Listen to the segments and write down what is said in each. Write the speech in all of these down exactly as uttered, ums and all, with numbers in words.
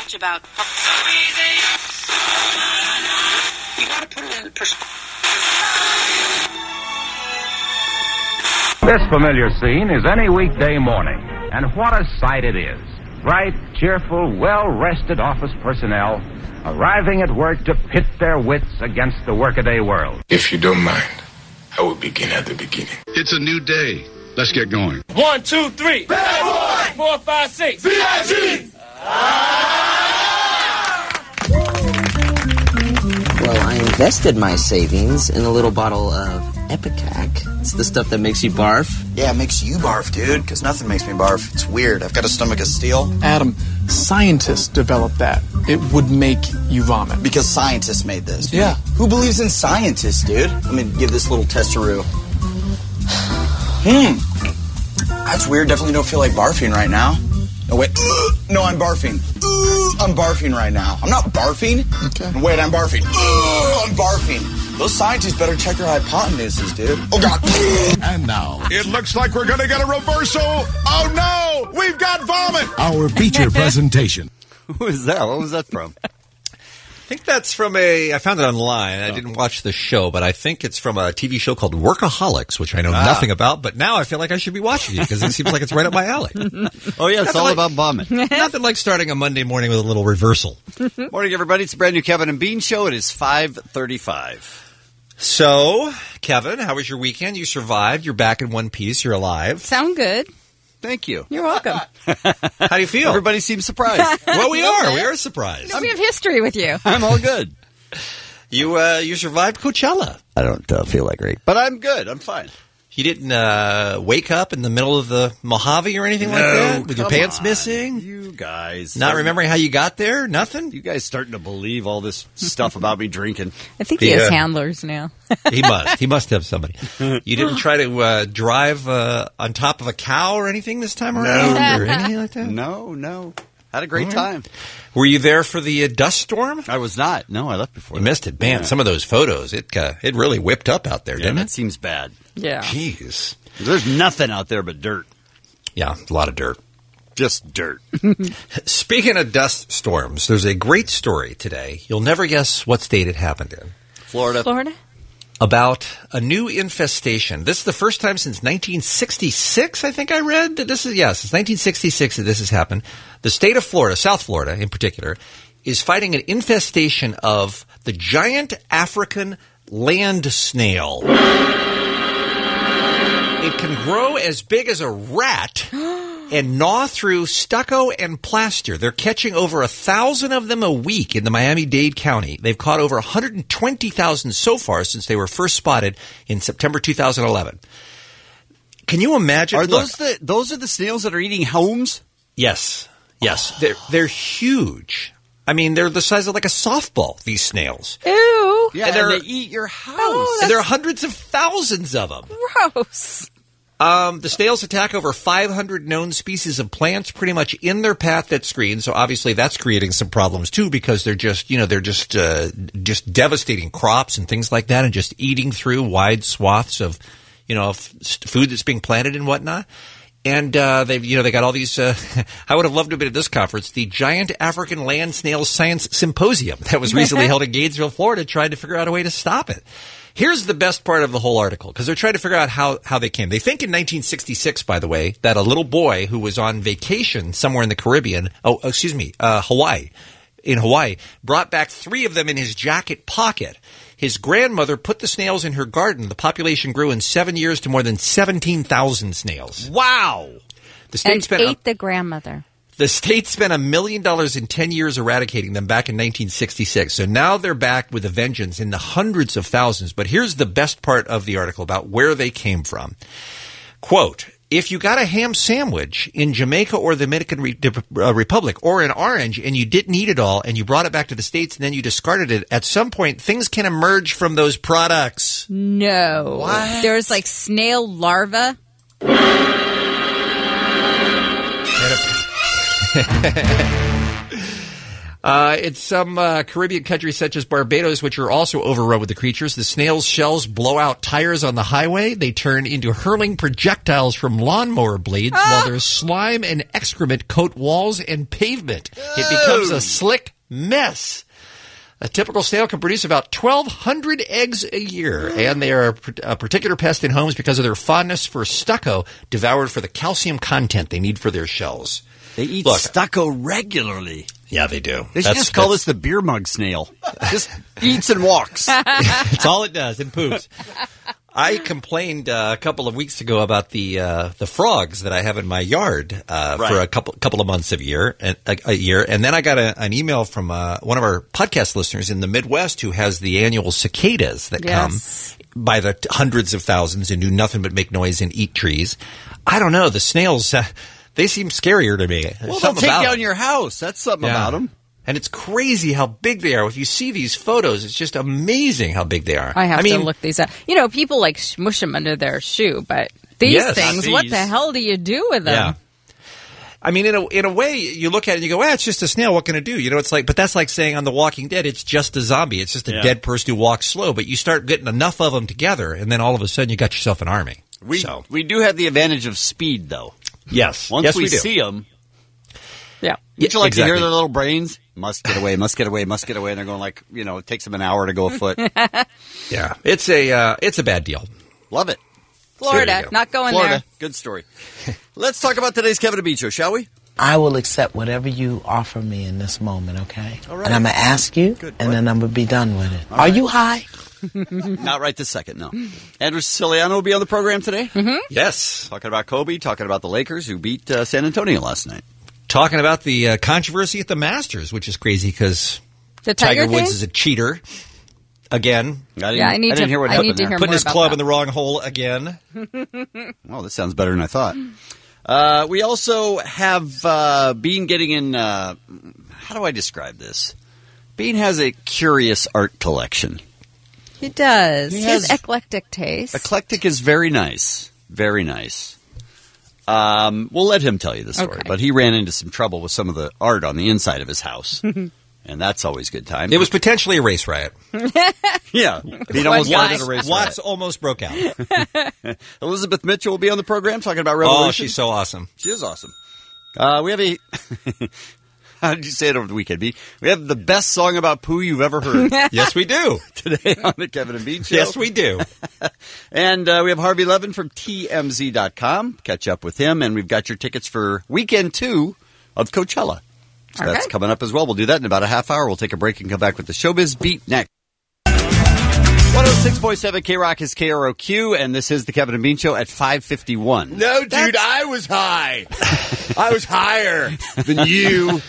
much about... So easy. You gotta put it in perspective. This familiar scene is any weekday morning, and what a sight it is. Bright, cheerful, well-rested office personnel arriving at work to pit their wits against the workaday world. If you don't mind, I will begin at the beginning. It's a new day. Let's get going. One, two, three. Bad boy. Four, five, six. V I G. Well, I invested my savings in a little bottle of Epicac. It's the stuff that makes you barf. Yeah, it makes you barf, dude, because nothing makes me barf. It's weird. I've got a stomach of steel. Adam, scientists developed that. It would make you vomit. Because scientists made this. Yeah. Who believes in scientists, dude? Let me give this little testaroo. Hmm. That's weird. Definitely don't feel like barfing right now. No, wait. Ugh. No, I'm barfing. Ugh. I'm barfing right now. I'm not barfing. Okay. Wait, I'm barfing. Ugh. I'm barfing. Those scientists better check their hypotenuses, dude. Oh, God. And now, it looks like we're going to get a reversal. Oh, no. We've got vomit. Our feature presentation. Who is that? What was that from? I think that's from a, I found it online. I didn't watch the show, but I think it's from a T V show called Workaholics, which I know ah. nothing about, but now I feel like I should be watching it because it seems like it's right up my alley. Oh, yeah, it's nothing all like, about vomit. Nothing like starting a Monday morning with a little reversal. Morning, everybody. It's a brand new Kevin and Bean show. It is five thirty-five. So, Kevin, how was your weekend? You survived. You're back in one piece. You're alive. Sound good. Thank you. You're welcome. How do you feel? Everybody seems surprised. Well, we are. We are surprised. We have history with you. I'm all good. You uh, you survived Coachella. I don't uh, feel like great, but I'm good. I'm fine. You didn't uh, wake up in the middle of the Mojave or anything no, like that? With your pants on. missing? You guys. Not remembering how you got there? Nothing? You guys starting to believe all this stuff about me drinking. I think he yeah. has handlers now. He must. He must have somebody. You didn't try to uh, drive uh, on top of a cow or anything this time around? No. Or anything like that? No, no. Had a great right. time. Were you there for the uh, dust storm? I was not. No, I left before You that. missed it. Man, yeah. some of those photos, it uh, it really whipped up out there, yeah, didn't that it? seems bad. Yeah. Jeez. There's nothing out there but dirt. Yeah, a lot of dirt. Just dirt. Speaking of dust storms, there's a great story today. You'll never guess what state it happened in. Florida. Florida? About a new infestation. This is the first time since nineteen sixty-six, I think I read. That this is, yes, it's nineteen sixty-six that this has happened. The state of Florida, South Florida in particular, is fighting an infestation of the giant African land snail. It can grow as big as a rat and gnaw through stucco and plaster. They're catching over a thousand of them a week in the Miami-Dade County. They've caught over one hundred twenty thousand so far since they were first spotted in September two thousand eleven. Can you imagine? Are Look, those the those are the snails that are eating homes? Yes, yes, they're they're huge. I mean, they're the size of like a softball. These snails. Ew. Yeah, and, and they eat your house. Oh, and there are hundreds of thousands of them. Gross. Um, the snails attack over five hundred known species of plants pretty much in their path that's screened. So obviously that's creating some problems too because they're just, you know, they're just, uh, just devastating crops and things like that and just eating through wide swaths of, you know, f- food that's being planted and whatnot. And, uh, they've, you know, they got all these, uh, I would have loved to have been at this conference, the Giant African Land Snail Science Symposium that was recently held in Gainesville, Florida, tried to figure out a way to stop it. Here's the best part of the whole article, because they're trying to figure out how, how they came. They think in nineteen sixty-six, by the way, that a little boy who was on vacation somewhere in the Caribbean, oh, excuse me, uh, Hawaii, in Hawaii, brought back three of them in his jacket pocket. His grandmother put the snails in her garden. The population grew in seven years to more than seventeen thousand snails. Wow. The state and spent ate a- the grandmother. The state spent a million dollars in ten years eradicating them back in nineteen sixty-six. So now they're back with a vengeance in the hundreds of thousands. But here's the best part of the article about where they came from. Quote, if you got a ham sandwich in Jamaica or the Dominican Re- uh, Republic or an orange and you didn't eat it all and you brought it back to the States and then you discarded it, at some point things can emerge from those products. No. What? There's like snail larvae. Uh, in some uh, Caribbean countries such as Barbados, which are also overrun with the creatures, the snail's shells blow out tires on the highway. They turn into hurling projectiles from lawnmower blades ah! while their slime and excrement coat walls and pavement. Oh. It becomes a slick mess. A typical snail can produce about twelve hundred eggs a year, and they are a particular pest in homes because of their fondness for stucco, devoured for the calcium content they need for their shells. They eat Look, stucco regularly. Yeah, they do. They should just call this the beer mug snail. Just eats and walks. That's all it does, and poops. I complained uh, a couple of weeks ago about the uh, the frogs that I have in my yard uh, right. for a couple couple of months of year, a, a year, and then I got a, an email from uh, one of our podcast listeners in the Midwest who has the annual cicadas that yes. come by the hundreds of thousands and do nothing but make noise and eat trees. I don't know. The snails, uh, they seem scarier to me. Well, something they'll take about down them. your house. That's something Yeah. about them. And it's crazy how big they are. If you see these photos, it's just amazing how big they are. I have I mean, to look these up. You know, people like smush them under their shoe, but these Yes, things, these. what the hell do you do with them? Yeah. I mean, in a in a way, you look at it and you go, "Ah, it's just a snail. What can it do?" You know, it's like, but that's like saying on The Walking Dead, it's just a zombie. It's just a Yeah. dead person who walks slow. But you start getting enough of them together, and then all of a sudden, you got yourself an army. We so. we do have the advantage of speed, though. Yes, Once yes, we, we do. see them, Yeah. would you like exactly. to hear their little brains? Must get away, must get away, must get away. And they're going like, you know, it takes them an hour to go a foot. Yeah, it's a uh, it's a bad deal. Love it. Florida, not going Florida, there. good story. Let's talk about today's Kevin and Bean Show, shall we? I will accept whatever you offer me in this moment, okay? All right. And I'm going to ask you, Good, and boy. then I'm going to be done with it. All Are right. you high? Not right this second, no. Andrew Siciliano will be on the program today. Mm-hmm. Yes, Talking about Kobe, talking about the Lakers who beat uh, San Antonio last night. talking about the uh, controversy at the Masters, which is crazy because The Tiger, Tiger Woods thing? is a cheater again. I didn't, Yeah, I need I didn't to- hear what I happened need to there. hear Putting more his about club that. in the wrong hole again. Well, this sounds better than I thought. Uh, we also have uh, Bean getting in. Uh, how do I describe this? Bean has a curious art collection. He does. He He has has- eclectic taste. Eclectic is very nice. Very nice. Um, we'll let him tell you the story. Okay. But he ran into some trouble with some of the art on the inside of his house. And that's always a good time. It was potentially a race riot. Yeah. Bean almost guy. started a race Watts riot. almost broke out. Elizabeth Mitchell will be on the program talking about Revolution. Oh, she's so awesome. She is awesome. Uh, we have a... How did you say it over the weekend, B? We have the best song about poo you've ever heard Yes, we do. today on the Kevin and Bean Show. Yes, we do. And uh, we have Harvey Levin from T M Z dot com. Catch up with him. And we've got your tickets for weekend two of Coachella. So that's Okay. coming up as well. We'll do that in about a half hour. We'll take a break and come back with the Showbiz Beat next. one oh six point seven K-Rock is K R O Q, and this is the Kevin and Bean Show at five fifty-one. No, dude, I was high. I was higher than you.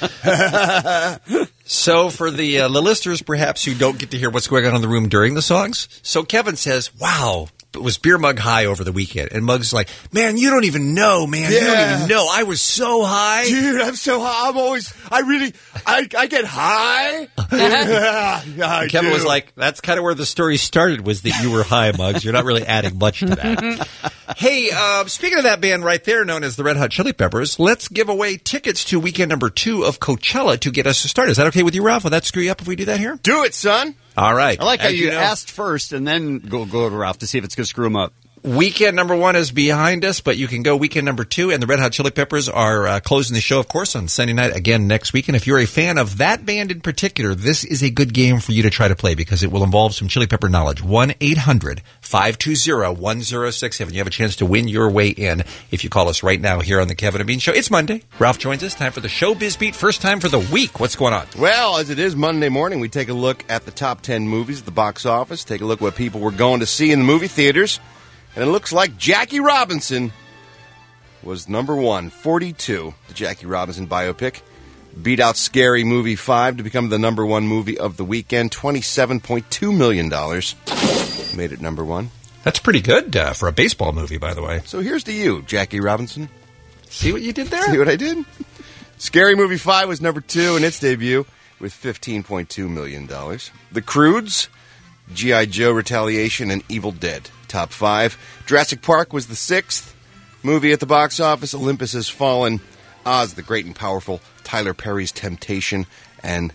So for the, uh, the listeners, perhaps, who don't get to hear what's going on in the room during the songs, so Kevin says, wow, it was Beer Mug high over the weekend. And Mug's like, man, you don't even know, man. You don't Yeah. even know. I was so high. Dude, I'm so high. I'm always, I really, I, I get high. Yeah, I Kevin do. was like, that's kind of where the story started, was that you were high, Muggs. You're not really adding much to that. Hey, uh, speaking of that band right there, known as the Red Hot Chili Peppers, let's give away tickets to weekend number two of Coachella to get us started. Is that okay with you, Ralph? Will that screw you up if we do that here? do it, son. All right. I like how As you, know, asked first and then go, go to Ralph to see if it's going to screw him up. Weekend number one is behind us, but you can go weekend number two, and the Red Hot Chili Peppers are uh, closing the show, of course, on Sunday night again next week. And if you're a fan of that band in particular, this is a good game for you to try to play because it will involve some Chili Pepper knowledge. one eight hundred five two zero one zero six seven. You have a chance to win your way in if you call us right now here on the Kevin and Bean Show. It's Monday. Ralph joins us. Time for the Showbiz Beat. First time for the week. What's going on? Well, as it is Monday morning, we take a look at the top ten movies at the box office, take a look at what people were going to see in the movie theaters, and it looks like Jackie Robinson was number one, forty-two, the Jackie Robinson biopic. Beat out Scary Movie five to become the number one movie of the weekend, twenty-seven point two million dollars. Made it number one. That's pretty good uh, for a baseball movie, by the way. So here's to you, Jackie Robinson. See what you did there? See what I did? Scary Movie five was number two in its debut with fifteen point two million dollars. The Croods, G I. Joe Retaliation, and Evil Dead, top five. Jurassic Park was the sixth movie at the box office. Olympus Has Fallen, Oz the Great and Powerful, Tyler Perry's Temptation, and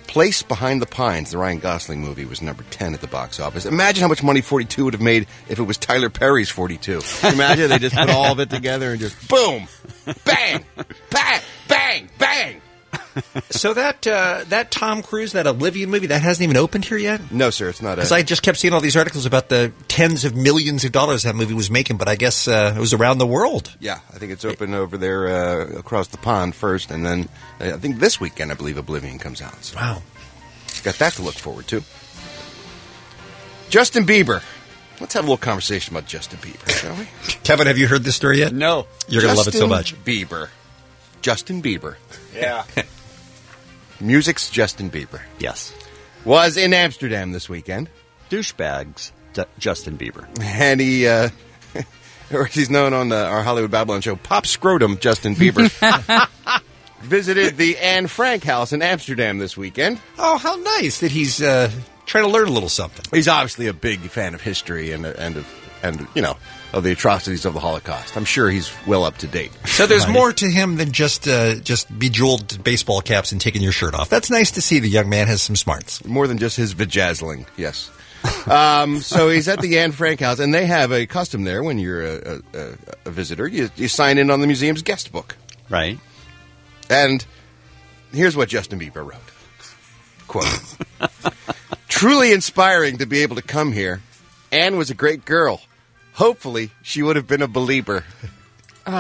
Place Behind the Pines, the Ryan Gosling movie, was number ten at the box office. Imagine how much money forty-two would have made if it was Tyler Perry's forty-two. Imagine they just put all of it together and just boom, bang, bang, bang, bang. So that uh, that Tom Cruise, that Olivia movie, that hasn't even opened here yet? No, sir, it's not. Because I just kept seeing all these articles about the tens of millions of dollars that movie was making, but I guess uh, it was around the world. Yeah, I think it's open over there uh, across the pond first, and then uh, I think this weekend, I believe, Oblivion comes out. So wow. Got that to look forward to. Justin Bieber. Let's have a little conversation about Justin Bieber, shall we? Kevin, have you heard this story yet? No. You're going to love it so much. Bieber. Justin Bieber. Yeah. Music's Justin Bieber. Yes. Was in Amsterdam this weekend. Douchebags, D- Justin Bieber. And he, uh, or as he's known on the, our Hollywood Babylon show, Pop Scrotum Justin Bieber. Visited the Anne Frank house in Amsterdam this weekend. Oh, how nice that he's uh, trying to learn a little something. He's obviously a big fan of history and, and of, and, you know, of the atrocities of the Holocaust. I'm sure he's well up to date. So there's right. more to him than just uh, just bejeweled baseball caps and taking your shirt off. That's nice to see the young man has some smarts. More than just his vajazzling, yes. um, so he's at the Anne Frank house, and they have a custom there when you're a, a, a visitor. You, you sign in on the museum's guest book. Right. And here's what Justin Bieber wrote. Quote, truly inspiring to be able to come here. Anne was a great girl. Hopefully, she would have been a believer. Uh.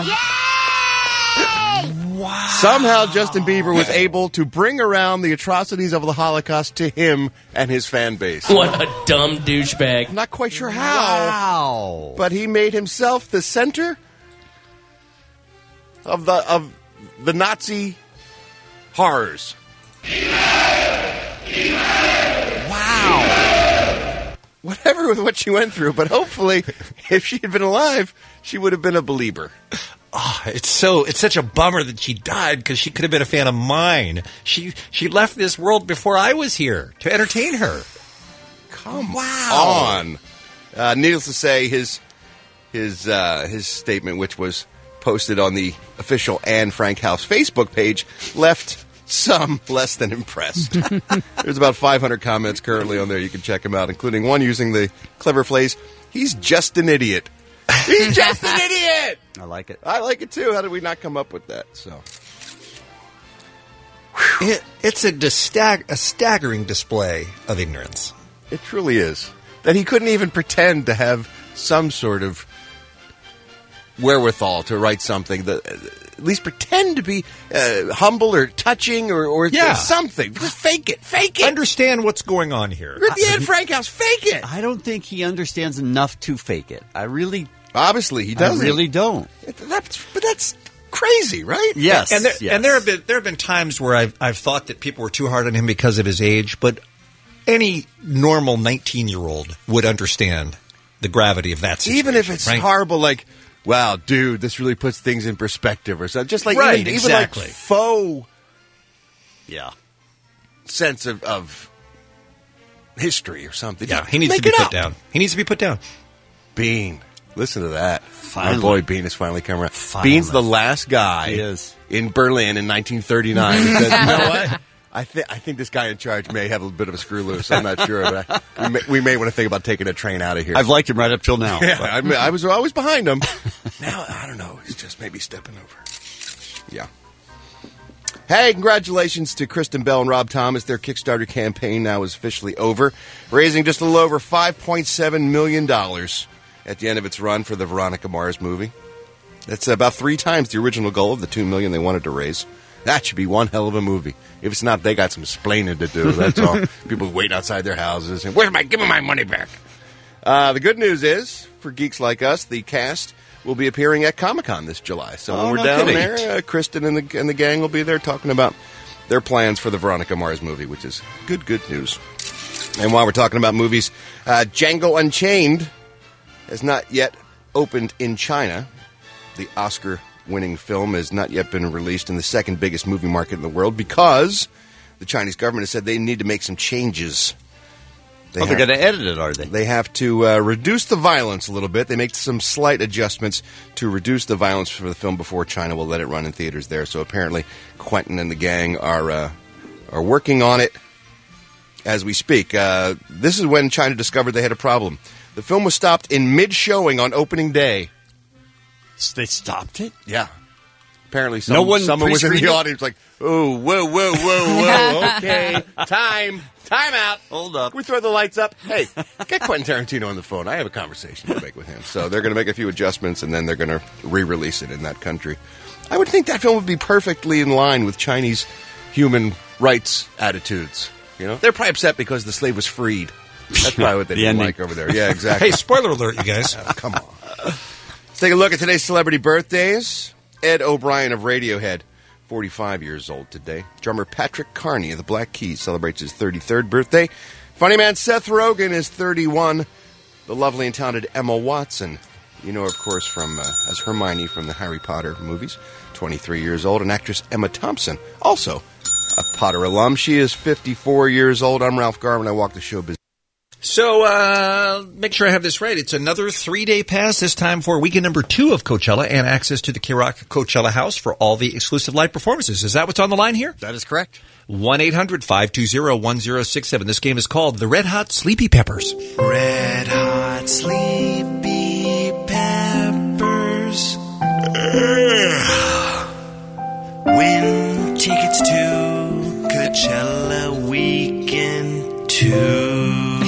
Wow. Somehow, Justin Bieber was able to bring around the atrocities of the Holocaust to him and his fan base. What a dumb douchebag. I'm not quite sure how. Wow. But he made himself the center of the of the Nazi horrors. Wow. Whatever with what she went through, but hopefully, if she had been alive, she would have been a believer. Oh, it's so it's such a bummer that she died because she could have been a fan of mine. She she left this world before I was here to entertain her. Come wow. on. Uh, needless to say, his his uh, his statement, which was posted on the official Anne Frank House Facebook page, left some less than impressed. There's about five hundred comments currently on there. You can check them out, including one using the clever phrase, he's just an idiot. He's just an idiot! I like it. I like it, too. How did we not come up with that? So, it, It's a, distag- a staggering display of ignorance. It truly is. That he couldn't even pretend to have some sort of wherewithal to write something that at least pretend to be uh, humble or touching or, or yeah. something. Just fake it. Fake it. Understand what's going on here. You're at the Anne Frank house. Fake it. I don't think he understands enough to fake it. I really... Obviously, he doesn't. I really don't. That's, but that's crazy, right? Yes. And there, yes. and there have been there have been times where I've I've thought that people were too hard on him because of his age, but any normal nineteen-year-old would understand the gravity of that situation. Even if it's right? horrible, like, wow, dude, this really puts things in perspective or something. Just like right, even, exactly. even like faux yeah. sense of, of history or something. Yeah, Just he needs make to be it put up. down. He needs to be put down. Bean. Listen to that. Finally. My boy Bean has finally come around. Finally. Bean's the last guy He is. in Berlin in nineteen thirty-nine who says, you know what? I, th- I think this guy in charge may have a bit of a screw loose. I'm not sure. But I, we, may, we may want to think about taking a train out of here. I've liked him right up till now. Yeah, I, mean, I was always behind him. Now, I don't know. He's just maybe stepping over. Yeah. Hey, congratulations to Kristen Bell and Rob Thomas. Their Kickstarter campaign now is officially over, raising just a little over five point seven million dollars at the end of its run for the Veronica Mars movie. That's about three times the original goal of the two million dollars they wanted to raise. That should be one hell of a movie. If it's not, they got some splaining to do. That's all. People waiting outside their houses and, where's my, give me my money back. Uh, the good news is, for geeks like us, the cast will be appearing at Comic-Con this July. So Oh, when we're no down kidding. there, uh, Kristen and the, and the gang will be there talking about their plans for the Veronica Mars movie, which is good, good news. And while we're talking about movies, uh, Django Unchained has not yet opened in China. The Oscar-winning film has not yet been released in the second biggest movie market in the world because the Chinese government has said they need to make some changes. They oh, they're have- going to edit it, are they? They have to uh, reduce the violence a little bit. They make some slight adjustments to reduce the violence for the film before China will let it run in theaters there. So apparently Quentin and the gang are uh, are working on it as we speak. Uh, this is when China discovered they had a problem. The film was stopped in mid-showing on opening day. They stopped it? Yeah. Apparently some, No one someone was in the pre-screened it? audience like, oh, whoa, whoa, whoa, whoa, okay, time, time out. Hold up. Can we throw the lights up? Hey, get Quentin Tarantino on the phone. I have a conversation to make with him. So they're going to make a few adjustments, and then they're going to re-release it in that country. I would think that film would be perfectly in line with Chinese human rights attitudes. You know, they're probably upset because the slave was freed. That's probably what they The didn't ending. like over there. Yeah, exactly. Hey, spoiler alert, you guys. Oh, come on. Let's take a look at today's celebrity birthdays. Ed O'Brien of Radiohead, forty-five years old today. Drummer Patrick Carney of the Black Keys celebrates his thirty-third birthday. Funny man Seth Rogen is thirty-one. The lovely and talented Emma Watson, you know, of course, from uh, as Hermione from the Harry Potter movies, twenty-three years old. And actress Emma Thompson, also a Potter alum. She is fifty-four years old. I'm Ralph Garman. I walk the show business. So, uh, make sure I have this right. It's another three-day pass, this time for weekend number two of Coachella, and access to the K-Rock Coachella House for all the exclusive live performances. Is that what's on the line here? That is correct. one eight hundred five two zero one zero six seven. This game is called The Red Hot Sleepy Peppers. Red Hot Sleepy Peppers. Win tickets to Coachella Weekend two.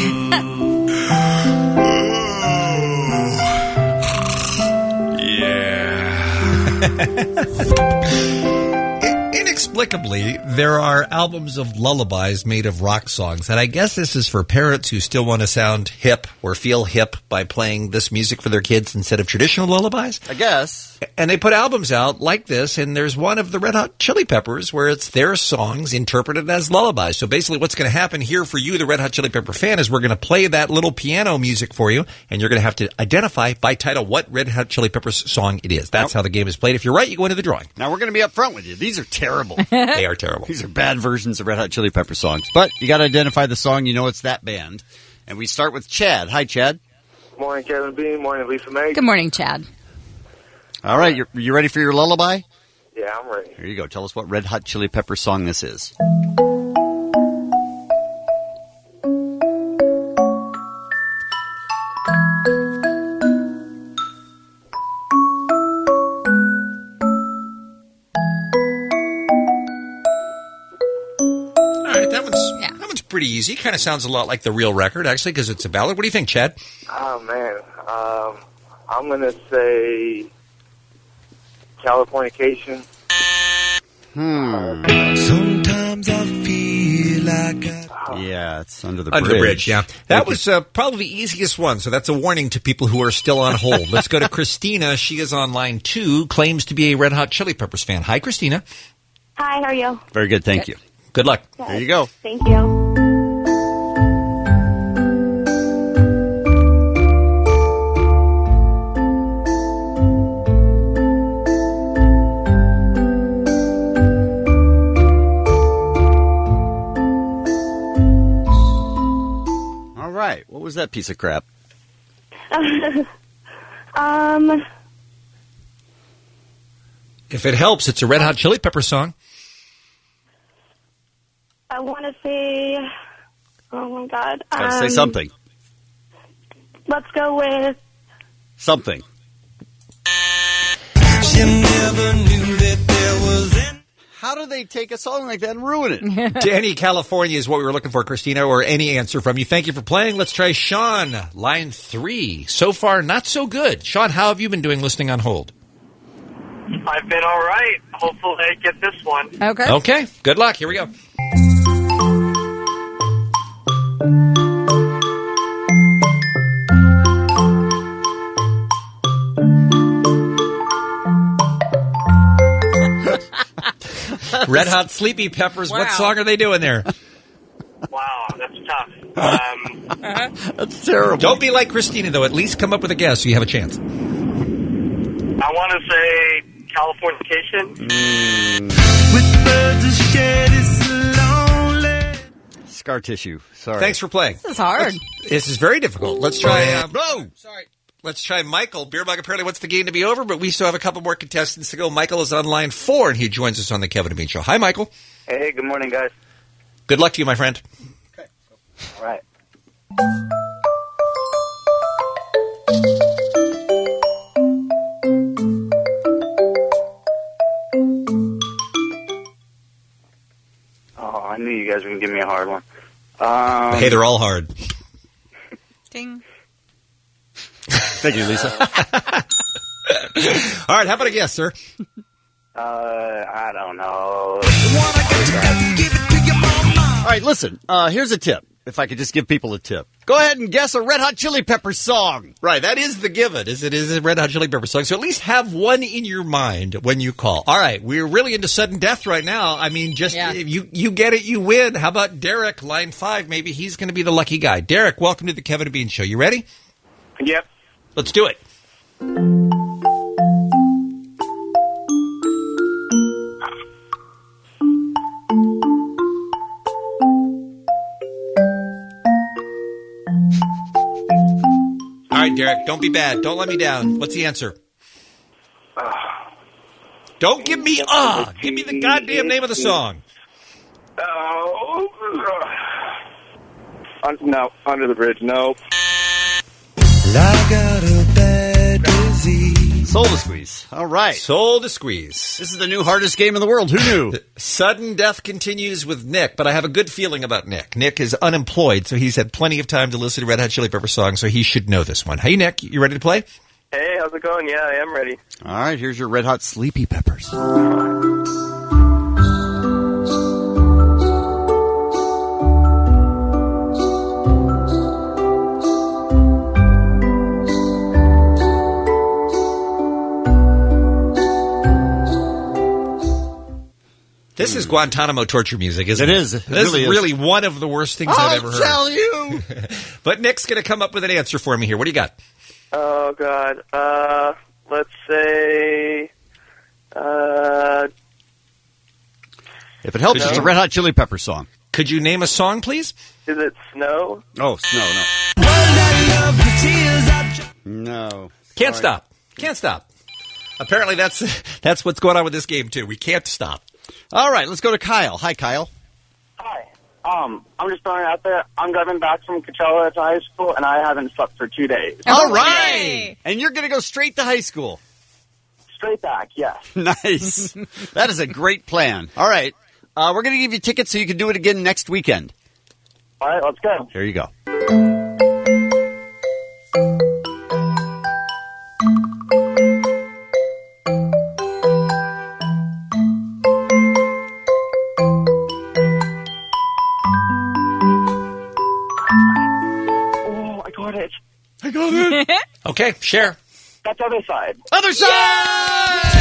Inexplicably, there are albums of lullabies made of rock songs, and I guess this is for parents who still want to sound hip or feel hip by playing this music for their kids instead of traditional lullabies. I guess. And they put albums out like this, and there's one of the Red Hot Chili Peppers where it's their songs interpreted as lullabies. So basically what's going to happen here for you, the Red Hot Chili Pepper fan, is we're going to play that little piano music for you, and you're going to have to identify by title what Red Hot Chili Peppers song it is. That's how the game is played. If you're right, you go into the drawing. Now, we're going to be up front with you. These are terrible. They are terrible. These are bad versions of Red Hot Chili Pepper songs. But you got to identify the song. You know it's that band. And we start with Chad. Hi, Chad. Morning, Kevin B. Morning, Lisa May. Good morning, Chad. All right, you're, you ready for your lullaby? Yeah, I'm ready. Here you go. Tell us what Red Hot Chili Pepper song this is. All right, that one's, that one's pretty easy. Kind of sounds a lot like the real record, actually, because it's a ballad. What do you think, Chad? Oh, man. Um, I'm going to say Californication. Hmm. Sometimes I feel like I... Yeah, it's Under the Under Bridge. the Bridge, yeah. That was uh, probably the easiest one, so that's a warning to people who are still on hold. Let's go to Christina. She is on line two, claims to be a Red Hot Chili Peppers fan. Hi, Christina. Hi, how are you? Very good, thank you. Good luck. Good. There you go. Thank you. All right, what was that piece of crap? um, If it helps, it's a Red Hot Chili Pepper song. I want to say, oh my God. Gotta um, say something. Let's go with, Something. She never knew that there was any... How do they take a song like that and ruin it? Danny, California is what we were looking for, Christina, or any answer from you. Thank you for playing. Let's try Sean, line three. So far, not so good. Sean, how have you been doing listening on hold? I've been all right. Hopefully I get this one. Okay. Okay, good luck. Here we go. Red Hot Sleepy Peppers, what Wow. song are they doing there? Wow, that's tough. Um, That's terrible. Don't be like Christina, though. At least come up with a guess so you have a chance. I want to say Californication. With birds of shed, it's lonely. Scar tissue. Sorry. Thanks for playing. This is hard. This is very difficult. Let's try. Uh, no, sorry. Let's try Michael. Beer Mug apparently wants the game to be over, but we still have a couple more contestants to go. Michael is on line four, and he joins us on the Kevin and Bean Show. Hi, Michael. Hey, good morning, guys. Good luck to you, my friend. All right. Oh, I knew you guys were going to give me a hard one. Um, Hey, they're all hard. Ding. Thank you, Lisa. All right, how about a guess, sir? uh, I don't know. All right, listen. Uh, here's a tip. If I could just give people a tip. Go ahead and guess a Red Hot Chili Peppers song. Right, that is the give it. Is it is a Red Hot Chili Peppers song. So at least have one in your mind when you call. All right, we're really into sudden death right now. I mean, just Yeah. if you you get it, you win. How about Derek, line five? Maybe he's going to be the lucky guy. Derek, welcome to the Kevin and Bean Show. You ready? Yep. Let's do it. All right, Derek, don't be bad. Don't let me down. What's the answer? Don't give me ah. Give me the goddamn name of the song. Oh, uh, no, Under the Bridge, no. I got a bad disease. Soul to Squeeze. All right. Soul to Squeeze. This is the new hardest game in the world. Who knew? Sudden death continues with Nick, but I have a good feeling about Nick. Nick is unemployed, so he's had plenty of time to listen to Red Hot Chili Pepper songs, so he should know this one. Hey, Nick, you ready to play? Hey, how's it going? Yeah, I am ready. All right, here's your Red Hot Sleepy Peppers. This is Guantanamo torture music, isn't It it? is. It This really is is. really one of the worst things I've ever heard. I'll tell you. But Nick's going to come up with an answer for me here. What do you got? Oh, God. Uh, let's say, uh, If it helps, No. it's a Red Hot Chili Pepper song. Could you name a song, please? is it Snow? Oh, no, no. No. Can't Sorry. stop. Can't stop. Apparently that's that's what's going on with this game, too. We can't stop. All right, let's go to Kyle. Hi, Kyle. Hi. Um, I'm just throwing it out there. I'm driving back from Coachella to high school, and I haven't slept for two days. All right. And you're going to go straight to high school. Straight back, yes. Nice. That is a great plan. All right. Uh, we're going to give you tickets so you can do it again next weekend. All right, let's go. Here you go. Oh, I got it. I got it. Okay, share. That's Other Side. Other side!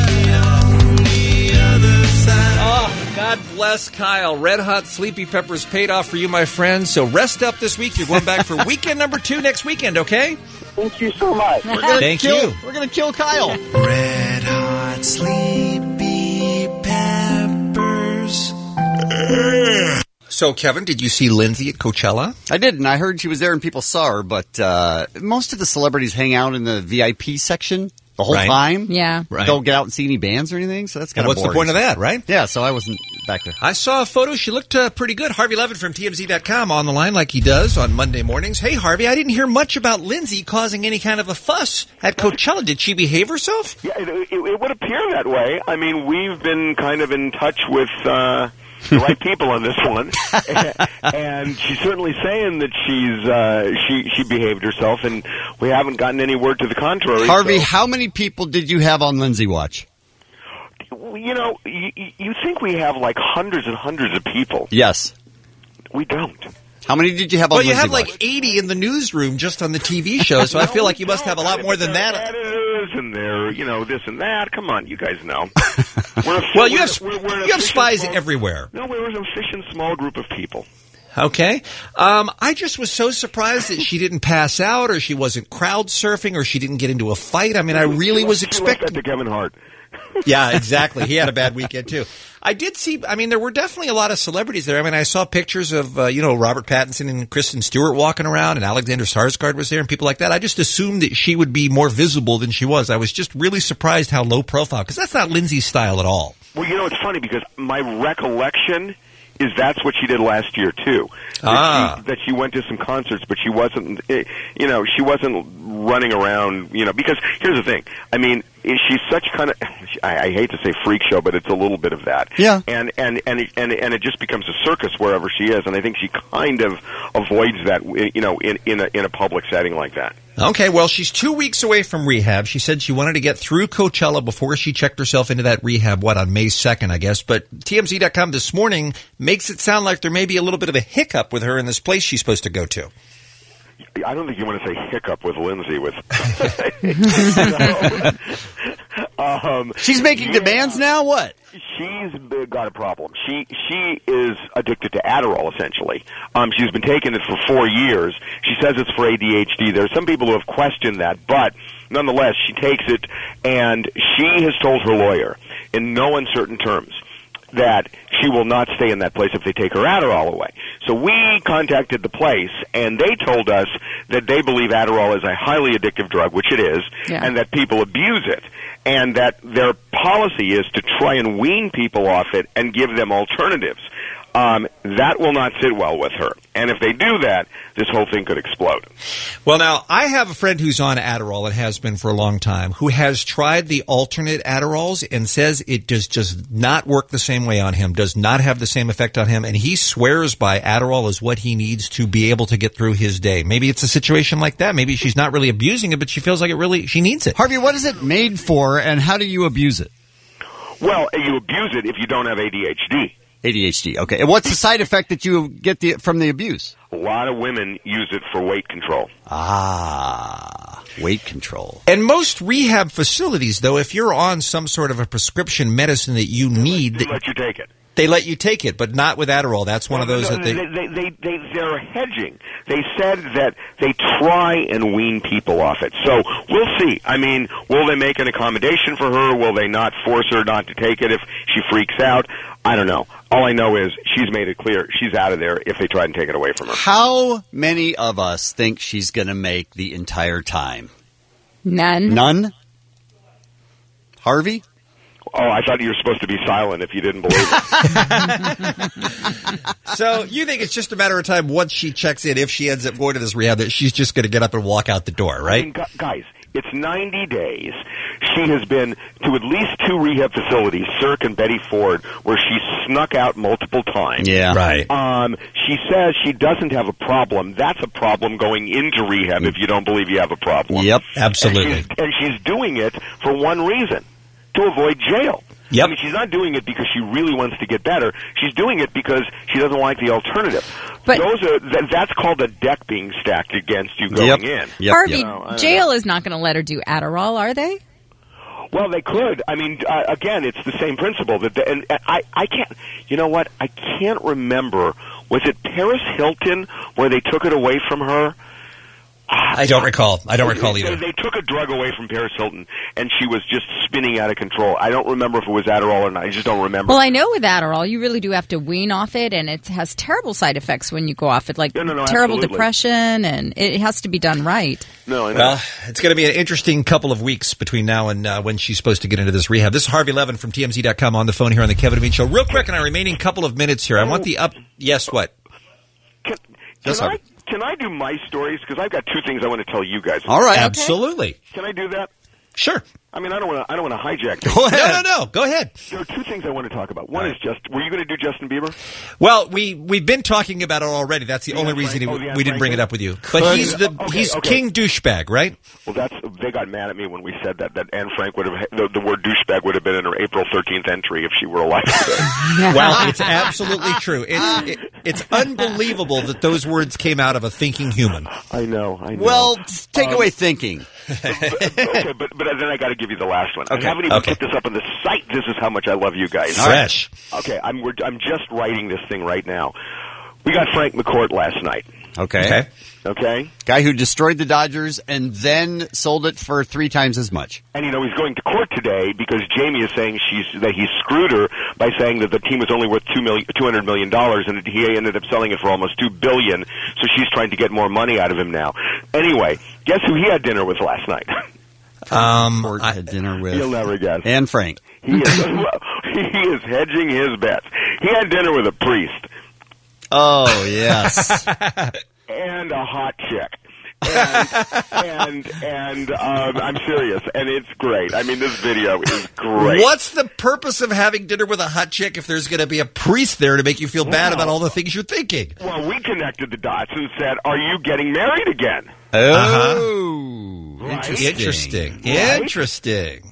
Oh, God bless Kyle. Red Hot Sleepy Peppers paid off for you, my friend. So rest up this week. You're going back for weekend number two next weekend, okay? Thank you so much. We're gonna Thank kill, you. We're going to kill Kyle. Red hot sleepy peppers. So, Kevin, did you see Lindsay at Coachella? I did, and I heard she was there and people saw her, but uh, most of the celebrities hang out in the V I P section the whole Right. time. Yeah. Right. Don't get out and see any bands or anything, so that's kind And of what's the point of that, right? Yeah, so I wasn't back there. I saw a photo. She looked uh, pretty good. Harvey Levin from T M Z dot com on the line like he does on Monday mornings. Hey, Harvey, I didn't hear much about Lindsay causing any kind of a fuss at Coachella. Did she behave herself? Yeah, it, it, it would appear that way. I mean, we've been kind of in touch with uh, the right people on this one, and she's certainly saying that she's uh, she she behaved herself, and we haven't gotten any word to the contrary. Harvey, so- how many people did you have on Lindsay Watch? you know, you, you think we have like hundreds and hundreds of people? Yes. We don't. How many did you have on Well, you Lindsay have Watch? like eighty in the newsroom just on the T V show, so I feel like you must have a lot more than that. Editors and they're, you know, this and that. Come on, you guys know. We're a, Well, you we're- have we're- we're an you have efficient spies small- everywhere. No, we're an efficient small group of people. Okay. Um, I just was so surprised that she didn't pass out, or she wasn't crowd surfing, or she didn't get into a fight. I mean, I really was She left expecting. that to Kevin Hart. Yeah, exactly. He had a bad weekend too. I did see. I mean, there were definitely a lot of celebrities there. I mean, I saw pictures of uh, you know Robert Pattinson and Kristen Stewart walking around, and Alexander Skarsgård was there, and people like that. I just assumed that she would be more visible than she was. I was just really surprised how low profile, because that's not Lindsay's style at all. Well, you know, it's funny because my recollection is that's what she did last year too. That, Ah. she, that she went to some concerts, but she wasn't, eh, you know, she wasn't running around, you know, because here's the thing. I mean, she's such kind of, I, I hate to say freak show, but it's a little bit of that. Yeah. And, and, and, it, and, and it just becomes a circus wherever she is, and I think she kind of avoids that, you know, in, in a, in a public setting like that. Okay, well, she's two weeks away from rehab. She said she wanted to get through Coachella before she checked herself into that rehab, what, on May second, I guess. But T M Z dot com this morning makes it sound like there may be a little bit of a hiccup with her in this place she's supposed to go to. I don't think you want to say hiccup with Lindsay. With so, um, She's making yeah, demands now? What? She's got a problem. She she is addicted to Adderall, essentially. Um, she's been taking it for four years. She says it's for A D H D. There are some people who have questioned that, but nonetheless, she takes it, and she has told her lawyer, in no uncertain terms, that she will not stay in that place if they take her Adderall away. So we contacted the place, and they told us that they believe Adderall is a highly addictive drug, which it is, Yeah. and that people abuse it, and that their policy is to try and wean people off it and give them alternatives. Um, that will not sit well with her. And if they do that, this whole thing could explode. Well, now, I have a friend who's on Adderall and has been for a long time, who has tried the alternate Adderalls and says it does just not work the same way on him, does not have the same effect on him, and he swears by Adderall is what he needs to be able to get through his day. Maybe it's a situation like that. Maybe she's not really abusing it, but she feels like it really, she needs it. Harvey, what is it made for, and how do you abuse it? Well, you abuse it if you don't have A D H D. A D H D, okay. And what's the side effect that you get the, from the abuse? A lot of women use it for weight control. Ah, weight control. And most rehab facilities, though, if you're on some sort of a prescription medicine that you need, They let you take it. they let you take it, but not with Adderall. That's one of those No, that they... they, they, they, they, they're hedging. They said that they try and wean people off it. So we'll see. I mean, will they make an accommodation for her? Will they not force her not to take it if she freaks out? I don't know. All I know is she's made it clear she's out of there if they try and take it away from her. How many of us think she's going to make the entire time? None. None? Harvey? Oh, I thought you were supposed to be silent if you didn't believe it. So you think it's just a matter of time once she checks in, if she ends up going to this rehab, that she's just going to get up and walk out the door, right? I mean, gu- guys, it's ninety days. She has been to at least two rehab facilities, Cirque and Betty Ford, where she snuck out multiple times. Yeah. Right. Um, she says she doesn't have a problem. That's a problem going into rehab if you don't believe you have a problem. Yep. Absolutely. And she's, and she's doing it for one reason, to avoid jail. Yep. I mean, she's not doing it because she really wants to get better. She's doing it because she doesn't like the alternative. But- Those are th- that's called a deck being stacked against you going Yep. in. Yep. Harvey, You know, I don't jail is not going to let her do Adderall, are they? Well, they could. I mean, uh, again, it's the same principle. That the, and, and I, I can't. You know what? I can't remember. Was it Paris Hilton where they took it away from her? I don't recall. I don't recall They, either. they took a drug away from Paris Hilton, and she was just spinning out of control. I don't remember if it was Adderall or not. I just don't remember. Well, I know with Adderall, you really do have to wean off it, and it has terrible side effects when you go off it, like No, no, no, terrible absolutely. depression, and it has to be done right. no, I know. Well, it's going to be an interesting couple of weeks between now and uh, when she's supposed to get into this rehab. This is Harvey Levin from T M Z dot com on the phone here on the Kevin and Bean Show. Real quick, in our remaining couple of minutes here, I want the up... Yes, what? Can, Yes, can I Harvey. can I do my stories? Because I've got two things I want to tell you guys. All right. Absolutely. Can I do that? Sure. I mean, I don't want to. I don't want to hijack things. Go ahead. No, no, no. Go ahead. There are two things I want to talk about. One is just. Were you going to do Justin Bieber? Well, we we've been talking about it already. That's the The only Anne reason Frank- he, oh, the Anne we didn't Frank bring it thing? up with you. But Could- he's the okay, he's okay. king douchebag, right? Well, that's. They got mad at me when we said that. That Anne Frank would have. The, the word douchebag would have been in her April thirteenth entry if she were alive today. Well, it's absolutely true. It's it, it's unbelievable that those words came out of a thinking human. I know. I know. Well, take Um, away thinking. okay, but but then I got to give you the last one. Okay, I haven't even okay. put this up on the site. This is how much I love you guys. Fresh. Okay, I'm we're, I'm just writing this thing right now. We got Frank McCourt last night. Okay. Okay. Okay, Guy who destroyed the Dodgers and then sold it for three times as much. and you know he's going to court today because Jamie is saying she's that he screwed her by saying that the team was only worth two million, two hundred million dollars, and he ended up selling it for almost two billion. So she's trying to get more money out of him now. Anyway, guess who he had dinner with last night? Um, Ford I- had dinner with You'll never guess. Anne Frank. He is, he is hedging his bets. he had dinner with a priest. Oh, yes. And a hot chick. And, and, and um, I'm serious, and it's great. I mean, this video is great. What's the purpose of having dinner with a hot chick if there's going to be a priest there to make you feel bad Wow. about all the things you're thinking? Well, we connected the dots and said, are you getting married again? Oh, Right? Interesting. Interesting. Right? Interesting.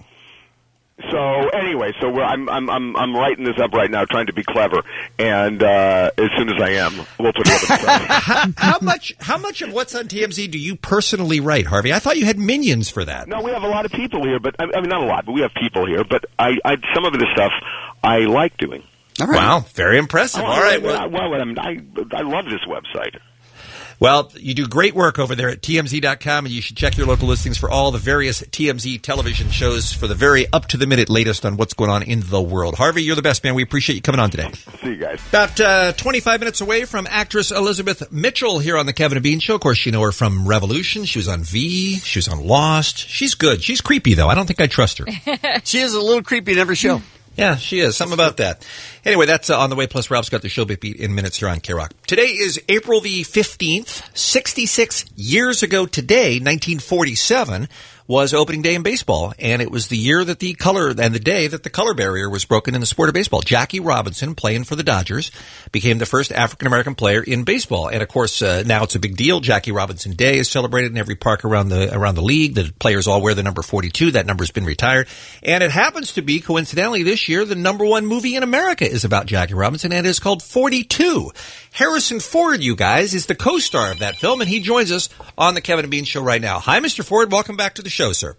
So anyway, so we're, I'm I'm I'm I'm writing this up right now, trying to be clever, and uh, as soon as I am, we'll put it up in press. how, how much? How much of what's on T M Z do you personally write, Harvey? I thought you had minions for that. No, we have a lot of people here, but I I mean not a lot, but we have people here. But I, I some of this stuff I like doing. All right. Wow, very impressive. Oh, All right, well, well, well I, mean, I I love this website. Well, you do great work over there at T M Z dot com, and you should check your local listings for all the various T M Z television shows for the very up-to-the-minute latest on what's going on in the world. Harvey, you're the best, man. We appreciate you coming on today. See you guys. About uh, twenty-five minutes away from actress Elizabeth Mitchell here on the Kevin and Bean Show. Of course, you know her from Revolution. She was on V. She was on Lost. She's good. She's creepy, though. I don't think I trust her. She is a little creepy in every show. Yeah, she is. Something about that. Anyway, that's uh, on the way. Plus, Rob's got the show beat in minutes here on K-Rock. Today is April the fifteenth. sixty-six years ago today, nineteen forty-seven, was opening day in baseball. And it was the year that the color, and the day that the color barrier was broken in the sport of baseball. Jackie Robinson, playing for the Dodgers, became the first African-American player in baseball. And, of course, uh, now it's a big deal. Jackie Robinson Day is celebrated in every park around the around the league. The players all wear the number forty-two. That number's been retired. And it happens to be, coincidentally, this year, the number one movie in America is about Jackie Robinson, and it is called forty-two. Harrison Ford, you guys, is the co-star of that film, and he joins us on the Kevin and Bean Show right now. Hi, Mister Ford. Welcome back to the show, sir.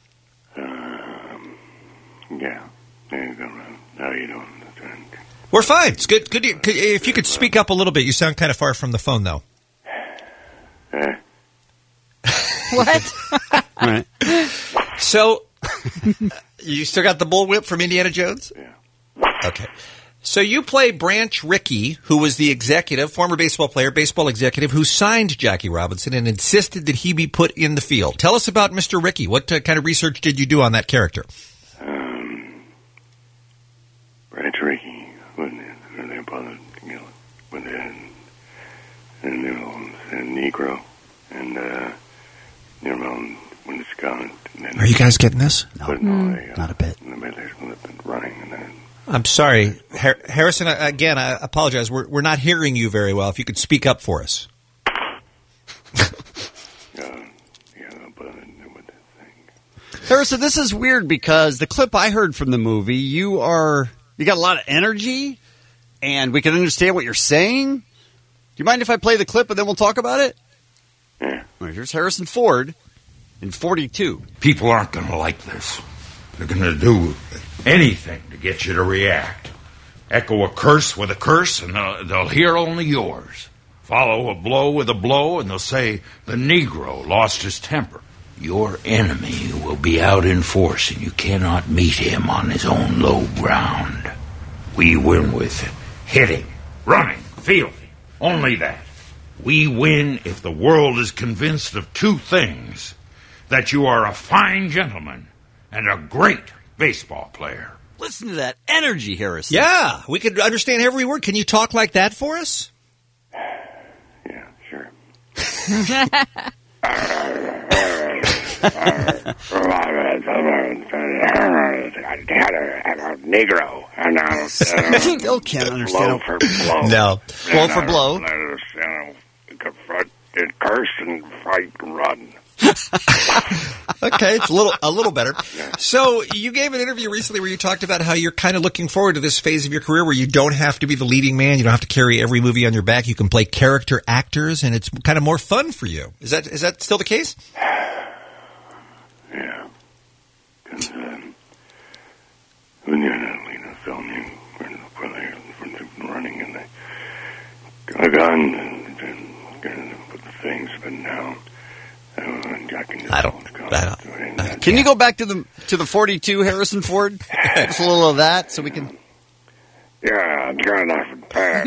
Um, yeah. There you go. How are you doing? We're fine. It's good. Good. To, if you could speak up a little bit. You sound kind of far from the phone, though. Eh? What? All right. So, you still got the bullwhip from Indiana Jones? Yeah. Okay. So you play Branch Rickey, who was the executive, former baseball player, baseball executive, who signed Jackie Robinson and insisted that he be put in the field. Tell us about Mister Rickey. What uh, kind of research did you do on that character? Um, Branch Rickey, when they, when they bothered, you know, when they, and, you know, and Negro, and, uh, you know, when it's gone. Are you guys getting this? No, but no, Mm, they, uh, not a bit. In the middle, they've been running, and then. I'm sorry, Har- Harrison. uh, Again, I apologize. We're we're not hearing you very well. If you could speak up for us. Harrison, this is weird because the clip I heard from the movie, you are you got a lot of energy, and we can understand what you're saying. Do you mind if I play the clip and then we'll talk about it? Yeah. All right, here's Harrison Ford in forty-two. People aren't going to like this. They're going to do anything to get you to react. Echo a curse with a curse, and they'll, they'll hear only yours. Follow a blow with a blow, and they'll say the Negro lost his temper. Your enemy will be out in force, and you cannot meet him on his own low ground. We win with hitting, running, fielding. Only that. We win if the world is convinced of two things: that you are a fine gentleman and a great baseball player. Listen to that energy, Harrison. Yeah, we could understand every word. Can you talk like that for us? Yeah, sure. Negro. And I still can't understand. Blow for blow. No. Blow for blow. Confront and curse and fight and run. Okay, it's a little a little better. So you gave an interview recently where you talked about how you're kind of looking forward to this phase of your career where you don't have to be the leading man, you don't have to carry every movie on your back, you can play character actors, and it's kind of more fun for you. Is that is that still the case? Yeah. Because um, when you're in a, in a film, you when they're running and they got a gun and, and, and put the things, but now. I don't. I don't, I don't can you go back to the to the forty-two Harrison Ford? Just a little of that, so we can. Yeah, I'm trying to pass.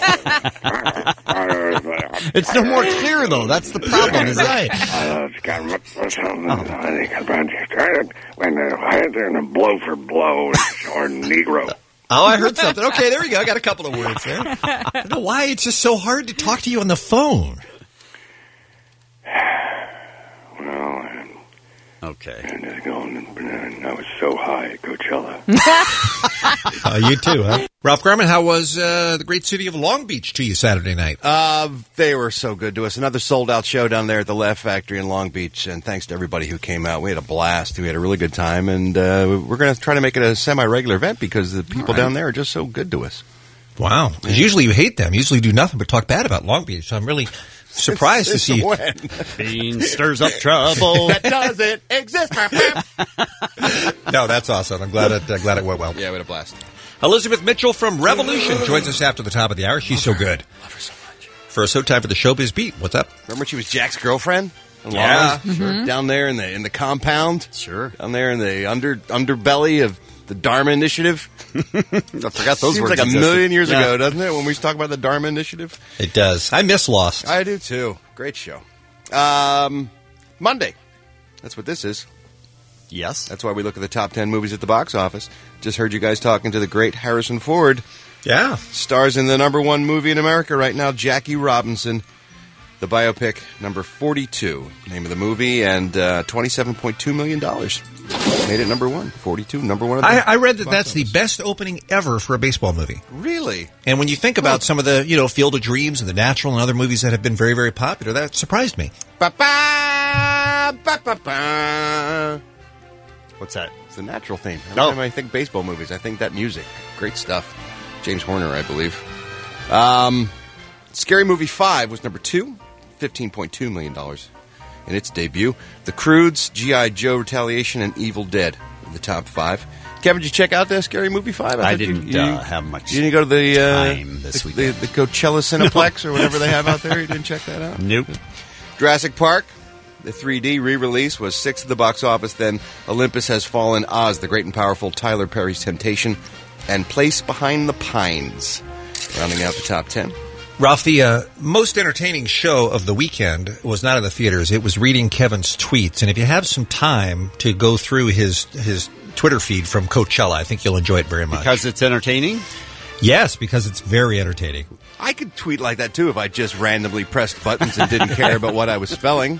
It's no more clear though. That's the problem, is it? When they're they're in a blow for blow, or Negro. Oh, I heard something. Okay, there we go. I got a couple of words there. I don't know why it's just so hard to talk to you on the phone. Well, okay. And, uh, going, and I was so high at Coachella. uh, you too, huh? Ralph Garman, how was uh, the great city of Long Beach to you Saturday night? Uh, they were so good to us. Another sold-out show down there at the Laugh Factory in Long Beach, and thanks to everybody who came out. We had a blast. We had a really good time, and uh, we're going to try to make it a semi-regular event because the people right. down there are just so good to us. Wow. Yeah. Usually you hate them. Usually you do nothing but talk bad about Long Beach, so I'm really surprised it's, to it's see when. Bean stirs up trouble. That doesn't exist. No, that's awesome. I'm glad it, uh, glad it went well. Yeah, we had a blast. Elizabeth Mitchell from Revolution joins us after the top of the hour. She's so good. Love her so much. First, so time for the Showbiz Beat. What's up? Remember she was Jack's girlfriend? Yeah. Mm-hmm. Sure. Down there in the in the compound? Sure. Down there in the under underbelly of the Dharma Initiative? I forgot those Seems words like a existed. million years yeah. ago, doesn't it, when we talk about the Dharma Initiative? It does. I miss Lost. I do, too. Great show. Um, Monday. That's what this is. Yes. That's why we look at the top ten movies at the box office. Just heard you guys talking to the great Harrison Ford. Yeah. Stars in the number one movie in America right now, Jackie Robinson. The biopic, number forty-two, name of the movie, and uh, twenty-seven point two million dollars. Made it number one. forty-two, number one. Of the I, I read that that's office. the best opening ever for a baseball movie. Really? And when you think about some of the, you know, Field of Dreams and The Natural and other movies that have been very, very popular, that surprised me. Ba-ba, ba-ba-ba. What's that? It's the Natural theme. Every Oh. time I think baseball movies, I think that music. Great stuff. James Horner, I believe. Um, Scary Movie five was number two, fifteen point two million dollars in its debut. The Croods, G I. Joe Retaliation, and Evil Dead in the top five. Kevin, did you check out the Scary Movie five? I, I thought didn't you, you, uh, have much You didn't go to the, uh, time this the, weekend. the, the Coachella Cineplex or whatever they have out there? You didn't check that out? Nope. Jurassic Park, the three D re-release, was sixth at the box office. Then Olympus Has Fallen, Oz, the Great and Powerful, Tyler Perry's Temptation, and Place Behind the Pines, rounding out the top ten. Ralph, the uh, most entertaining show of the weekend was not in the theaters. It was reading Kevin's tweets. And if you have some time to go through his his Twitter feed from Coachella, I think you'll enjoy it very much. Because it's entertaining? Yes, because it's very entertaining. I could tweet like that, too, if I just randomly pressed buttons and didn't care about what I was spelling.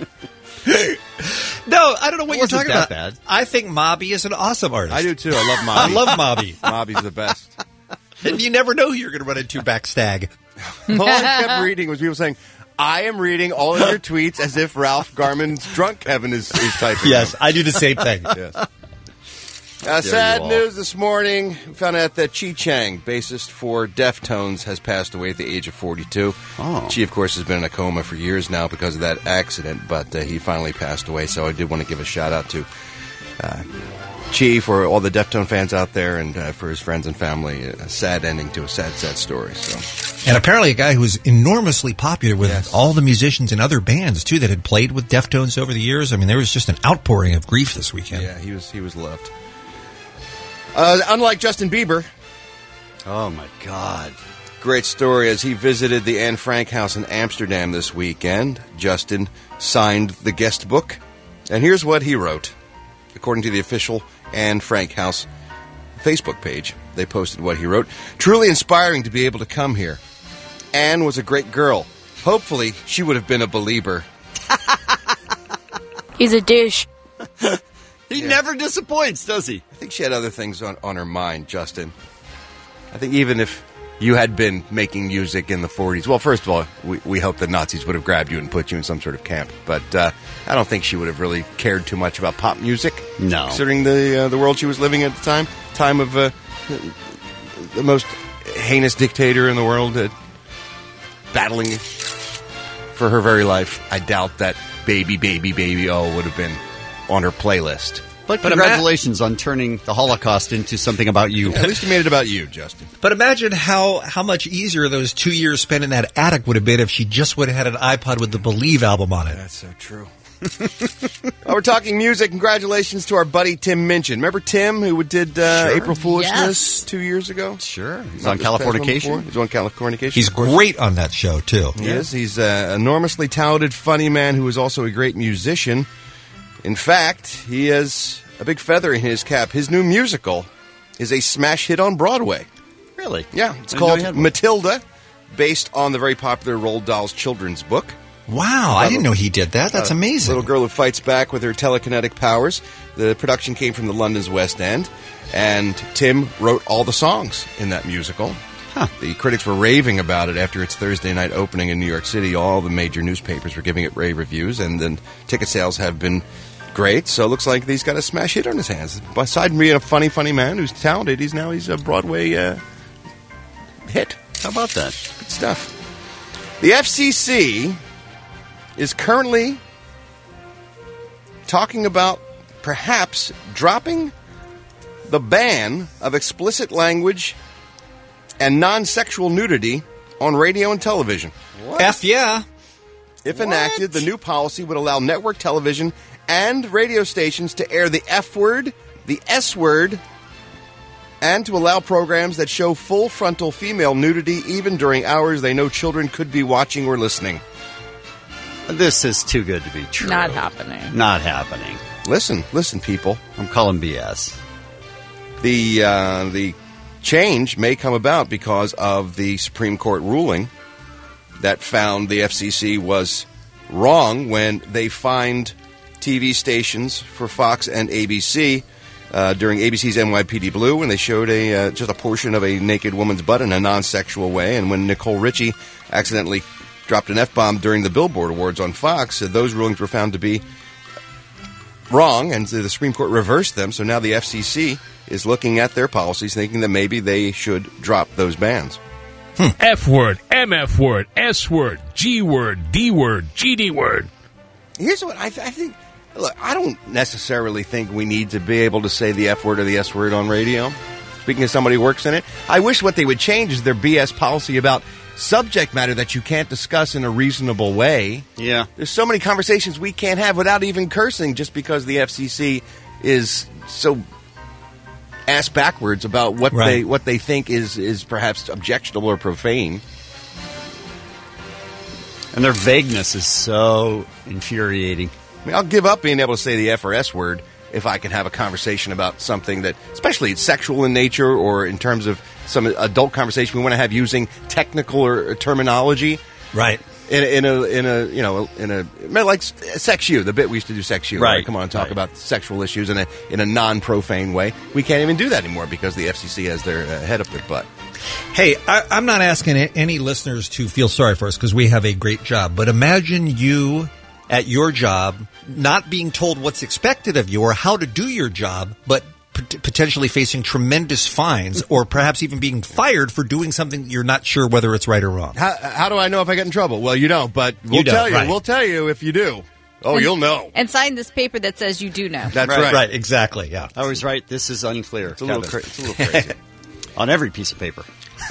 No, I don't know what It you're wasn't talking that about. bad. I think Mobby is an awesome artist. I do, too. I love Mobby. I love Mobby. Mobby's the best. And you never know who you're going to run into backstag. All I kept reading was people saying, I am reading all of your tweets as if Ralph Garman's drunk Kevin is, is typing. Yes, them. I do the same thing. Yes. Uh, sad news this morning. We found out that Chi Chang, bassist for Deftones, has passed away at the age of forty-two. Oh. Chi, of course, has been in a coma for years now because of that accident, but uh, he finally passed away, so I did want to give a shout-out to uh, Chi for all the Deftone fans out there and uh, for his friends and family. A sad ending to a sad, sad story. So, And apparently a guy who was enormously popular with Yes. all the musicians in other bands, too, that had played with Deftones over the years. I mean, there was just an outpouring of grief this weekend. yeah, he was he was loved. Uh, unlike Justin Bieber, Oh, my God. great story as he visited the Anne Frank house in Amsterdam this weekend. Justin signed the guest book, and here's what he wrote. According to the official Anne Frank house Facebook page, they posted what he wrote. Truly inspiring to be able to come here. Anne was a great girl. Hopefully, she would have been a believer. He's a douche. He never disappoints, does he? I think she had other things on, on her mind, Justin. I think even if you had been making music in the forties, well, first of all, we, we hope the Nazis would have grabbed you and put you in some sort of camp. But uh, I don't think she would have really cared too much about pop music. No. Considering the uh, the world she was living in at the time. Time of uh, the most heinous dictator in the world uh, battling for her very life. I doubt that Baby, Baby, Baby Oh would have been on her playlist. But, But congratulations on turning the Holocaust into something about you. Yeah, at least you made it about you, Justin. But imagine how, how much easier those two years spent in that attic would have been if she just would have had an iPod with the Believe album on it. That's so true. Well, we're talking music. Congratulations to our buddy Tim Minchin. Remember Tim, who did uh, Sure. April Foolishness Yes. two years ago? Sure. He's Not on this past one Californication. before. He's on Californication. He's of course. great on that show, too. He is. He's an enormously talented, funny man who is also a great musician. In fact, he has a big feather in his cap. His new musical is a smash hit on Broadway. Really? Yeah, it's I didn't know called he had one. Matilda, based on the very popular Roald Dahl's children's book. Wow, I didn't know he did that. That's A amazing. Little girl who fights back with her telekinetic powers. The production came from the London's West End, and Tim wrote all the songs in that musical. Huh. The critics were raving about it after its Thursday night opening in New York City. All the major newspapers were giving it rave reviews, and then ticket sales have been great. So it looks like he's got a smash hit on his hands. Besides being a funny, funny man who's talented, he's now he's a Broadway uh, hit. How about that? Good stuff. The F C C is currently talking about perhaps dropping the ban of explicit language and non-sexual nudity on radio and television. What? F yeah. If enacted, the new policy would allow network television and radio stations to air the F word, the S word, and to allow programs that show full frontal female nudity even during hours they know children could be watching or listening. This is too good to be true. Not happening. Not happening. Listen, listen, people. I'm calling B S. The uh, the change may come about because of the Supreme Court ruling that found the F C C was wrong when they fined T V stations for Fox and A B C uh, during A B C's N Y P D Blue when they showed a uh, just a portion of a naked woman's butt in a non-sexual way, and when Nicole Richie accidentally dropped an F-bomb during the Billboard Awards on Fox, uh, those rulings were found to be wrong, and the Supreme Court reversed them, so now the F C C is looking at their policies, thinking that maybe they should drop those bans. Hmm. F word, M F word, S word, G word, D word, G D word. Here's what I, th- I think. Look, I don't necessarily think we need to be able to say the F word or the S word on radio. Speaking as somebody who works in it, I wish what they would change is their B S policy about subject matter that you can't discuss in a reasonable way. Yeah. There's so many conversations we can't have without even cursing just because the F C C is so ass backwards about what Right. they what they think is, is perhaps objectionable or profane. And their vagueness is so infuriating. I mean, I'll give up being able to say the F or S word if I can have a conversation about something that, especially it's sexual in nature or in terms of some adult conversation we want to have using technical or, or terminology. Right. In a, in a, in a, you know, in a, like Sex U, the bit we used to do Sex U. Right. Come on and talk Right. about sexual issues in a, in a non-profane way. We can't even do that anymore because the F C C has their uh, head up their butt. Hey, I, I'm not asking a- any listeners to feel sorry for us because we have a great job. But imagine you at your job not being told what's expected of you or how to do your job, but pot- potentially facing tremendous fines or perhaps even being fired for doing something you're not sure whether it's right or wrong. How, how do I know if I get in trouble? Well, you don't, but we'll You don't, tell you. right. We'll tell you if you do. Oh, you'll know. And sign this paper that says you do know. That's right. Right, exactly, yeah. I was right. This is unclear. It's a little, Kevin. cra- it's a little crazy. On every piece of paper.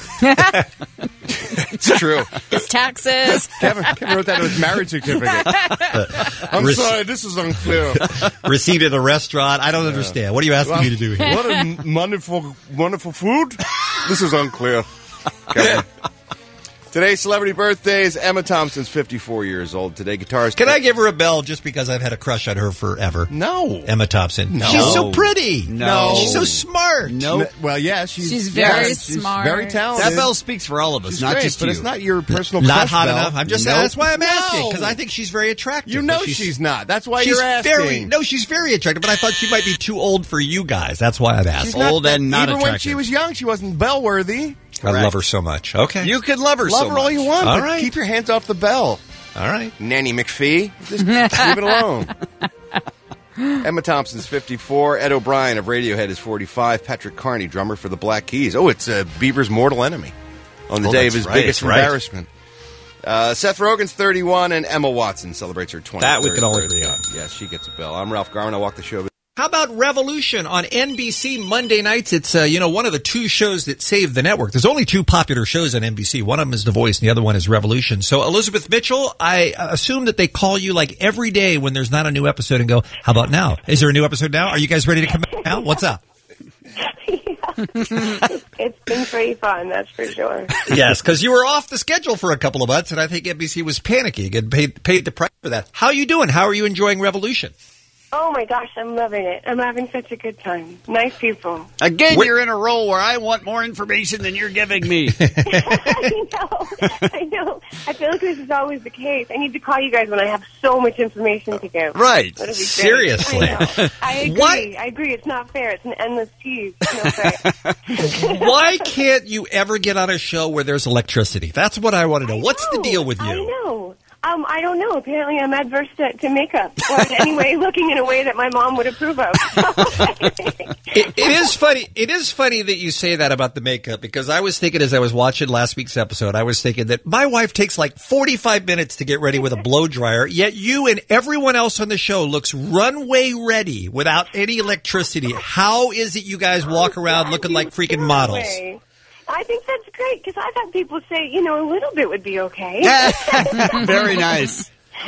It's true. His taxes. Kevin, Kevin wrote that in his marriage certificate. I'm Rec- sorry, this is unclear. Receipt at a restaurant. I don't understand. What are you asking me to do here? What a wonderful, wonderful food. This is unclear. Kevin. Today's celebrity birthday is Emma Thompson's fifty-four years old. Today, guitarist. Can I give her a bell just because I've had a crush on her forever? No. Emma Thompson. No. She's so pretty. No. She's so smart. No. Well, yeah, she's, She's very yes, she's smart. very talented. That bell speaks for all of us, She's not great, just but you. it's not your personal Not crush hot bell. enough. I'm just Nope. that's why I'm asking No. because I think she's very attractive. You know but she's, not. That's why she's you're asking. very no. She's very attractive, but I thought she might be too old for you guys. That's why I'm asking. She's not Old that- and not Even when attractive. she was young, she wasn't bell-worthy. I love her so much. Okay, You could love her Love so her all much. you want, All but right. keep your hands off the bell. all right. Nanny McPhee. Just leave it alone. Emma Thompson's fifty-four. Ed O'Brien of Radiohead is forty-five. Patrick Carney, drummer for the Black Keys. Oh, it's uh, Bieber's mortal enemy on the Oh, day of that's his right, biggest right. embarrassment. Uh, Seth Rogen's thirty-one, and Emma Watson celebrates her twenty-third That we can all birthday. agree on. Yes, she gets a bell. I'm Ralph Garman. I walk the show. How about Revolution on N B C Monday nights? It's, uh, you know, one of the two shows that saved the network. There's only two popular shows on N B C. One of them is The Voice, and the other one is Revolution. So, Elizabeth Mitchell, I assume that they call you like every day when there's not a new episode and go, how about now? Is there a new episode now? Are you guys ready to come out now? What's up? It's been pretty fun, that's for sure. Yes, because you were off the schedule for a couple of months, and I think N B C was panicking and paid, paid the price for that. How are you doing? How are you enjoying Revolution? Oh my gosh, I'm loving it. I'm having such a good time. Nice people. Again, you're in a role where I want more information than you're giving me. I know. I know. I feel like this is always the case. I need to call you guys when I have so much information to give. Right. That'd be great. Seriously. I know. I agree. What? I agree. It's not fair. It's an endless tease. No fair. Why can't you ever get on a show where there's electricity? That's what I want to know. What's the deal with you? I know. Um, I don't know. Apparently, I'm adverse to, to makeup, or anyway, looking in a way that my mom would approve of. It, it is funny. It is funny that you say that about the makeup, because I was thinking as I was watching last week's episode, I was thinking that my wife takes like forty-five minutes to get ready with a blow dryer, yet you and everyone else on the show looks runway ready without any electricity. How is it you guys walk around looking like freaking models? I think that's great, because I've had people say, you know, a little bit would be okay. Very nice.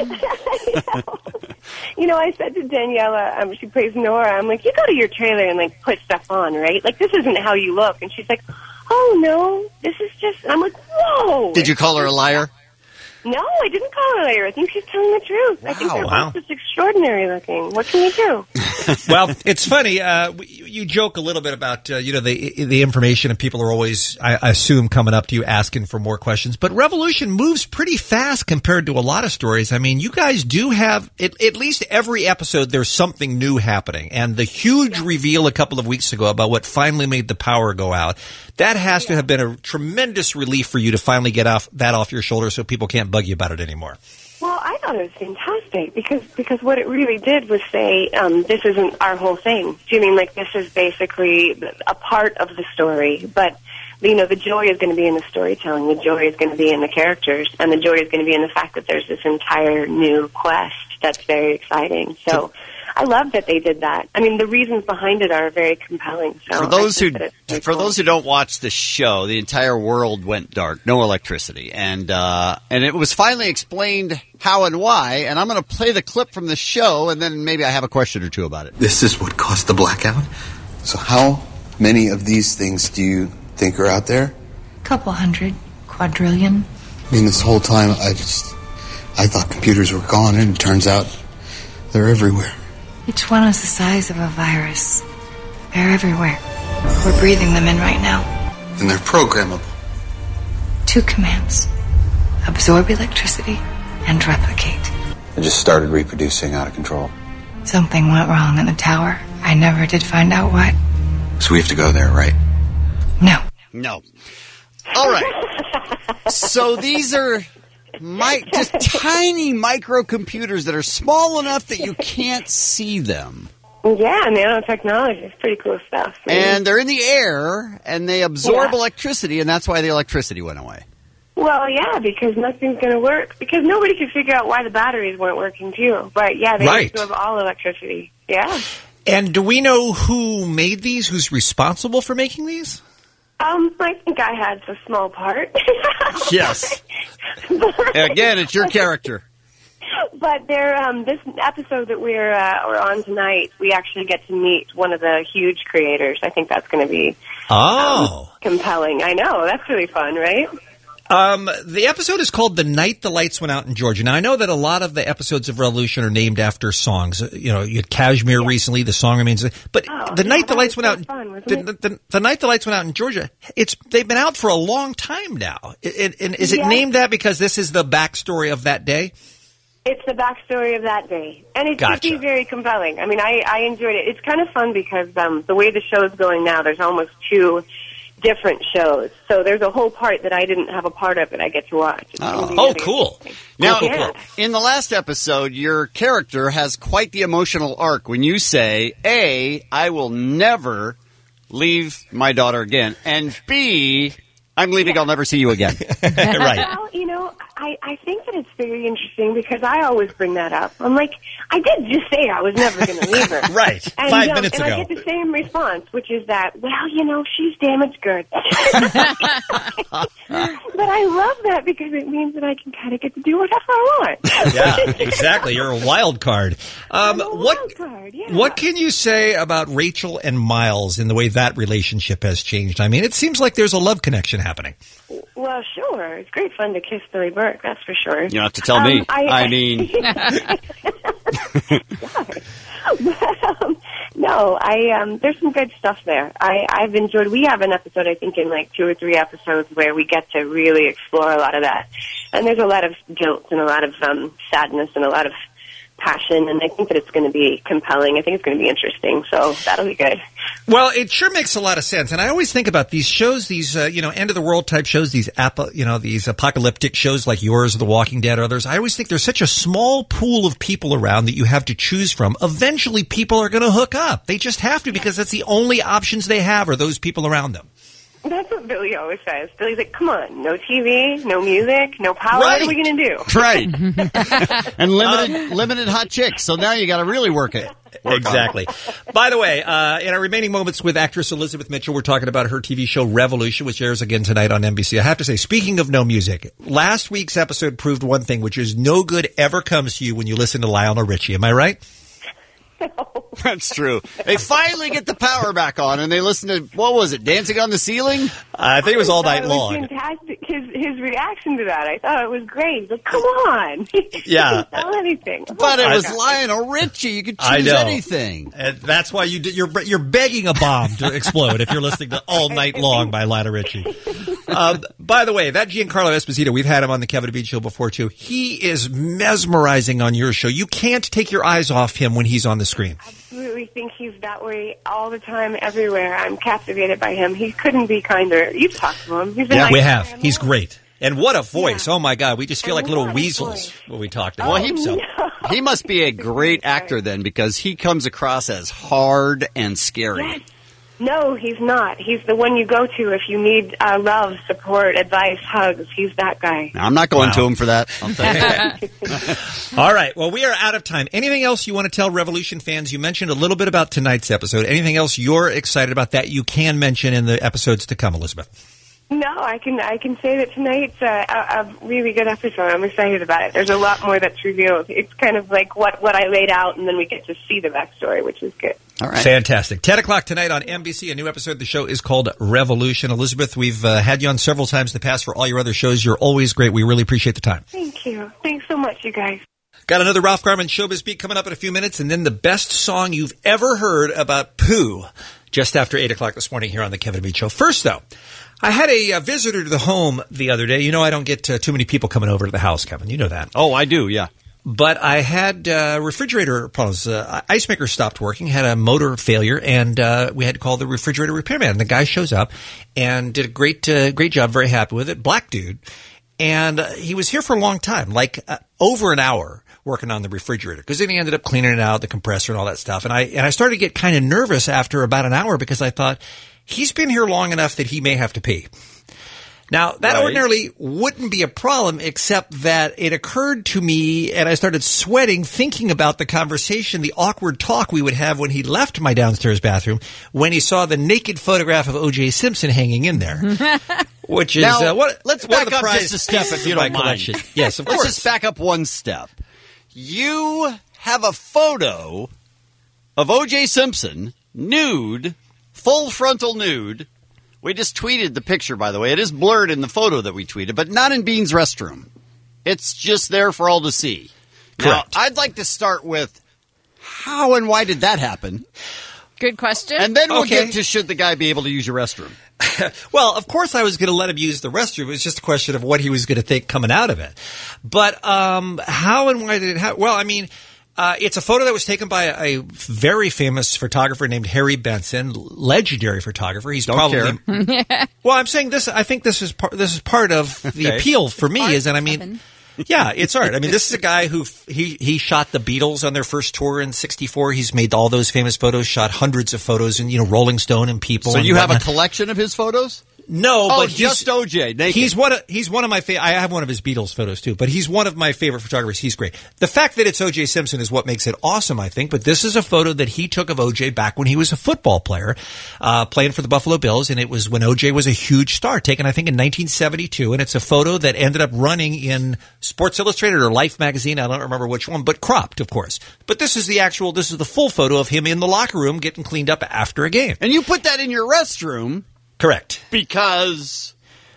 You know, I said to Daniela, um, she plays Nora, I'm like, you go to your trailer and, like, put stuff on, right? Like, this isn't how you look. And she's like, oh, no, this is just, and I'm like, whoa. Did you call her a liar? No, I didn't call her a liar. I think she's telling the truth. I think they're wow. both just extraordinary looking. What can you do? Well, it's funny. Uh, you joke a little bit about uh, you know the the information, and people are always, I assume, coming up to you asking for more questions. But Revolution moves pretty fast compared to a lot of stories. I mean, you guys do have at, at least every episode there's something new happening, and the huge reveal a couple of weeks ago about what finally made the power go out. That has to have been a tremendous relief for you to finally get off that off your shoulders, so people can't bug you about it anymore. Well, I thought it was fantastic because because what it really did was say, um, this isn't our whole thing. Do you mean like this is basically a part of the story? But, you know, the joy is going to be in the storytelling. The joy is going to be in the characters. And the joy is going to be in the fact that there's this entire new quest that's very exciting. So I love that they did that. I mean, the reasons behind it are very compelling. So for those who very for cool. those who don't watch the show, the entire world went dark, no electricity, and uh, and it was finally explained how and why. And I'm going to play the clip from the show, and then maybe I have a question or two about it. This is what caused the blackout? So how many of these things do you think are out there? Couple hundred, quadrillion. I mean, this whole time I just, I thought computers were gone, and it turns out they're everywhere. Each one is the size of a virus. They're everywhere. We're breathing them in right now. And they're programmable. Two commands. Absorb electricity and replicate. I just started reproducing out of control. Something went wrong in the tower. I never did find out what. So we have to go there, right? No. No. All right. So these are my, just tiny microcomputers that are small enough that you can't see them. Yeah, nanotechnology is pretty cool stuff. And they're in the air, and they absorb Yeah. electricity, and that's why the electricity went away. Well, yeah, because nothing's going to work. Because nobody could figure out why the batteries weren't working, too. But, yeah, they Right. absorb all electricity. Yeah. And do we know who made these? Who's responsible for making these? Um, I think I had a small part. Yes. Again, it's your character. But there, um, this episode that we're uh, we're on tonight, we actually get to meet one of the huge creators. I think that's going to be Oh. um, compelling. I know. That's really fun, right? Um, the episode is called "The Night the Lights Went Out in Georgia." Now, I know that a lot of the episodes of Revolution are named after songs. You know, you had Kashmir recently. The song remains, but Oh, the yeah, night the that lights was went so out. fun, wasn't the, it? the, the, the night the lights went out in Georgia. It's they've been out for a long time now. It, it, and is it Yeah. named that because this is the backstory of that day? It's the backstory of that day. And it's Gotcha. just very compelling. I mean, I, I enjoyed it. It's kind of fun because um, the way the show is going now, there's almost two different shows. So there's a whole part that I didn't have a part of that I get to watch. It's gonna be Oh, really cool. Now, Cool, cool, cool. in the last episode, your character has quite the emotional arc when you say, A, I will never leave my daughter again, and B, I'm leaving, I'll never see you again. Right. Well, you know, I, I think that it's very interesting because I always bring that up. I'm like, I did just say I was never going to leave her. Right. And, Five um, minutes and ago. I get the same response, which is that, well, you know, she's damaged good. But I love that because it means that I can kind of get to do whatever I want. Yeah, exactly. You're a wild card. Um, what wild card, yeah. what can you say about Rachel and Miles and the way that relationship has changed? I mean, it seems like there's a love connection happening. Well, sure. It's great fun to kiss Billy Burke, that's for sure. You don't have to tell me. Um, I, I mean- But, um, no, I um, there's some good stuff there. I, I've enjoyed. We have an episode, I think, in like two or three episodes where we get to really explore a lot of that. And there's a lot of guilt and a lot of um, sadness and a lot of passion, and I think that it's going to be compelling. I think it's going to be interesting, so that'll be good. Well, it sure makes a lot of sense, and I always think about these shows, these uh, you know, end of the world type shows, these ap- you know, these apocalyptic shows like yours, or The Walking Dead, or others. I always think there's such a small pool of people around that you have to choose from. Eventually, people are going to hook up. They just have to, because that's the only options they have are those people around them. That's what Billy always says. Billy's like, come on, no T V, no music, no power. Right. What are we going to do? Right. And limited limited hot chicks. So now you got to really work it. Work Exactly. By the way, uh, in our remaining moments with actress Elizabeth Mitchell, we're talking about her T V show Revolution, which airs again tonight on N B C. I have to say, speaking of no music, last week's episode proved one thing, which is no good ever comes to you when you listen to Lionel Richie. Am I right? That's true. They finally get the power back on, and they listen to, what was it, Dancing on the Ceiling? I think it was all I night thought it long. was fantastic. His, his reaction to that, I thought it was great. He's like, come on. He Yeah. didn't tell anything. But it Oh, was God. Lionel Richie. You could I choose know. anything. And that's why you did, you're you're begging a bomb to explode if you're listening to All Night Long by Lionel Richie. Um, by the way, that Giancarlo Esposito, we've had him on the Kevin and Bean Show before too. He is mesmerizing on your show. You can't take your eyes off him when he's on the screen. Absolutely think he's that way all the time, everywhere. I'm captivated by him. He couldn't be kinder. You've talked to him. He's a nice we have. man. He's great. And what a voice. Oh, my God. We just feel And like little what a weasels voice. when we talk to him. Well, he, So- he must be a great actor then, because he comes across as hard and scary. Yes. No, he's not. He's the one you go to if you need uh, love, support, advice, hugs. He's that guy. Now, I'm not going Wow. to him for that. I'll tell you that. All right. Well, we are out of time. Anything else you want to tell Revolution fans? You mentioned a little bit about tonight's episode. Anything else you're excited about that you can mention in the episodes to come, Elizabeth? No, I can I can say that tonight's a, a, a really good episode. I'm excited about it. There's a lot more that's revealed. It's kind of like what, what I laid out, and then we get to see the backstory, which is good. All right. Fantastic. ten o'clock tonight on N B C. A new episode of the show is called Revolution. Elizabeth, we've uh, had you on several times in the past for all your other shows. You're always great. We really appreciate the time. Thank you. Thanks so much, you guys. Got another Ralph Garman Showbiz Beat coming up in a few minutes, and then the best song you've ever heard about poo just after eight o'clock this morning here on the Kevin and Bean Show. First, though, I had a, uh visitor to the home the other day. You know I don't get uh, too many people coming over to the house, Kevin. You know that. Oh, I do, yeah. But I had uh, refrigerator problems. Uh, ice maker stopped working, had a motor failure, and uh, we had to call the refrigerator repairman. And the guy shows up and did a great uh, great job, very happy with it. Black dude. And uh, he was here for a long time, like uh, over an hour working on the refrigerator, because then he ended up cleaning it out, the compressor and all that stuff. And I and I started to get kind of nervous after about an hour, because I thought, he's been here long enough that he may have to pee. Now, that Right. ordinarily wouldn't be a problem, except that it occurred to me, and I started sweating thinking about the conversation, the awkward talk we would have when he left my downstairs bathroom, when he saw the naked photograph of O J Simpson hanging in there. Which is, Now, uh, what, let's one of back the up prize just a step, pieces if you of my don't mind. collection. Yes, of Let's course. just back up one step. You have a photo of O J Simpson, nude, full frontal nude. We just tweeted the picture, by the way. It is blurred in the photo that we tweeted, but not in Bean's restroom. It's just there for all to see. Correct. Now, I'd like to start with how and why did that happen? Good question. And then we'll Okay. get to should the guy be able to use your restroom. Well, of course I was going to let him use the restroom. It was just a question of what he was going to think coming out of it. But um, how and why did it happen? Well, I mean, uh, it's a photo that was taken by a very famous photographer named Harry Benson, legendary photographer. He's Don't probably well. I'm saying this. I think this is part. This is part of the Okay. appeal for me. Art, is that I mean. Kevin. Yeah, it's art. I mean, this is a guy who f- he he shot the Beatles on their first tour in sixty-four. He's made all those famous photos, shot hundreds of photos, and you know, Rolling Stone and People. So and you have a whatnot. collection of his photos? No, Oh, but he's- just O J, naked. He's one of he's one of my favorite. I have one of his Beatles photos too, but he's one of my favorite photographers. He's great. The fact that it's O J Simpson is what makes it awesome, I think. But this is a photo that he took of O J back when he was a football player, uh, playing for the Buffalo Bills, and it was when O J was a huge star, taken I think in nineteen seventy-two. And it's a photo that ended up running in Sports Illustrated or Life magazine. I don't remember which one, but cropped, of course. But this is the actual. This is the full photo of him in the locker room getting cleaned up after a game. And you put that in your restroom Correct. because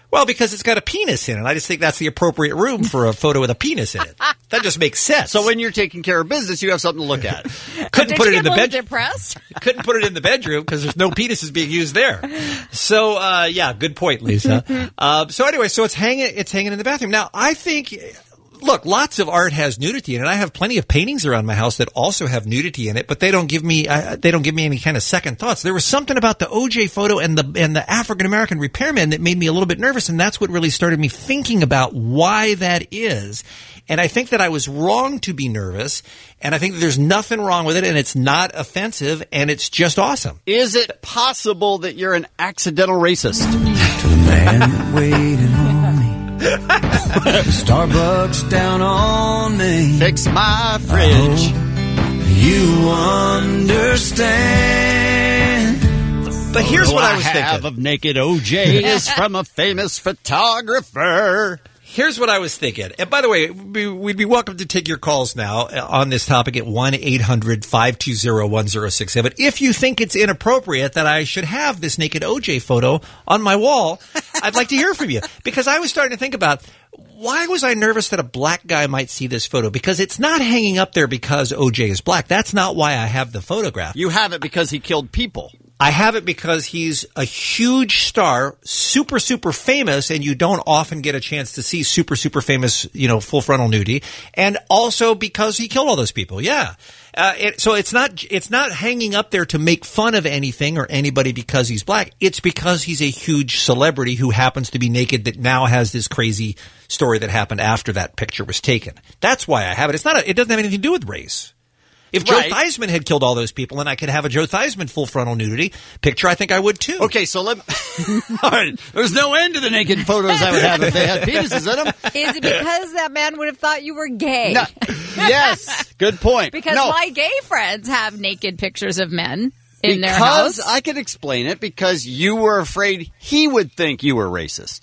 Well, because it's got a penis in it. I just think that's the appropriate room for a photo with a penis in it. That just makes sense. So when you're taking care of business, you have something to look at. Couldn't Did put you it in get the a little bedroom. depressed? Couldn't put it in the bedroom because there's no penises being used there. So, uh, yeah, good point, Lisa. uh, so anyway, so it's hanging, it's hanging in the bathroom. Now, I think, look, lots of art has nudity in it. I have plenty of paintings around my house that also have nudity in it, but they don't give me, uh, they don't give me any kind of second thoughts. There was something about the O J photo and the, and the African American repairman that made me a little bit nervous. And that's what really started me thinking about why that is. And I think that I was wrong to be nervous. And I think that there's nothing wrong with it, and it's not offensive, and it's just awesome. Is it possible that you're an accidental racist? To the man waiting on me. Starbucks down on me. Fix my fridge. You understand. But here's All what I was have thinking. of naked O J is from a famous photographer. Here's what I was thinking. And by the way, we'd be, we'd be welcome to take your calls now on this topic at one eight hundred five two zero one zero six seven. If you think it's inappropriate that I should have this naked O J photo on my wall, I'd like to hear from you. Because I was starting to think about, why was I nervous that a black guy might see this photo? Because it's not hanging up there because O J is black. That's not why I have the photograph. You have it because he killed people. I have it because he's a huge star, super, super famous, and you don't often get a chance to see super, super famous, you know, full frontal nudity. And also because he killed all those people. Yeah. Uh, it, so it's not, it's not hanging up there to make fun of anything or anybody because he's black. It's because he's a huge celebrity who happens to be naked that now has this crazy story that happened after that picture was taken. That's why I have it. It's not, a, it doesn't have anything to do with race. If Joe Right. Theismann had killed all those people and I could have a Joe Theismann full frontal nudity picture, I think I would too. Okay, so let all right. There's no end to the naked photos I would have if they had penises in them. Is it because that man would have thought you were gay? No. Yes, good point. Because no. my gay friends have naked pictures of men in because their house. I could explain it because you were afraid he would think you were racist.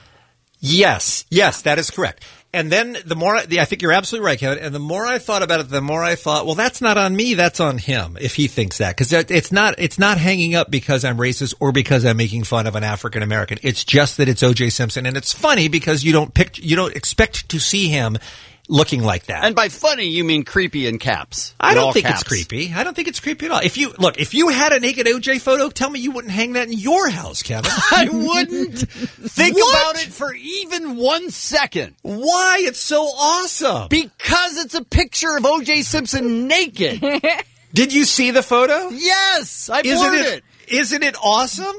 Yes, yes, that is correct. And then the more, I, I think you're absolutely right, Kevin, and the more I thought about it, the more I thought, well, that's not on me, that's on him, if he thinks that. Because it's not, it's not hanging up because I'm racist or because I'm making fun of an African American. It's just that it's O J Simpson, and it's funny because you don't pick, you don't expect to see him looking like that. And by funny, you mean creepy in caps. I In don't all think caps. it's creepy. I don't think it's creepy at all. If you look, if you had a naked O J photo, tell me you wouldn't hang that in your house, Kevin. I wouldn't think What? about it for even one second. Why? It's so awesome. Because it's a picture of O J Simpson naked. Did you see the photo? Yes, I Isn't blurred it, it. Isn't it awesome?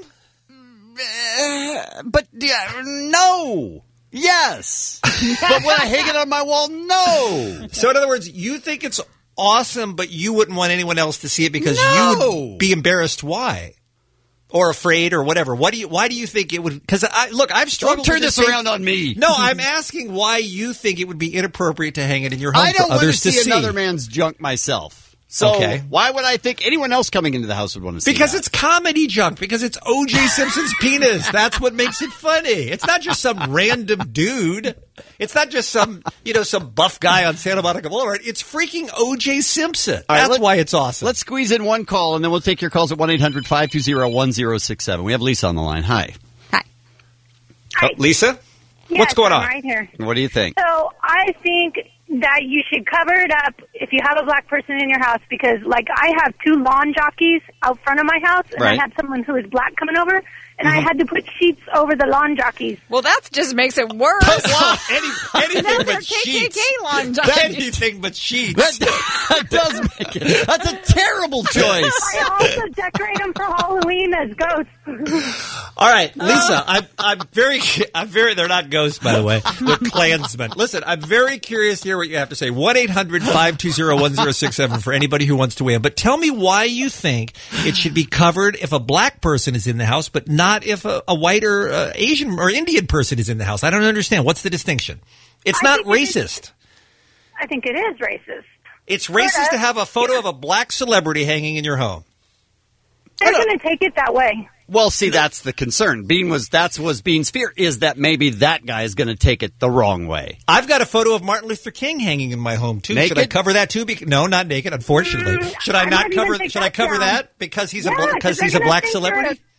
Uh, but yeah, no. Yes. But when I hang it on my wall, no. So in other words, you think it's awesome, but you wouldn't want anyone else to see it because No. you would be embarrassed. Why? Or afraid or whatever. What do you, why do you think it would, because I, look, I've struggled Don't turn with this same- around on me. No, I'm asking why you think it would be inappropriate to hang it in your home I don't for want to others see, to see. another man's junk myself. So Okay. why would I think anyone else coming into the house would want to see Because that? it's comedy junk. Because it's O J Simpson's penis. That's what makes it funny. It's not just some random dude. It's not just some, you know, some buff guy on Santa Monica Boulevard. It's freaking O J Simpson. All right, That's let- why it's awesome. Let's squeeze in one call, and then we'll take your calls at one eight hundred five two zero one zero six seven. We have Lisa on the line. Hi. Oh, Lisa? What's Yes, going I'm on? right here. What do you think? So I think that you should cover it up if you have a black person in your house because, like, I have two lawn jockeys out front of my house, and Right. I had someone who was black coming over, and I had to put sheets over the lawn jockeys. Well, that just makes it worse. Any, anything Those but are K K K sheets. lawn jockeys. Anything but sheets. That, that does make it. That's a terrible choice. I also decorate them for Halloween as ghosts. All right, Lisa, I'm, I'm very, I'm very, they're not ghosts, by the way. They're Klansmen. Listen, I'm very curious to hear what you have to say. one eight hundred five two zero one zero six seven for anybody who wants to weigh in. But tell me why you think it should be covered if a black person is in the house, but not if a, a white or uh, Asian or Indian person is in the house. I don't understand. What's the distinction? It's I not think it is- racist. I think it is racist. It's racist Sorta. to have a photo of a black celebrity hanging in your home. They're going to take it that way. Well, see, that's the concern. Bean was that's was Bean's fear is that maybe that guy is going to take it the wrong way. I've got a photo of Martin Luther King hanging in my home too. Naked? Should I cover that too? Bec- no, not naked, unfortunately. Should I I not might cover? even take Should I that cover down. that because he's Yeah, a bla- 'cause because they're he's a gonna black think you're celebrity?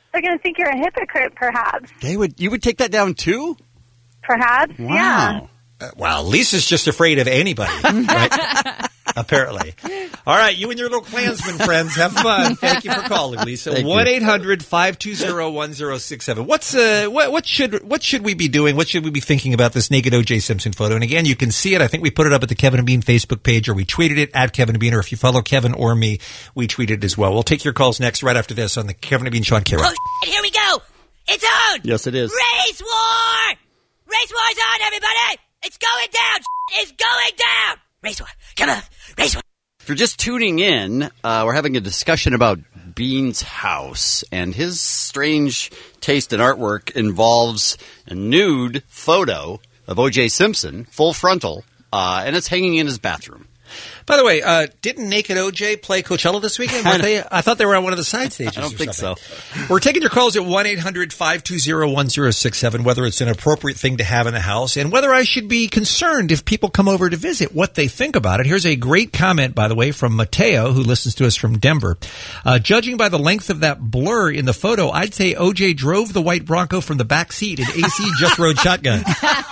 They're going to think you're a hypocrite, perhaps. They would. You would take that down too? Perhaps, Wow. yeah. Uh, wow, Lisa's just afraid of anybody, right? Apparently. All right, you and your little Klansman friends, have fun. Thank you for calling, Lisa. one eight hundred five two zero one zero six seven. What's uh what what should what should we be doing? What should we be thinking about this naked O J Simpson photo? And again, you can see it. I think we put it up at the Kevin and Bean Facebook page, or we tweeted it at Kevin and Bean, or if you follow Kevin or me, we tweeted it as well. We'll take your calls next, right after this, on the Kevin and Bean Show on K Rock. Oh, here we go. It's on. Yes, it is. Race war. Race war's on, everybody. It's going down. It's going down. Race war. Come on. Race war. If you're just tuning in, uh, we're having a discussion about Bean's house, and his strange taste in artwork involves a nude photo of O J Simpson, full frontal, uh, and it's hanging in his bathroom. By the way, uh, didn't Naked O J play Coachella this weekend? Weren't they? I thought they were on one of the side stages. I don't or think something. so. We're taking your calls at one eight hundred five two zero one zero six seven, whether it's an appropriate thing to have in the house and whether I should be concerned if people come over to visit, what they think about it. Here's a great comment, by the way, from Mateo, who listens to us from Denver. Uh, judging by the length of that blur in the photo, I'd say O J drove the white Bronco from the back seat and A C just rode shotgun.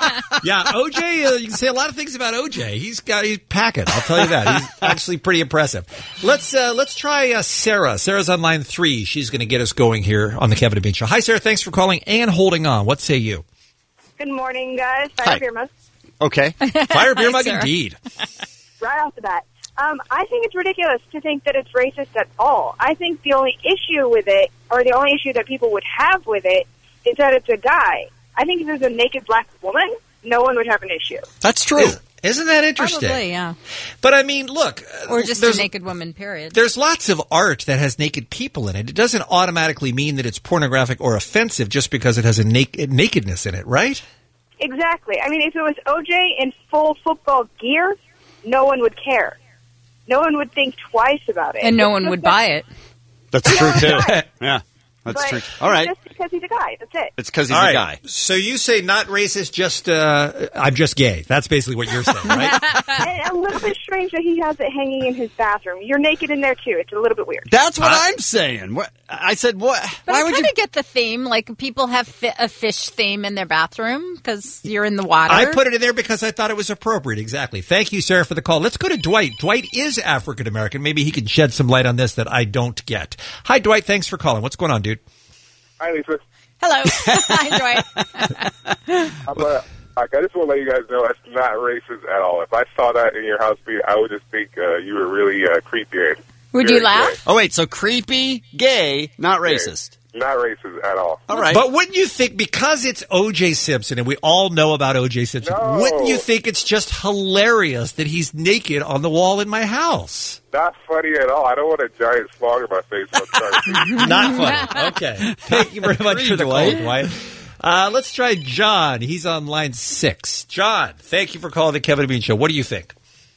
Yeah, O J, uh, you can say a lot of things about O J. He's got, he's packing, I'll tell you that. He's actually pretty impressive. Let's uh, let's try uh, Sarah. Sarah's on line three. She's going to get us going here on the Kevin and Bean Show. Hi, Sarah. Thanks for calling and holding on. What say you? Good morning, guys. Fire Hi. beer mug. Okay. Fire beer Hi, mug, Sarah. indeed. Right off the bat. Um, I think it's ridiculous to think that it's racist at all. I think the only issue with it, or the only issue that people would have with it, is that it's a guy. I think if there's a naked black woman, no one would have an issue. That's true. Isn't that interesting? Probably, yeah. But I mean, look. Or just a there's- naked woman, period. There's lots of art that has naked people in it. It doesn't automatically mean that it's pornographic or offensive just because it has a naked nakedness in it, right? Exactly. I mean, if it was O J in full football gear, no one would care. No one would think twice about it. And no one would buy it. That's true, too. Yeah, that's But true. All right. Just because he's a guy. That's it. It's because he's All a right. guy. So you say not racist, just uh, I'm just gay. That's basically what you're saying, right? And a little bit strange that he has it hanging in his bathroom. You're naked in there, too. It's a little bit weird. That's what I'm saying. What I said, what? But why I would kind you? of get the theme. Like, people have fi- a fish theme in their bathroom because you're in the water. I put it in there because I thought it was appropriate. Exactly. Thank you, Sarah, for the call. Let's go to Dwight. Dwight is African American. Maybe he can shed some light on this that I don't get. Hi, Dwight. Thanks for calling. What's going on, dude? Hi, Lisa. Hello. Hi, Dwight. I'm a, like, I just want to let you guys know that's not racist at all. If I saw that in your house, I would just think uh, you were really uh, creepy. Would Very you laugh? gay. Oh, wait. So creepy, gay, not racist. Not racist at all. All right. But wouldn't you think, because it's O J Simpson, and we all know about O J Simpson, No. wouldn't you think it's just hilarious that he's naked on the wall in my house? Not funny at all. I don't want a giant slog in my face. So I'm sorry. Not funny. Okay. Thank you very much for the call, Dwight. Uh, let's try John. He's on line six. John, thank you for calling the Kevin and Bean Show. What do you think?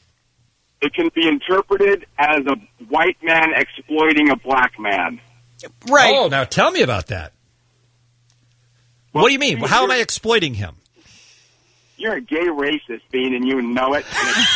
It can be interpreted as a white man exploiting a black man. Right. Oh, now tell me about that. What do you mean? How am I exploiting him? You're a gay racist, Bean, and you know it.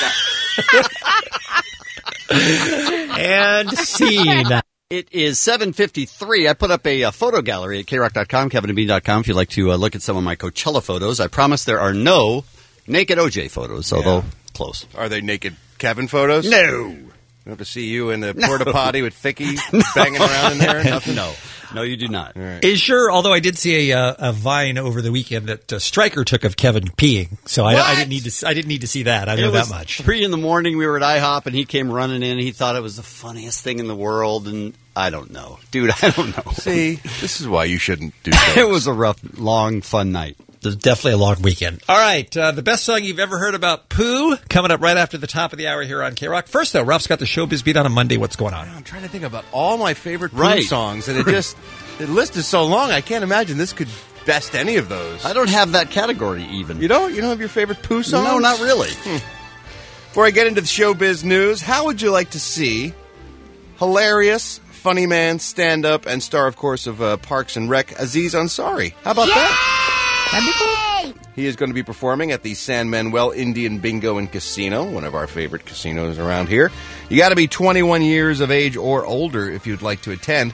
And scene. It is seven fifty-three. I put up a, uh photo gallery at K rock dot com, kevin and bean dot com, if you'd like to uh, look at some of my Coachella photos. I promise there are no naked O J photos, although close. Are they naked Kevin photos? No. We have to see you in the porta potty with Ficky banging around in there? Nothing? No. No, you do not. Is sure, although I did see a, uh, a Vine over the weekend that uh, Stryker took of Kevin peeing, so I, I didn't need to. I didn't need to see that. I know It was that much. Three in the morning, we were at IHOP, and he came running in. He thought it was the funniest thing in the world, and I don't know, dude. I don't know. See, this is why you shouldn't do that. It was a rough, long, fun night. It was definitely a long weekend. All right, uh, the best song you've ever heard about Pooh coming up right after the top of the hour here on K Rock. First, though, Ralph's got the Showbiz Beat on a Monday. What's going on? I'm trying to think about all my favorite Pooh Right. songs, and it just the list is so long. I can't imagine this could best any of those. I don't have that category even. You don't? You don't have your favorite Pooh songs? No, not really. Hmm. Before I get into the showbiz news, how would you like to see hilarious, funny man, stand-up, and star, of course, of uh, Parks and Rec, Aziz Ansari? How about that? That'd be cool. He is going to be performing at the San Manuel Indian Bingo and Casino, one of our favorite casinos around here. You got to be twenty-one years of age or older if you'd like to attend.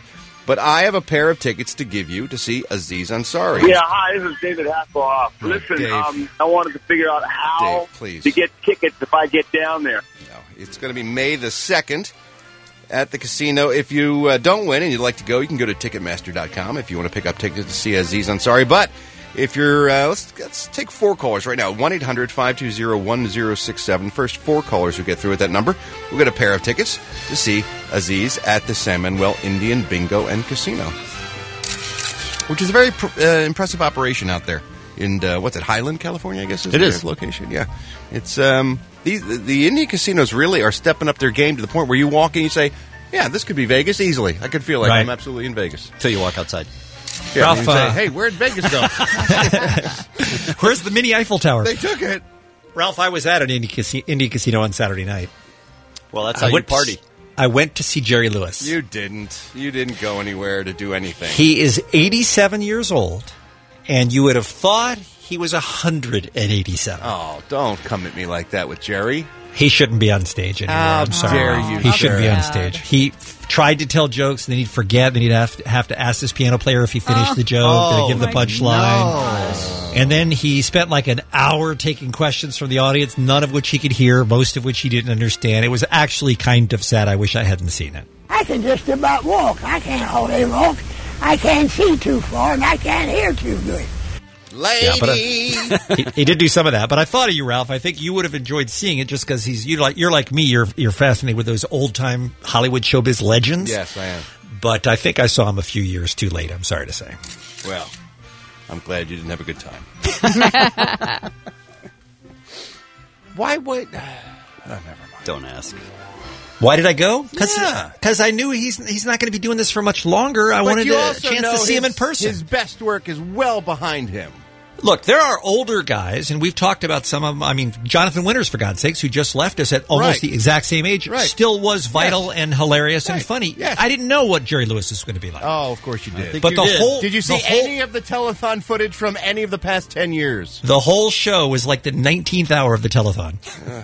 But I have a pair of tickets to give you to see Aziz Ansari. Yeah, hi, this is David Hasselhoff. Listen, Dave. um, I wanted to figure out how Dave, please. to get tickets if I get down there. It's going to be May the second at the casino. If you uh, don't win and you'd like to go, you can go to Ticketmaster dot com if you want to pick up tickets to see Aziz Ansari. But if you're, uh, let's, let's take four callers right now. one eight hundred five two zero one zero six seven. First four callers who get through at that number will get a pair of tickets to see Aziz at the San Manuel Indian Bingo and Casino, which is a very pr- uh, impressive operation out there in, uh, what's it, Highland, California, I guess is It their is. location. Yeah. It's, um, these, the, the Indian casinos really are stepping up their game to the point where you walk in and you say, yeah, this could be Vegas easily. I could feel like Right. I'm absolutely in Vegas. Till you walk outside. Yeah, Ralph, you say, uh, hey, where'd Vegas go? Where's the mini Eiffel Tower? They took it. Ralph, I was at an indie, casi- indie casino on Saturday night. Well, that's I how you went to party. s- I went to see Jerry Lewis. You didn't. You didn't go anywhere to do anything. He is eighty-seven years old, and you would have thought he was one hundred eighty-seven. Oh, don't come at me like that with Jerry. He shouldn't be on stage anymore. How I'm sorry. dare you, He shouldn't be sir. on stage. He f- tried to tell jokes, and then he'd forget, then he'd have to, have to ask his piano player if he finished the joke, Oh, to give the my punchline. And then he spent like an hour taking questions from the audience, none of which he could hear, most of which he didn't understand. It was actually kind of sad. I wish I hadn't seen it. I can just about walk. I can't hardly walk. I can't see too far, and I can't hear too good. Lady. Yeah, but uh, he, he did do some of that. But I thought of you, Ralph. I think you would have enjoyed seeing it just because he's you like you're like me. You're you're fascinated with those old time Hollywood showbiz legends. Yes, I am. But I think I saw him a few years too late. I'm sorry to say. Well, I'm glad you didn't have a good time. Why would... Oh, never mind. Don't ask. Why did I go? Because Yeah. I knew he's he's not going to be doing this for much longer. I But wanted you a also chance know to see him his- in person. His best work is well behind him. Look, there are older guys, and we've talked about some of them. I mean, Jonathan Winters, for God's sakes, who just left us at almost Right. the exact same age, Right. still was vital Yes. and hilarious and Right. funny. Yes. I didn't know what Jerry Lewis was going to be like. Oh, of course you did. But the whole Did you see the whole, any of the telethon footage from any of the past ten years? the whole show was like the nineteenth hour of the telethon.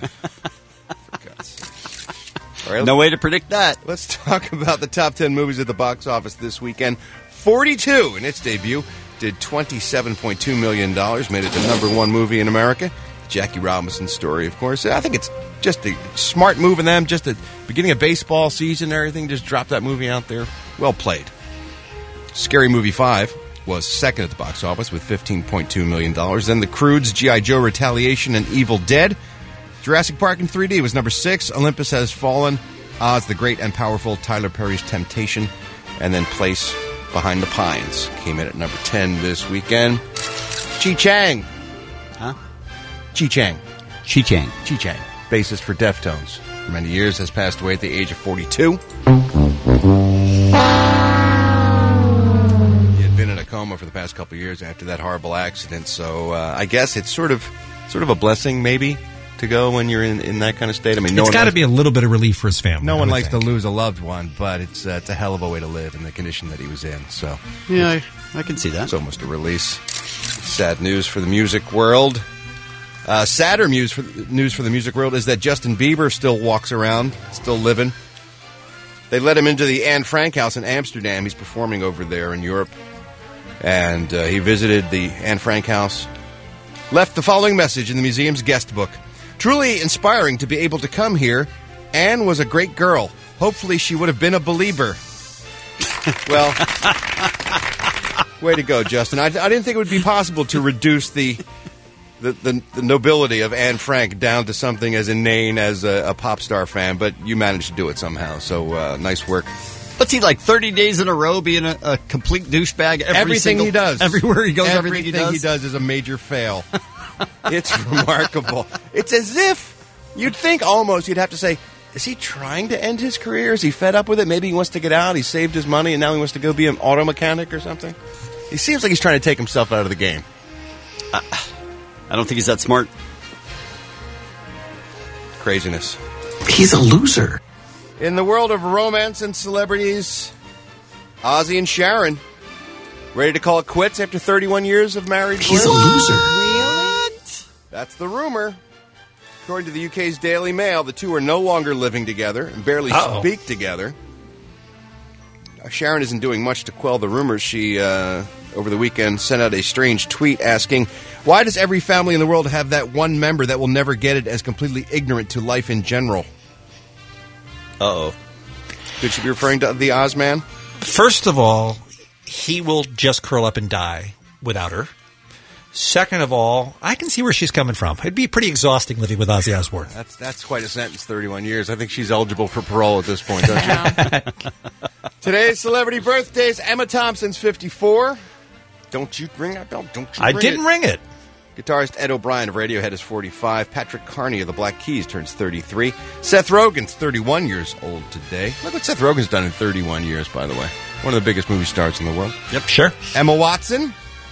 All right, No way to predict that. let's talk about the top ten movies at the box office this weekend. forty-two in its debut did twenty-seven point two million dollars, made it the number one movie in America. Jackie Robinson's story, of course. I think it's just a smart move in them, just the beginning of baseball season and everything, just drop that movie out there. Well played. Scary Movie five was second at the box office with fifteen point two million dollars. Then The Croods, G I. Joe Retaliation, and Evil Dead. Jurassic Park in three D was number six. Olympus Has Fallen, Oz the Great and Powerful, Tyler Perry's Temptation, and then Place Behind the Pines came in at number ten this weekend. Chi Chang. Huh? Chi Chang. Chi Chang. Chi Chang, bassist for Deftones. For many years, has passed away at the age of forty-two. He had been in a coma for the past couple of years after that horrible accident, so uh, I guess it's sort of sort of a blessing, maybe, to go when you're in, in that kind of state. I mean, no It's one got to likes- be a little bit of relief for his family. no I one would likes think. to lose a loved one, but it's uh, it's a hell of a way to live in the condition that he was in. So Yeah, I, I can see that. it's almost a release. Sad news for the music world. Uh, sadder news for news for the music world is that Justin Bieber still walks around, still living. They let him into the Anne Frank house in Amsterdam. He's performing over there in Europe, and uh, he visited the Anne Frank house. Left the following message in the museum's guest book: "Truly inspiring to be able to come here. Anne was a great girl. Hopefully, she would have been a believer." Well. Way to go, Justin. I, I didn't think it would be possible to reduce the the, the the nobility of Anne Frank down to something as inane as a, a pop star fan, but you managed to do it somehow, so uh, nice work. What's he like, thirty days in a row being a, a complete douchebag? Every Everything single, he does. Everywhere he goes, everything, everything, he, does. he does is a major fail. It's remarkable. It's as if you'd think almost you'd have to say, is he trying to end his career? Is he fed up with it? Maybe he wants to get out. He saved his money, and now he wants to go be an auto mechanic or something. He seems like he's trying to take himself out of the game. Uh, I don't think he's that smart. Craziness. He's a loser. In the world of romance and celebrities, Ozzy and Sharon ready to call it quits after thirty-one years of married bliss. He's a loser. Really? That's the rumor. According to the U K's Daily Mail, the two are no longer living together and barely Uh-oh. speak together. Sharon isn't doing much to quell the rumors. She, uh, over the weekend, sent out a strange tweet asking, why does every family in the world have that one member that will never get it as completely ignorant to life in general? Uh-oh. Could she be referring to the Ozman? First of all, he will just curl up and die without her. Second of all, I can see where she's coming from. It'd be pretty exhausting living with Ozzy Osbourne. That's that's quite a sentence, thirty-one years. I think she's eligible for parole at this point, don't you? Today's celebrity birthdays. Emma Thompson's fifty-four. Don't you ring that bell? Don't you I ring didn't it. ring it. Guitarist Ed O'Brien of Radiohead is forty-five. Patrick Carney of the Black Keys turns thirty-three. Seth Rogen's thirty-one years old today. Look what Seth Rogen's done in thirty-one years, by the way. One of the biggest movie stars in the world. Yep, sure. Emma Watson.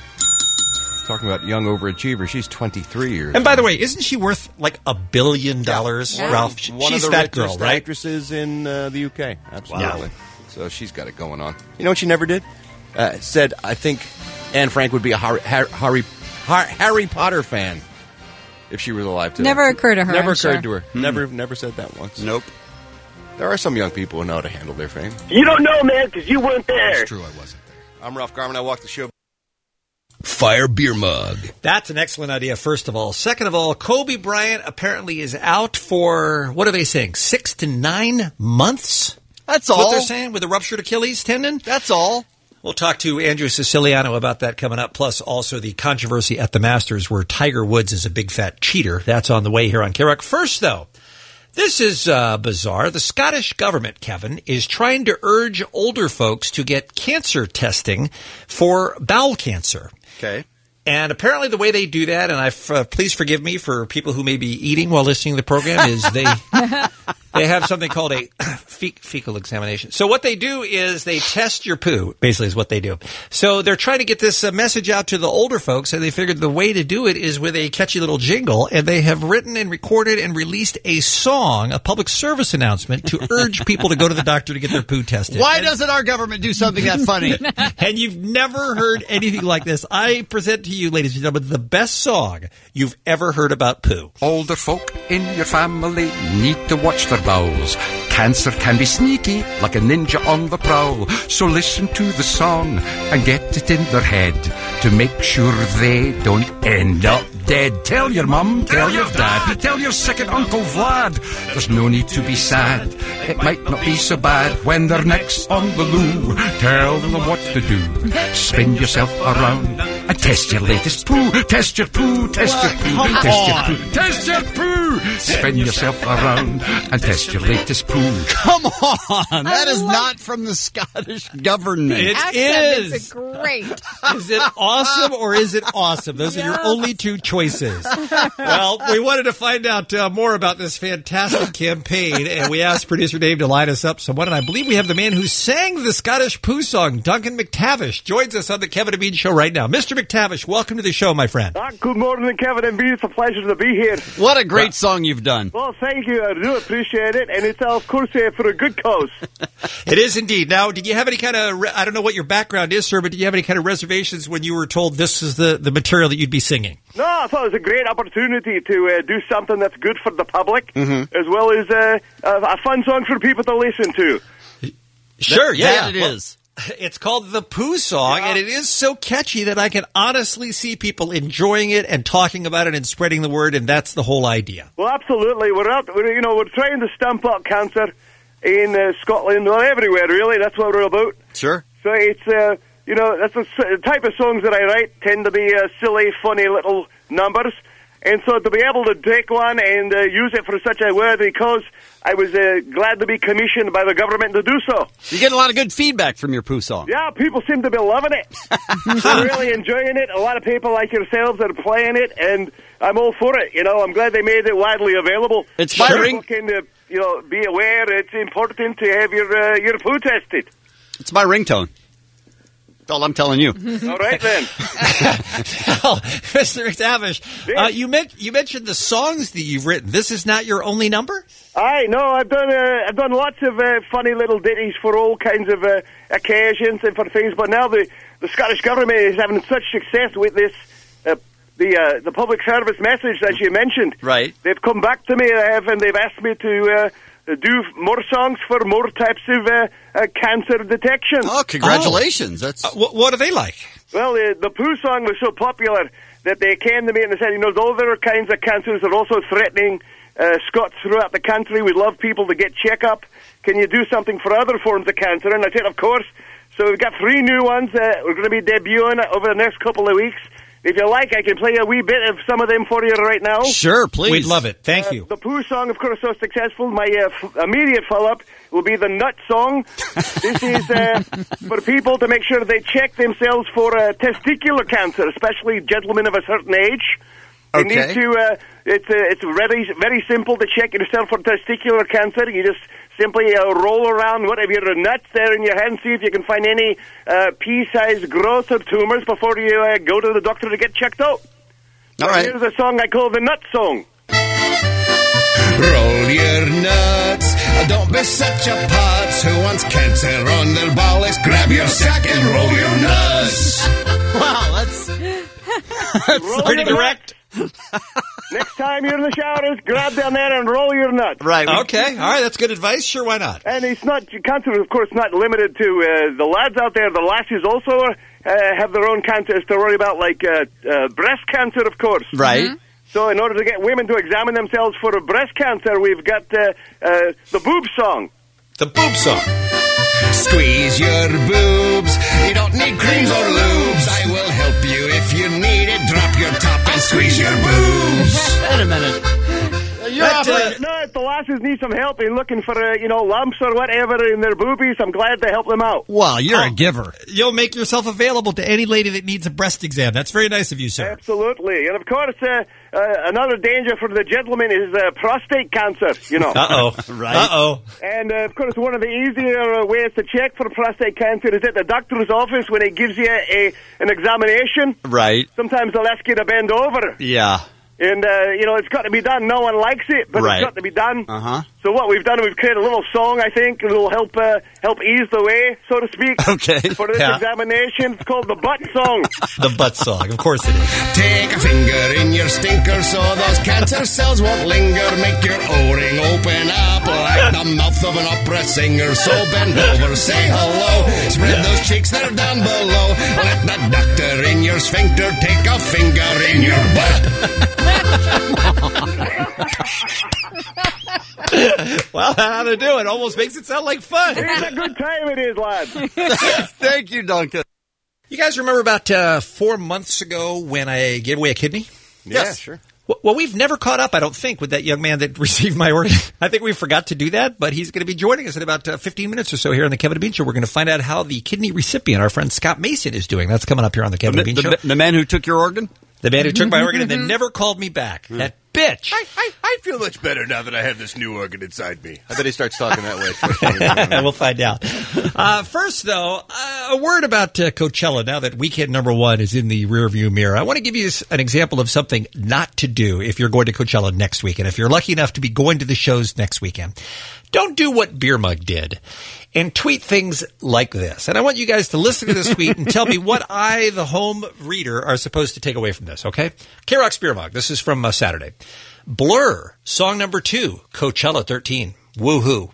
Talking about young overachiever. She's twenty-three years And by old. the way, isn't she worth like a billion dollars, Yeah. Ralph? One She's of the that girl, richest right? actresses in uh, the U K. Absolutely. Wow. So she's got it going on. You know what she never did? Uh, said, I think Anne Frank would be a Harry, Harry, Harry, Harry Potter fan if she was alive today. Never occurred to her, Never I'm occurred sure. to her. Hmm. Never, never said that once. Nope. There are some young people who know how to handle their fame. You don't know, man, because you weren't there. It's true, I wasn't there. I'm Ralph Garman. I walk the show. Fire beer mug. That's an excellent idea, first of all. Second of all, Kobe Bryant apparently is out for, what are they saying, six to nine months? That's That's what all. they're saying with a ruptured Achilles tendon? That's all. We'll talk to Andrew Siciliano about that coming up, plus also the controversy at the Masters where Tiger Woods is a big fat cheater. That's on the way here on K-Rock. First, though, this is uh, bizarre. The Scottish government, Kevin, is trying to urge older folks to get cancer testing for bowel cancer. Okay. And apparently the way they do that, and I uh, please forgive me for people who may be eating while listening to the program, is they they have something called a fe- fecal examination. So what they do is they test your poo, basically is what they do. So they're trying to get this uh, message out to the older folks, and they figured the way to do it is with a catchy little jingle, and they have written and recorded and released a song, a public service announcement, to urge people to go to the doctor to get their poo tested. Why And- doesn't our government do something that funny? and you've never heard anything like this. I present to you, ladies and gentlemen, the best song you've ever heard about poo. Older folk in your family need to watch their bowels. Cancer can be sneaky, like a ninja on the prowl. So listen to the song and get it in their head to make sure they don't end up dead. Tell your mum, tell your dad, tell your second Uncle Vlad. There's no need to be sad. It might not be so bad when they're next on the loo. Tell them what to do. Spin yourself around and test your latest poo. Test your poo, test your poo, test your poo, test your poo. Spin yourself around and test your latest poo. Come on. That is not from the Scottish government. It Accent is. makes it great. Is it awesome or is it awesome? Those are your only two choices. Well, we wanted to find out uh, more about this fantastic campaign, and we asked producer Dave to line us up someone, and I believe we have the man who sang the Scottish poo song, Duncan McTavish, joins us on the Kevin and Bean Show right now. Mister McTavish, welcome to the show, my friend. Ah, good morning, Kevin and Bean. It's a pleasure to be here. What a great song you've done. Well, thank you. I do appreciate it. And it's, uh, of course, uh, for a good cause. It is indeed. Now, did you have any kind of, re- I don't know what your background is, sir, but did you have any kind of reservations when you were told this is the, the material that you'd be singing? No, I thought it was a great opportunity to uh, do something that's good for the public, Mhm. as well as uh, a, a fun song for people to listen to. Sure, That- yeah. that yeah. it Well, is. It's called the Pooh Song, and it is so catchy that I can honestly see people enjoying it and talking about it and spreading the word, and that's the whole idea. Well, absolutely. We're out. We're, you know, we're trying to stamp out cancer in uh, Scotland, well, everywhere. Really, that's what we're about. Sure. So it's, uh, you know, that's the s- type of songs that I write tend to be uh, silly, funny little numbers. And so to be able to take one and uh, use it for such a worthy cause, I was uh, glad to be commissioned by the government to do so. You get a lot of good feedback from your poo song. Yeah, people seem to be loving it. They're really enjoying it. A lot of people like yourselves are playing it, and I'm all for it. You know, I'm glad they made it widely available. It's my People ring- can, uh, you know, be aware it's important to have your uh, your poo tested. It's my ringtone. That's all I'm telling you. All right, then. Well, Mister McTavish, uh, you, men- you mentioned the songs that you've written. This is not your only number? Aye, no, I've done uh, I've done lots of uh, funny little ditties for all kinds of uh, occasions and for things. But now the, the Scottish government is having such success with this, uh, the uh, the public service message that you mentioned. Right. They've come back to me uh, and they've asked me to uh, do more songs for more types of uh, uh, cancer detection. Oh, congratulations! That's Uh, wh- what are they like? Well, uh, the Pooh song was so popular that they came to me and they said, you know, all other kinds of cancers are also threatening uh, Scots throughout the country. We'd love people to get check-up. Can you do something for other forms of cancer? And I said, of course. So we've got three new ones that we're going to be debuting over the next couple of weeks. If you like, I can play a wee bit of some of them for you right now. Sure, please. We'd love it. Thank Uh, you. The Pooh song, of course, so successful. My uh, f- immediate follow-up will be the Nut song. This is uh, for people to make sure they check themselves for uh, testicular cancer, especially gentlemen of a certain age. They Okay. need to. Uh, it's uh, it's very very simple to check yourself for testicular cancer. You just simply uh, roll around one of your nuts there in your hand, see if you can find any uh, pea-sized growths or tumors before you uh, go to the doctor to get checked out. All right. Here's a song I call the Nut Song. Roll your nuts. Don't be such a putz. Who wants cancer on their balls? Grab your sack and roll your nuts. Wow, that's, Roll Pretty your direct. Next time you're in the showers, grab down there and roll your nuts. right. we- Okay, all right, that's good advice. Sure, why not? And it's not cancer, of course, not limited to uh, the lads out there. The lasses also uh, have their own cancers to worry about, like uh, uh, breast cancer, of course. Right. So in order to get women to examine themselves for breast cancer, we've got uh, uh, the boob song. The boob song. Squeeze your boobs. You don't need creams or lubes. I will help you if you need it. Drop your top and squeeze your boobs. Wait a minute. You're That, operating- No, if the lasses need some help in looking for, uh, you know, lumps or whatever in their boobies, I'm glad to help them out. Well, you're Oh. a giver. You'll make yourself available to any lady that needs a breast exam. That's very nice of you, sir. Absolutely. And, of course, uh, uh, another danger for the gentleman is uh, prostate cancer, you know. Uh-oh. Right. Uh-oh. And, uh, of course, one of the easier uh, ways to check for prostate cancer is at the doctor's office when he gives you a an examination. Right. Sometimes they'll ask you to bend over. Yeah. And, uh, you know, it's got to be done. No one likes it, but Right. it's got to be done. Uh-huh. So what we've done, we've created a little song, I think, that will help uh, help ease the way, so to speak, Okay. for this Yeah. examination. It's called the Butt Song. The butt song. Of course it is. Take a finger in your stinker so those cancer cells won't linger. Make your O-ring open up like the mouth of an opera singer. So bend over, say hello. Spread those cheeks that are down below. Let the doctor in your sphincter take a finger in your butt. Well, how to do it almost makes it sound like fun. It's a good time it is, lads. Thank you, Duncan. You guys remember about uh, four months ago when I gave away a kidney? Yeah, Yes. sure. Well, well, we've never caught up, I don't think, with that young man that received my organ. I think we forgot to do that, but he's going to be joining us in about uh, fifteen minutes or so here on the Kevin and Bean Show. We're going to find out how the kidney recipient, our friend Scott Mason, is doing. That's coming up here on the Kevin The, and Bean the, Show. the man who took your organ? The man who took my organ and then never called me back. That bitch. I, I, I feel much better now that I have this new organ inside me. I bet he starts talking that way. We'll find out. Uh, first, though, uh, a word about uh, Coachella. Now that weekend number one is in the rearview mirror, I want to give you an example of something not to do if you're going to Coachella next weekend. If you're lucky enough to be going to the shows next weekend, don't do what Beer Mug did and tweet things like this. And I want you guys to listen to this tweet and tell me what I, the home reader, are supposed to take away from this, okay? K-Rock's Beer Mug. This is from uh, Saturday. Blur, song number two, Coachella thirteen. Woohoo.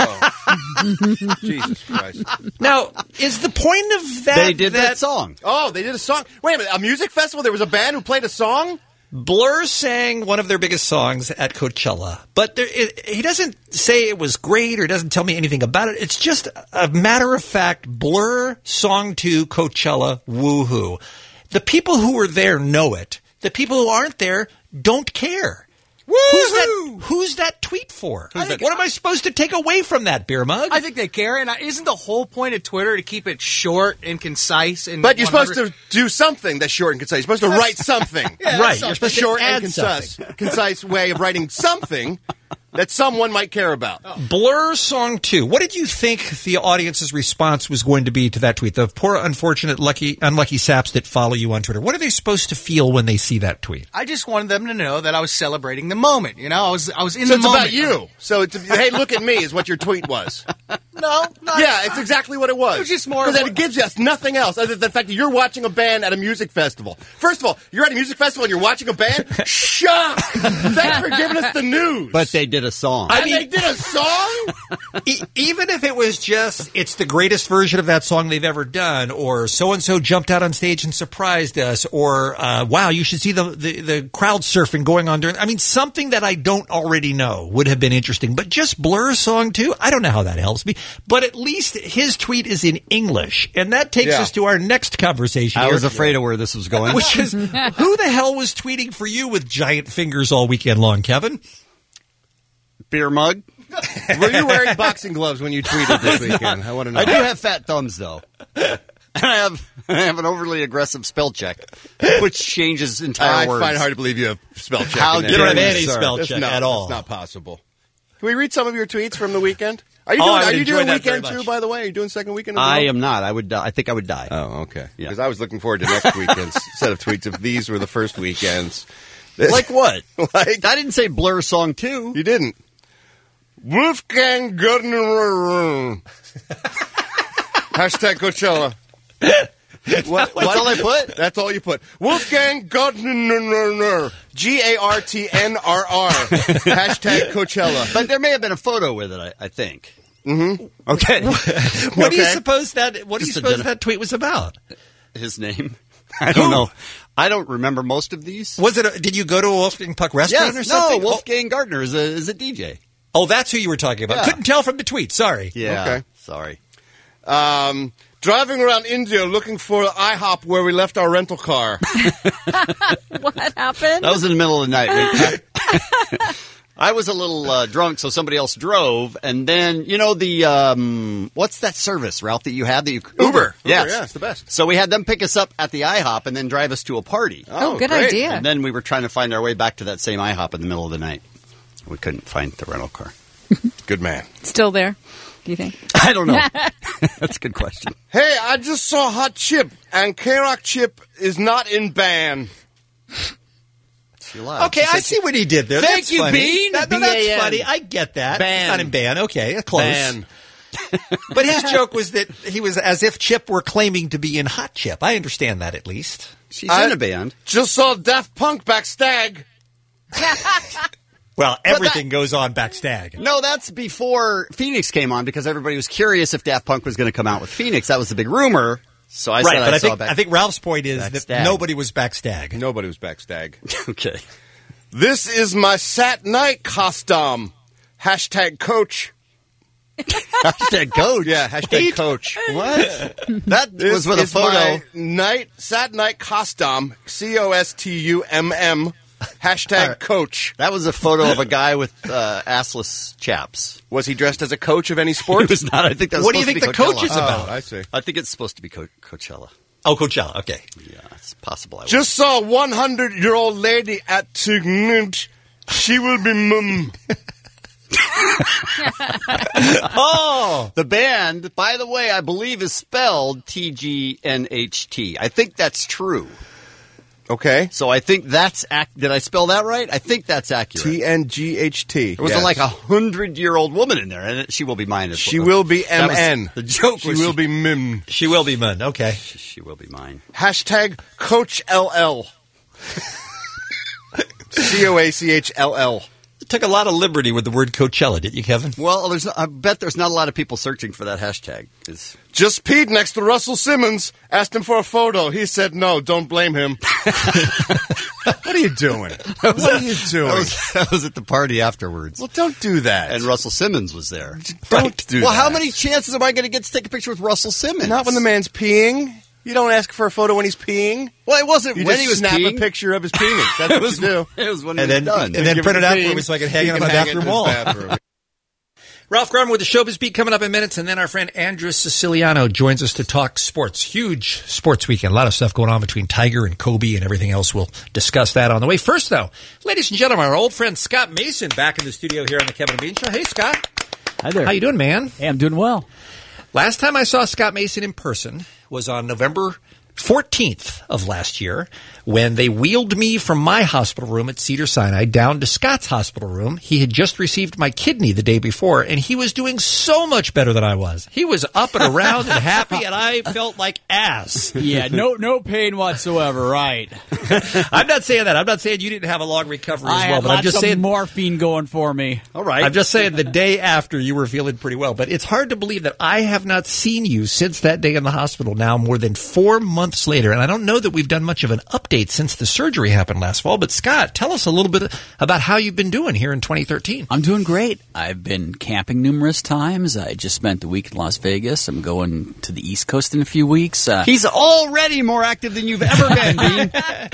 Oh. Jesus Christ. Now, is the point of that... They did that song. Oh, they did a song. Wait a minute, a music festival? There was a band who played a song? Blur sang one of their biggest songs at Coachella, but there, it, he doesn't say it was great or doesn't tell me anything about it. It's just a matter of fact, Blur song to Coachella, woohoo. The people who were there know it. The people who aren't there don't care. Who's that, who's that tweet for? I think- What am I supposed to take away from that, Beer Mug? I think they care, and isn't the whole point of Twitter to keep it short and concise? And But you're one hundred supposed to do something that's short and concise. You're supposed to write something. Yeah, Right, something. you're supposed to short add and concise, concise way of writing something that someone might care about. Blur song two. What did you think the audience's response was going to be to that tweet? The poor, unfortunate, lucky, unlucky saps that follow you on Twitter. What are they supposed to feel when they see that tweet? I just wanted them to know that I was celebrating the moment. You know, I was I was in So the it's moment. about you. So it's, hey, look at me is what your tweet was. No, no, not, yeah, it's exactly what it was. It was just more because of it gives us nothing else other than the fact that you're watching a band at a music festival. First of all, you're at a music festival and you're watching a band. Shock! Thanks for giving us the news. But they did a song. I and mean, they did a song. e- even if it was just it's the greatest version of that song they've ever done, or so and so jumped out on stage and surprised us, or uh, wow, you should see the, the the crowd surfing going on during. I mean, something that I don't already know would have been interesting. But just Blur's song too, I don't know how that helps me. But at least his tweet is in English, and that takes Yeah. us to our next conversation. I here, was afraid of where this was going. which is who the hell was tweeting for you with giant fingers all weekend long, Kevin? Beer mug. Were you wearing boxing gloves when you tweeted this weekend? I want to know. I do have fat thumbs, though. And I have I have an overly aggressive spell check, which changes entire I words. find it hard to believe you have spell check. How in you don't have there. any Sir, spell that's check not, at all. It's not possible. Can we read some of your tweets from the weekend? Are you Oh, doing, I would are you enjoy doing that very weekend too, much. by the way? Are you doing second weekend? as I well? am not. I would. Die. I think I would die. Oh, okay. Yeah. Because I was looking forward to next weekend's set of tweets if these were the first weekends. Like what? Like I didn't say Blur song two. You didn't. Wolfgang Gardner. Hashtag Coachella. What, That's all I put? That's all you put. Wolfgang Gardner. G A R T N R R. Hashtag Coachella. But there may have been a photo with it. I, I think. Mm-hmm. Okay. What do you Okay. suppose that? What do you Just a suppose gen- that tweet was about? His name. I don't know. I don't remember most of these. Was it? A, did you go to a Wolfgang Puck restaurant Yes. or something? No. Wolfgang Gardner is a is a D J. Oh, that's who you were talking about. Yeah. Couldn't tell from the tweet. Sorry. Yeah. Okay. Sorry. Um, driving around India looking for IHOP where we left our rental car. What happened? That was in the middle of the night. We- I was a little uh, drunk, so somebody else drove, and then you know the um, what's that service, Ralph, that you had that you Uber. Uber, Yes. yeah, it's the best. So we had them pick us up at the IHOP and then drive us to a party. Oh, good great. idea. And then we were trying to find our way back to that same IHOP in the middle of the night. We couldn't find the rental car. Good man. Still there, do you think? I don't know. That's a good question. Hey, I just saw Hot Chip, and K-Rock Chip is not in ban. She lied. Okay, I see what he did there. Thank That's you, funny. Bean. That, no, B A N. that's funny. I get that. Ban. It's not in ban. Okay, close. Ban. But his joke was that he was as if Chip were claiming to be in Hot Chip. I understand that at least. She's I- in a band. Just saw Daft Punk backstag. Well, everything goes on backstag. No, that's before Phoenix came on because everybody was curious if Daft Punk was going to come out with Phoenix. That was the big rumor. So I right, said but I, I saw think back. I think Ralph's point is Backstag. that nobody was backstag. Nobody was backstag. Okay. This is my Sat Night costume. Hashtag coach. Hashtag coach. Yeah, hashtag coach. What? That This was with a is photo. my night, Sat Night costume. C O S T U M M. Hashtag coach. That was a photo of a guy with uh, assless chaps. Was he dressed as a coach of any sport? He was not. I think that was What do you supposed think to be the coach Coachella. is about? Oh, I see. I think it's supposed to be Co- Coachella. Oh, Coachella. Okay. Yeah, it's possible. I Just saw a one hundred year old lady at Tignant. She will be mum. Oh, The band, by the way, I believe is spelled T G N H T. I think that's true. Okay. So I think that's ac- did I spell that right? I think that's accurate. T N G H T. There was a, like a hundred year old woman in there, and it, she will be mine. As She well. will be That M was- N. The joke She was will be mim. she will be Mun. Okay. She, she will be mine. Hashtag Coach L L. C O A C H L L. Took a lot of liberty with the word Coachella, didn't you, Kevin? Well, there's I bet there's not a lot of people searching for that hashtag. It's, Just peed next to Russell Simmons. Asked him for a photo. He said no. Don't blame him. What are you doing? What are you doing? that, was, that was at the party afterwards. Well, don't do that. And Russell Simmons was there. Don't do well, that. how many chances am I going to get to take a picture with Russell Simmons? Not when the man's peeing. You don't ask for a photo when he's peeing. Well, it wasn't You when just he was snap peeing. a picture of his penis. That's It what was, you do. it was when And he then, was done. and then Give print him it out the for me so I can hang He it on can my hang it in bathroom his wall. bathroom. Ralph Garman with the Showbiz Beat coming up in minutes, and then our friend Andrew Siciliano joins us to talk sports. Huge sports weekend. A lot of stuff going on between Tiger and Kobe and everything else. We'll discuss that on the way. First, though, ladies and gentlemen, our old friend Scott Mason back in the studio here on the Kevin and Bean Show. Hey, Scott. Hi there. How you doing, man? Hey, I'm doing well. Last time I saw Scott Mason in person was on November fourteenth of last year, when they wheeled me from my hospital room at Cedars-Sinai down to Scott's hospital room. He had just received my kidney the day before, and he was doing so much better than I was. He was up and around and happy, and I felt like ass. Yeah, no no pain whatsoever, right. I'm not saying that. I'm not saying you didn't have a long recovery as I well, had but I'm lots just of saying morphine going for me. All right. I'm just saying the day after you were feeling pretty well. But it's hard to believe that I have not seen you since that day in the hospital now more than four months later. And I don't know that we've done much of an update since the surgery happened last fall. But Scott, tell us a little bit about how you've been doing here in twenty thirteen. I'm doing great. I've been camping numerous times. I just spent the week in Las Vegas. I'm going to the East Coast in a few weeks. Uh, He's already more active than you've ever been, Bean.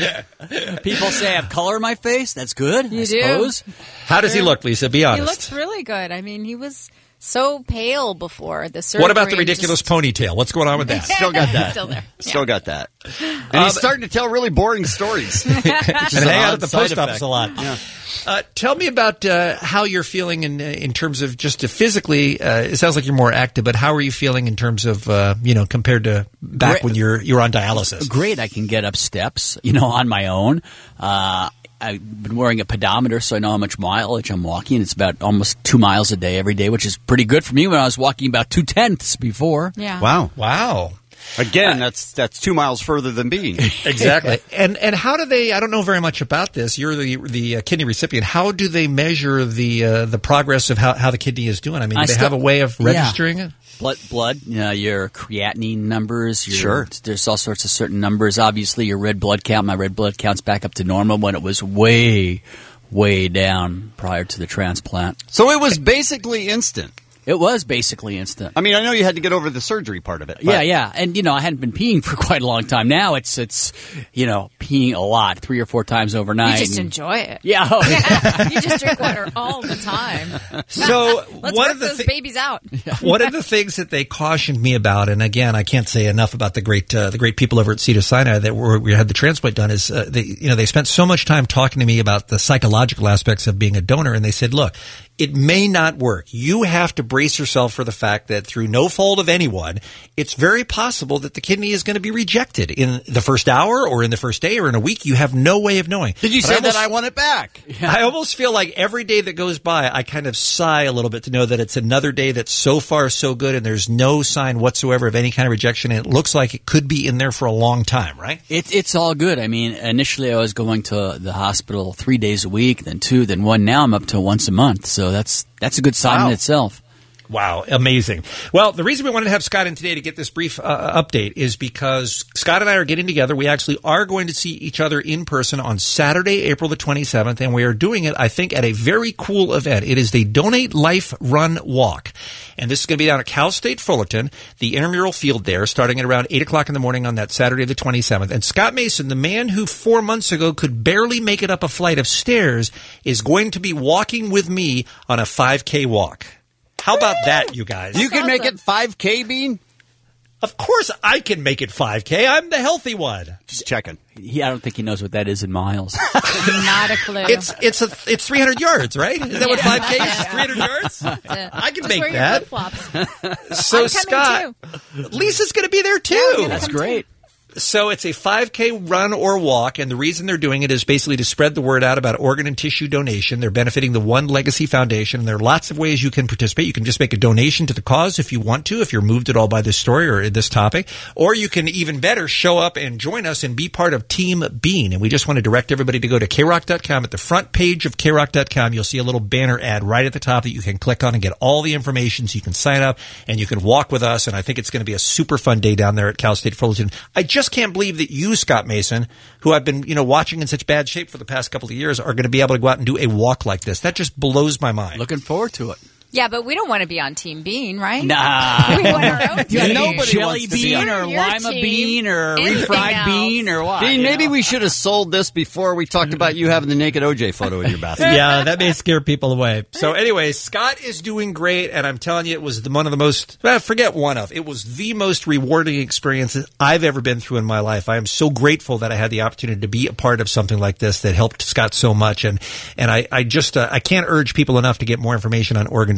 People say I have color in my face. That's good, You I do. suppose. How does he look, Lisa? Be He honest. looks really good. I mean, he was so pale before the surgery. What about the and ridiculous just- ponytail? What's going on with that? Still got that. Still there. Still got that. And Um, he's starting to tell really boring stories. and hang out at the post office a lot. Yeah. Uh, tell me about uh, how you're feeling in in terms of just uh, physically. Uh, it sounds like you're more active, but how are you feeling in terms of uh, you know compared to back Great. when you're you're on dialysis? Great. I can get up steps, you know, on my own. Uh, I've been wearing a pedometer, so I know how much mileage I'm walking. It's about almost two miles a day every day, which is pretty good for me when I was walking about two tenths before. Yeah. Wow. Wow. Again, that's that's two miles further than Bean. Exactly. And and how do they? I don't know very much about this. You're the the uh, kidney recipient. How do they measure the uh, the progress of how, how the kidney is doing? I mean, do I they still- have a way of yeah. registering it? Blood, blood, you know, your creatinine numbers. Your, Sure. There's all sorts of certain numbers. Obviously, your red blood count. My red blood count's back up to normal when it was way, way down prior to the transplant. So it was basically instant. It was basically instant. I mean, I know you had to get over the surgery part of it. but- Yeah, yeah, and you know, I hadn't been peeing for quite a long time. Now it's it's you know peeing a lot, three or four times overnight. You just and- enjoy it. Yeah, oh, Yeah, you just drink water all the time. So Let's one work of the those thi- babies out. One of the things that they cautioned me about, and again, I can't say enough about the great uh, the great people over at Cedars-Sinai that were, we had the transplant done, is uh, they you know they spent so much time talking to me about the psychological aspects of being a donor, and they said, look, it may not work. You have to brace yourself for the fact that through no fault of anyone, it's very possible that the kidney is going to be rejected in the first hour or in the first day or in a week. You have no way of knowing. Did you But say I almost- that I want it back? I almost feel like every day that goes by, I kind of sigh a little bit to know that it's another day that's so far so good and there's no sign whatsoever of any kind of rejection. And it looks like it could be in there for a long time, right? It, it's all good. I mean, initially I was going to the hospital three days a week, then two, then one. Now I'm up to once a month. So that's that's a good sign Wow. in itself. Wow, amazing. Well, the reason we wanted to have Scott in today to get this brief uh, update is because Scott and I are getting together. We actually are going to see each other in person on Saturday, April the twenty-seventh, and we are doing it, I think, at a very cool event. It is the Donate Life Run Walk, and this is going to be down at Cal State Fullerton, the intramural field there, starting at around eight o'clock in the morning on that Saturday the twenty-seventh. And Scott Mason, the man who four months ago could barely make it up a flight of stairs, is going to be walking with me on a five K walk. How about that, you guys? You can make it five K, Bean? Of course I can make it five K. I'm the healthy one. Just checking. He, I don't think he knows what that is in miles. Not a clue. It's it's a it's three hundred yards, right? Is that what five K is? three hundred yards? I can Just make wear your that. flip-flops. So I'm coming Scott, Lisa's going to be there too. Yeah, That's great. So it's a five K run or walk, and the reason they're doing it is basically to spread the word out about organ and tissue donation. They're benefiting the One Legacy Foundation, and there are lots of ways you can participate. You can just make a donation to the cause if you want to, if you're moved at all by this story or this topic, or you can even better show up and join us and be part of Team Bean. And we just want to direct everybody to go to K rock dot com. At the front page of K rock dot com, you'll see a little banner ad right at the top that you can click on and get all the information so you can sign up and you can walk with us. And I think it's going to be a super fun day down there at Cal State Fullerton. I just can't believe that you, Scott Mason, who I've been, you know, watching in such bad shape for the past couple of years, are going to be able to go out and do a walk like this. That just blows my mind. Looking forward to it. Yeah, but we don't want to be on Team Bean, right? Nah. We want our own Yeah, team. nobody Jelly wants to be bean on- or Your lima team. bean or Anything refried else. bean or what? Bean, you maybe know? we should have sold this before we talked about you having the naked O J photo in your bathroom. Yeah, that may scare people away. So anyway, Scott is doing great, and I'm telling you, it was the, one of the most, well, forget one of, it was the most rewarding experiences I've ever been through in my life. I am so grateful that I had the opportunity to be a part of something like this that helped Scott so much, and, and I, I just, uh, I can't urge people enough to get more information on organ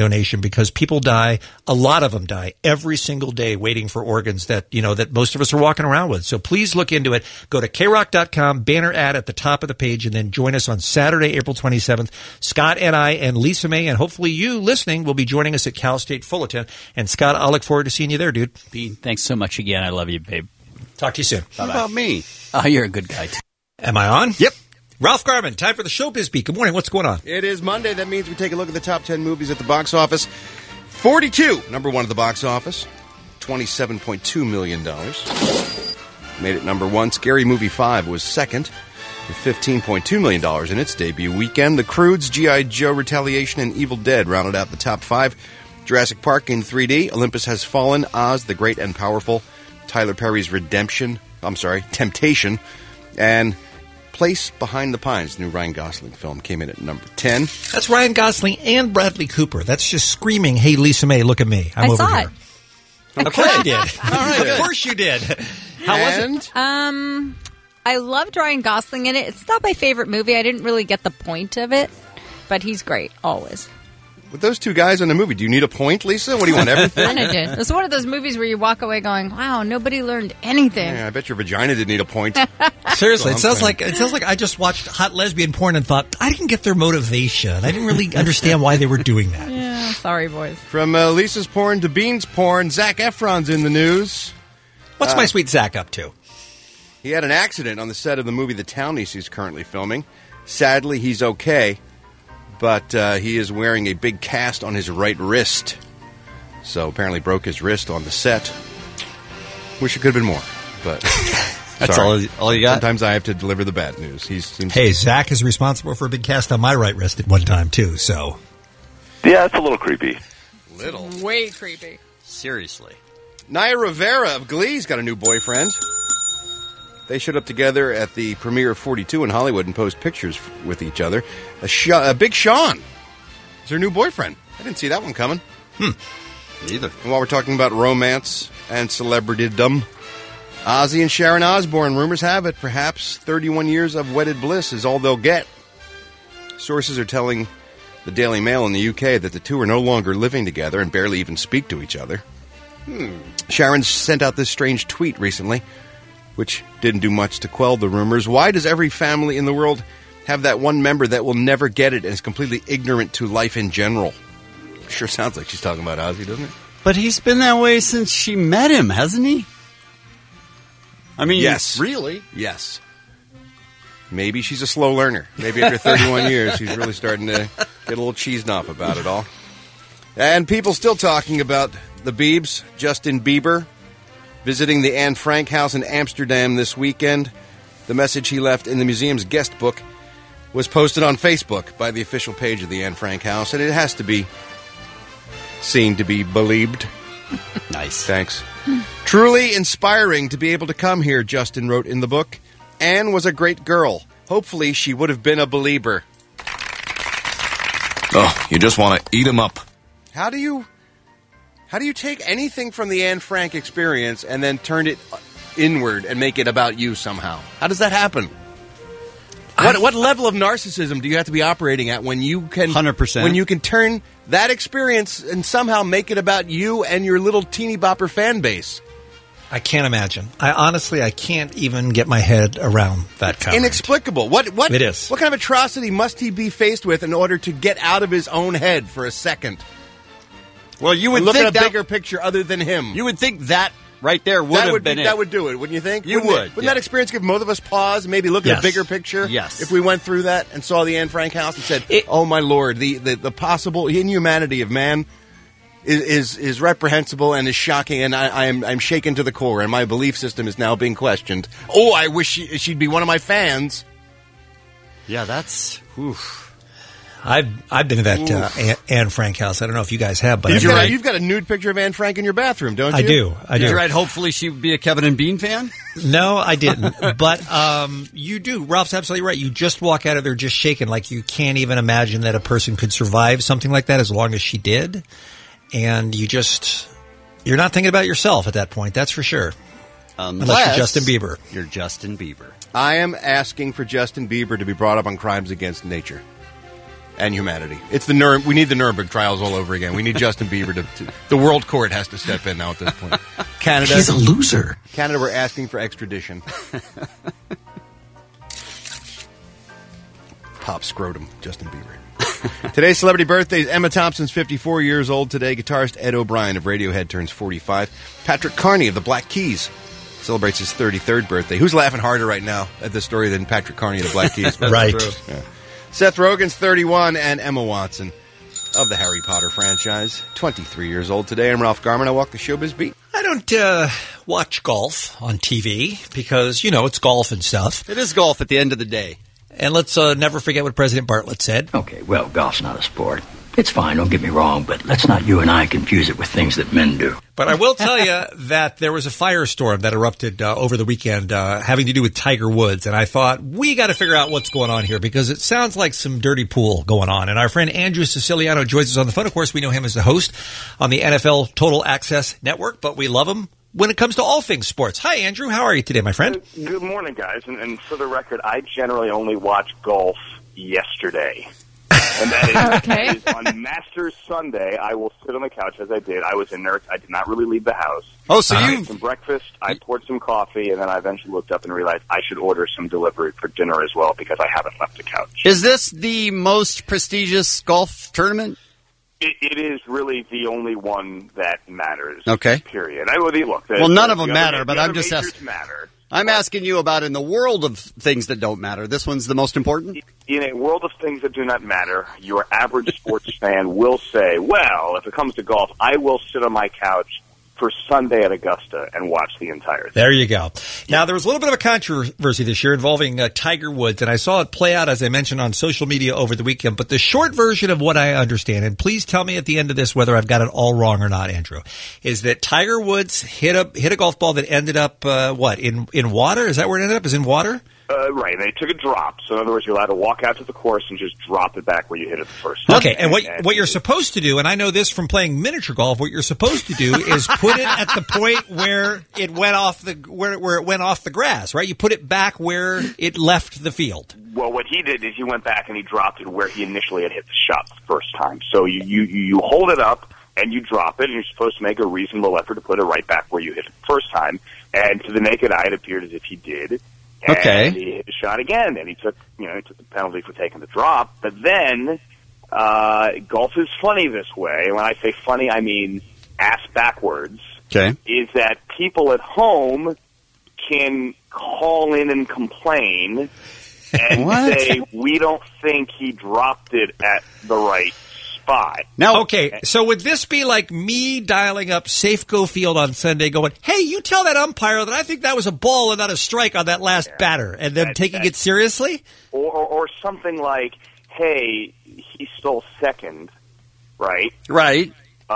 donation because people die. A lot of them die every single day waiting for organs that, you know, that most of us are walking around with. So please look into it. Go to K rock dot com, banner ad at the top of the page, and then join us on Saturday, April twenty-seventh. Scott and I and Lisa May, and hopefully you listening, will be joining us at Cal State Fullerton. And Scott, I'll look forward to seeing you there, dude. Bean, thanks so much again. I love you, babe. Talk to you soon. What about me? Oh, you're a good guy. Too. Am I on? Yep. Ralph Garman, time for the Showbiz Beat. Good morning. What's going on? It is Monday. That means we take a look at the top ten movies at the box office. forty-two, number one at the box office. twenty-seven point two million dollars. Made it number one. Scary Movie five was second with fifteen point two million dollars in its debut weekend. The Croods, G I. Joe, Retaliation, and Evil Dead rounded out the top five. Jurassic Park in three D, Olympus Has Fallen, Oz, the Great and Powerful, Tyler Perry's Redemption, I'm sorry, Temptation, and Place Behind the Pines, the new Ryan Gosling film, came in at number ten. That's Ryan Gosling and Bradley Cooper. That's just screaming, hey, Lisa May, look at me. I'm I over saw here. it. Of course you did. All right, of course you did. How and was it? Um, I loved Ryan Gosling in it. It's not my favorite movie. I didn't really get the point of it, but he's great, always. With those two guys in the movie, do you need a point, Lisa? What do you want, everything? I did. It's one of those movies where you walk away going, wow, nobody learned anything. Yeah, I bet your vagina didn't need a point. Seriously, it So I'm sounds saying. like it sounds like I just watched hot lesbian porn and thought I didn't get their motivation. I didn't really understand why they were doing that. Yeah, sorry, boys. From uh, Lisa's porn to Bean's porn, Zac Efron's in the news. What's Uh, my sweet Zach up to? He had an accident on the set of the movie The Townies he's currently filming. Sadly, he's okay, but uh, he is wearing a big cast on his right wrist. So apparently broke his wrist on the set. Wish it could have been more, but That's sorry. all, all you got? Sometimes I have to deliver the bad news. He seems Hey, Zach is responsible for a big cast on my right wrist at one time too. So Yeah, it's a little creepy. little. Way creepy. Seriously. Naya Rivera of Glee's got a new boyfriend. They showed up together at the premiere of forty-two in Hollywood and posed pictures f- with each other. A, Sh- a Big Sean is her new boyfriend. I didn't see that one coming. Hmm. Neither. And while we're talking about romance and celebritydom, Ozzy and Sharon Osbourne, rumors have it, perhaps thirty-one years of wedded bliss is all they'll get. Sources are telling the Daily Mail in the U K that the two are no longer living together and barely even speak to each other. Hmm. Sharon sent out this strange tweet recently, which didn't do much to quell the rumors. Why does every family in the world have that one member that will never get it and is completely ignorant to life in general? Sure sounds like she's talking about Ozzy, doesn't it? But he's been that way since she met him, hasn't he? I mean, Yes. really? Yes. Maybe she's a slow learner. Maybe after thirty-one years, she's really starting to get a little cheesed off about it all. And people still talking about the Biebs, Justin Bieber, visiting the Anne Frank house in Amsterdam this weekend. The message he left in the museum's guest book was posted on Facebook by the official page of the Anne Frank house, and it has to be seen to be believed. Nice. Thanks. Truly inspiring to be able to come here, Justin wrote in the book. Anne was a great girl. Hopefully she would have been a believer. Oh, you just want to eat them up. How do you how do you take anything from the Anne Frank experience and then turn it inward and make it about you somehow? How does that happen? What, what level of narcissism do you have to be operating at when you can one hundred percent. when you can turn that experience and somehow make it about you and your little teeny bopper fan base? I can't imagine. I honestly, I can't even get my head around that comment. Inexplicable. What what It is. What kind of atrocity must he be faced with in order to get out of his own head for a second? Well, you would And look think at a that, bigger picture other than him. You would think that right there would that have would been be, it. that would do it, wouldn't you think? You wouldn't would, It, wouldn't yeah. that experience give both of us pause? Maybe look at Yes. a bigger picture. Yes. If we went through that and saw the Anne Frank house and said, It- "Oh my Lord, the, the, the possible inhumanity of man is, is is reprehensible and is shocking, and I, I am I'm shaken to the core, and my belief system is now being questioned. Oh, I wish she, she'd be one of my fans." Yeah, that's... Oof. I've I've been to that uh, Anne, Anne Frank house. I don't know if you guys have, but You've I've got, been- a, you've got a nude picture of Anne Frank in your bathroom, don't you? I do. I Did do. you write, hopefully she would be a Kevin and Bean fan? No, I didn't. But um, you do. Ralph's absolutely right. You just walk out of there just shaken, like you can't even imagine that a person could survive something like that as long as she did. And you just, you're not thinking about yourself at that point, that's for sure. Unless Unless you're Justin Bieber. You're Justin Bieber. I am asking for Justin Bieber to be brought up on crimes against nature. and humanity. It's the Nur- We need the Nuremberg trials all over again. We need Justin Bieber to, to... The world court has to step in now at this point. Canada... He's a loser. Canada, we're asking for extradition. Pop scrotum, Justin Bieber. Today's celebrity birthdays. Emma Thompson's fifty-four years old today. Guitarist Ed O'Brien of Radiohead turns forty-five. Patrick Carney of the Black Keys celebrates his thirty-third birthday. Who's laughing harder right now at this story than Patrick Carney of the Black Keys? Right. Yeah. Seth Rogen's thirty-one, and Emma Watson of the Harry Potter franchise, twenty-three years old today. I'm Ralph Garman. I walk the showbiz beat. I don't uh, watch golf on T V because, you know, it's golf and stuff. It is golf at the end of the day. And let's uh, never forget what President Bartlett said. Okay, well, golf's not a sport. It's fine, don't get me wrong, but let's not you and I confuse it with things that men do. But I will tell you that there was a firestorm that erupted uh, over the weekend uh, having to do with Tiger Woods. And I thought, we got to figure out what's going on here because it sounds like some dirty pool going on. And our friend Andrew Siciliano joins us on the phone. Of course, we know him as the host on the N F L Total Access Network, but we love him when it comes to all things sports. Hi, Andrew. How are you today, my friend? Good morning, guys. And, and for the record, I generally only watch golf yesterday. And that is, okay. that is on Masters Sunday. I will sit on the couch as I did. I was inert. I did not really leave the house. Oh, so I you had some breakfast. I poured some coffee, and then I eventually looked up and realized I should order some delivery for dinner as well because I haven't left the couch. Is this the most prestigious golf tournament? It, it is really the only one that matters. Okay. Period. I will look. The, well, none the, of them the matter, other, but the I'm other just asking. Matter. I'm asking you about in the world of things that don't matter. This one's the most important? In a world of things that do not matter, your average sports fan will say, well, if it comes to golf, I will sit on my couch for Sunday at Augusta and watch the entire thing. There you go. Now, there was a little bit of a controversy this year involving uh, Tiger Woods, and I saw it play out, as I mentioned, on social media over the weekend. But the short version of what I understand, and please tell me at the end of this whether I've got it all wrong or not, Andrew, is that Tiger Woods hit a hit a golf ball that ended up, uh, what, in, in water? Is that where it ended up? Is in water? Uh, right. They took a drop. So, in other words, you're allowed to walk out to the course and just drop it back where you hit it the first time. Okay, and what what you're supposed to do, and I know this from playing miniature golf, what you're supposed to do is put it at the point where it went off the where where it went off the grass, right? You put it back where it left the field. Well, what he did is he went back and he dropped it where he initially had hit the shot the first time. So you you you hold it up and you drop it, and you're supposed to make a reasonable effort to put it right back where you hit it the first time. And to the naked eye, it appeared as if he did. And okay. he hit the shot again, and he took, you know, he took the penalty for taking the drop. But then, uh, golf is funny this way. When I say funny, I mean ass backwards. Okay. Is that people at home can call in and complain and say, we don't think he dropped it at the right spot. Now, okay, so would this be like me dialing up Safeco Field on Sunday going, hey, you tell that umpire that I think that was a ball and not a strike on that last yeah, batter, and then taking it seriously? Or, or, or something like, hey, he stole second, right? Right.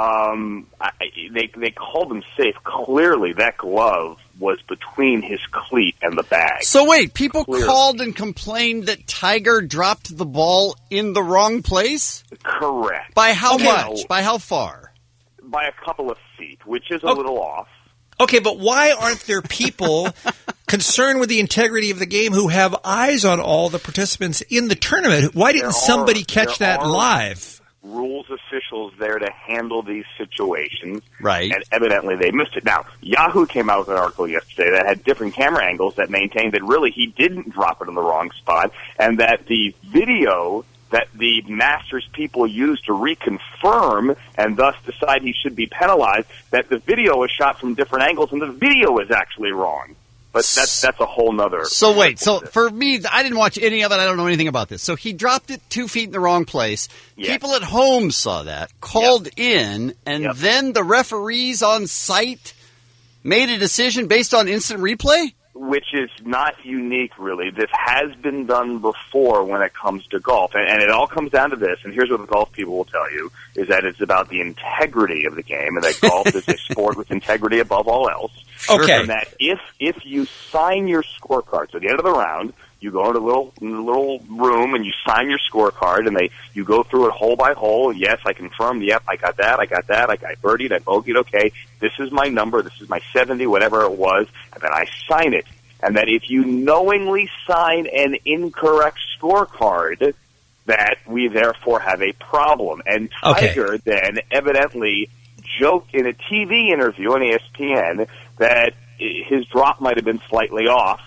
Um, I, they they called him safe. Clearly, that glove was between his cleat and the bag. So wait, people Clearly. called and complained that Tiger dropped the ball in the wrong place? Correct. By how Okay. much? By how far? By a couple of feet, which is a Okay. little off. Okay, but why aren't there people concerned with the integrity of the game who have eyes on all the participants in the tournament? Why didn't There somebody are- catch there that are live? Rules officials there to handle these situations. Right. And evidently they missed it. Now, Yahoo came out with an article yesterday that had different camera angles that maintained that really he didn't drop it in the wrong spot, and that the video that the Masters people used to reconfirm and thus decide he should be penalized, that the video was shot from different angles and the video is actually wrong. But that's that's a whole nother. So wait, so for me, I didn't watch any of it. I don't know anything about this. So he dropped it two feet in the wrong place. Yeah. People at home saw that, called yep. in, and yep. then the referees on site made a decision based on instant replay? Which is not unique, really. This has been done before when it comes to golf. And, and it all comes down to this, and here's what the golf people will tell you, is that it's about the integrity of the game, and that golf is a sport with integrity above all else. Okay. And that if if you sign your scorecard, so at the end of the round, you go into a little, in a little room and you sign your scorecard, and they you go through it hole by hole. Yes, I confirmed. Yep, I got that. I got that. I got birdied. I bogeyed. Okay, this is my number. This is my seventy, whatever it was, and then I sign it. And that if you knowingly sign an incorrect scorecard, that we therefore have a problem. And Tiger Okay. then evidently joked in a T V interview on E S P N that his drop might have been slightly off,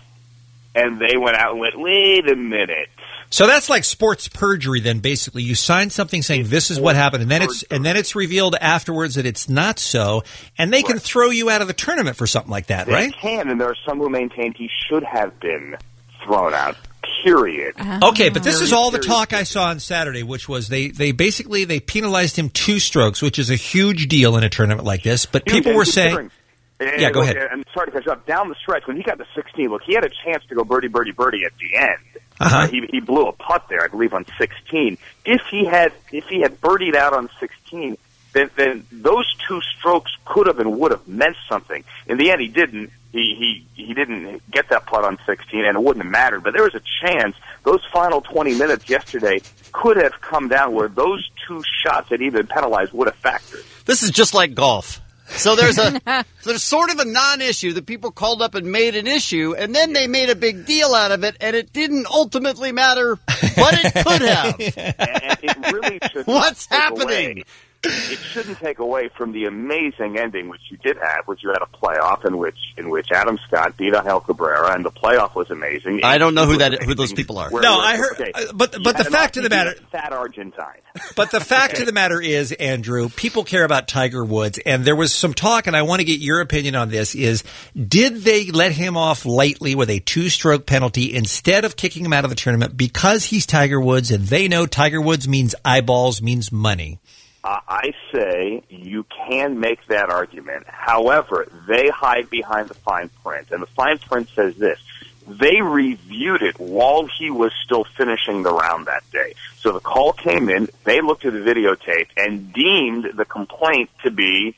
and they went out and went, wait a minute. So that's like sports perjury. Then basically, you sign something saying this is what happened, and then it's and then it's revealed afterwards that it's not so, and they can throw you out of the tournament for something like that, They right? can, and there are some who maintain he should have been thrown out, period. Okay, but this is all the talk I saw on Saturday, which was they, they basically they penalized him two strokes, which is a huge deal in a tournament like this. But Huge, people and were considering- saying, and- yeah, go look, ahead. I'm sorry to cut you off. Down the stretch, when he got to sixteen, look, he had a chance to go birdie, birdie, birdie at the end. Uh-huh. Uh, he, he blew a putt there, I believe, on sixteen. If he had if he had birdied out on sixteen, then, then those two strokes could have and would have meant something. In the end, he didn't. He, he he didn't get that putt on sixteen, and it wouldn't have mattered. But there was a chance those final twenty minutes yesterday could have come down where those two shots that even penalized would have factored. This is just like golf. So there's a so there's sort of a non-issue that people called up and made an issue, and then they made a big deal out of it, and it didn't ultimately matter, but it could have. And it really should. What's not take happening? away- It shouldn't take away from the amazing ending which you did have, which you had a playoff in which in which Adam Scott beat Angel Cabrera, and the playoff was amazing. I don't know who It was that who those people are. Where- No, where- I heard- okay. uh, but- You but the had an fact of the matter- fat Argentine. But the fact of the matter is, Andrew, people care about Tiger Woods, and there was some talk, and I want to get your opinion on this, is did they let him off lightly with a two-stroke penalty instead of kicking him out of the tournament because he's Tiger Woods, and they know Tiger Woods means eyeballs, means money? Uh, I say you can make that argument. However, they hide behind the fine print, and the fine print says this. They reviewed it while he was still finishing the round that day. So the call came in, they looked at the videotape, and deemed the complaint to be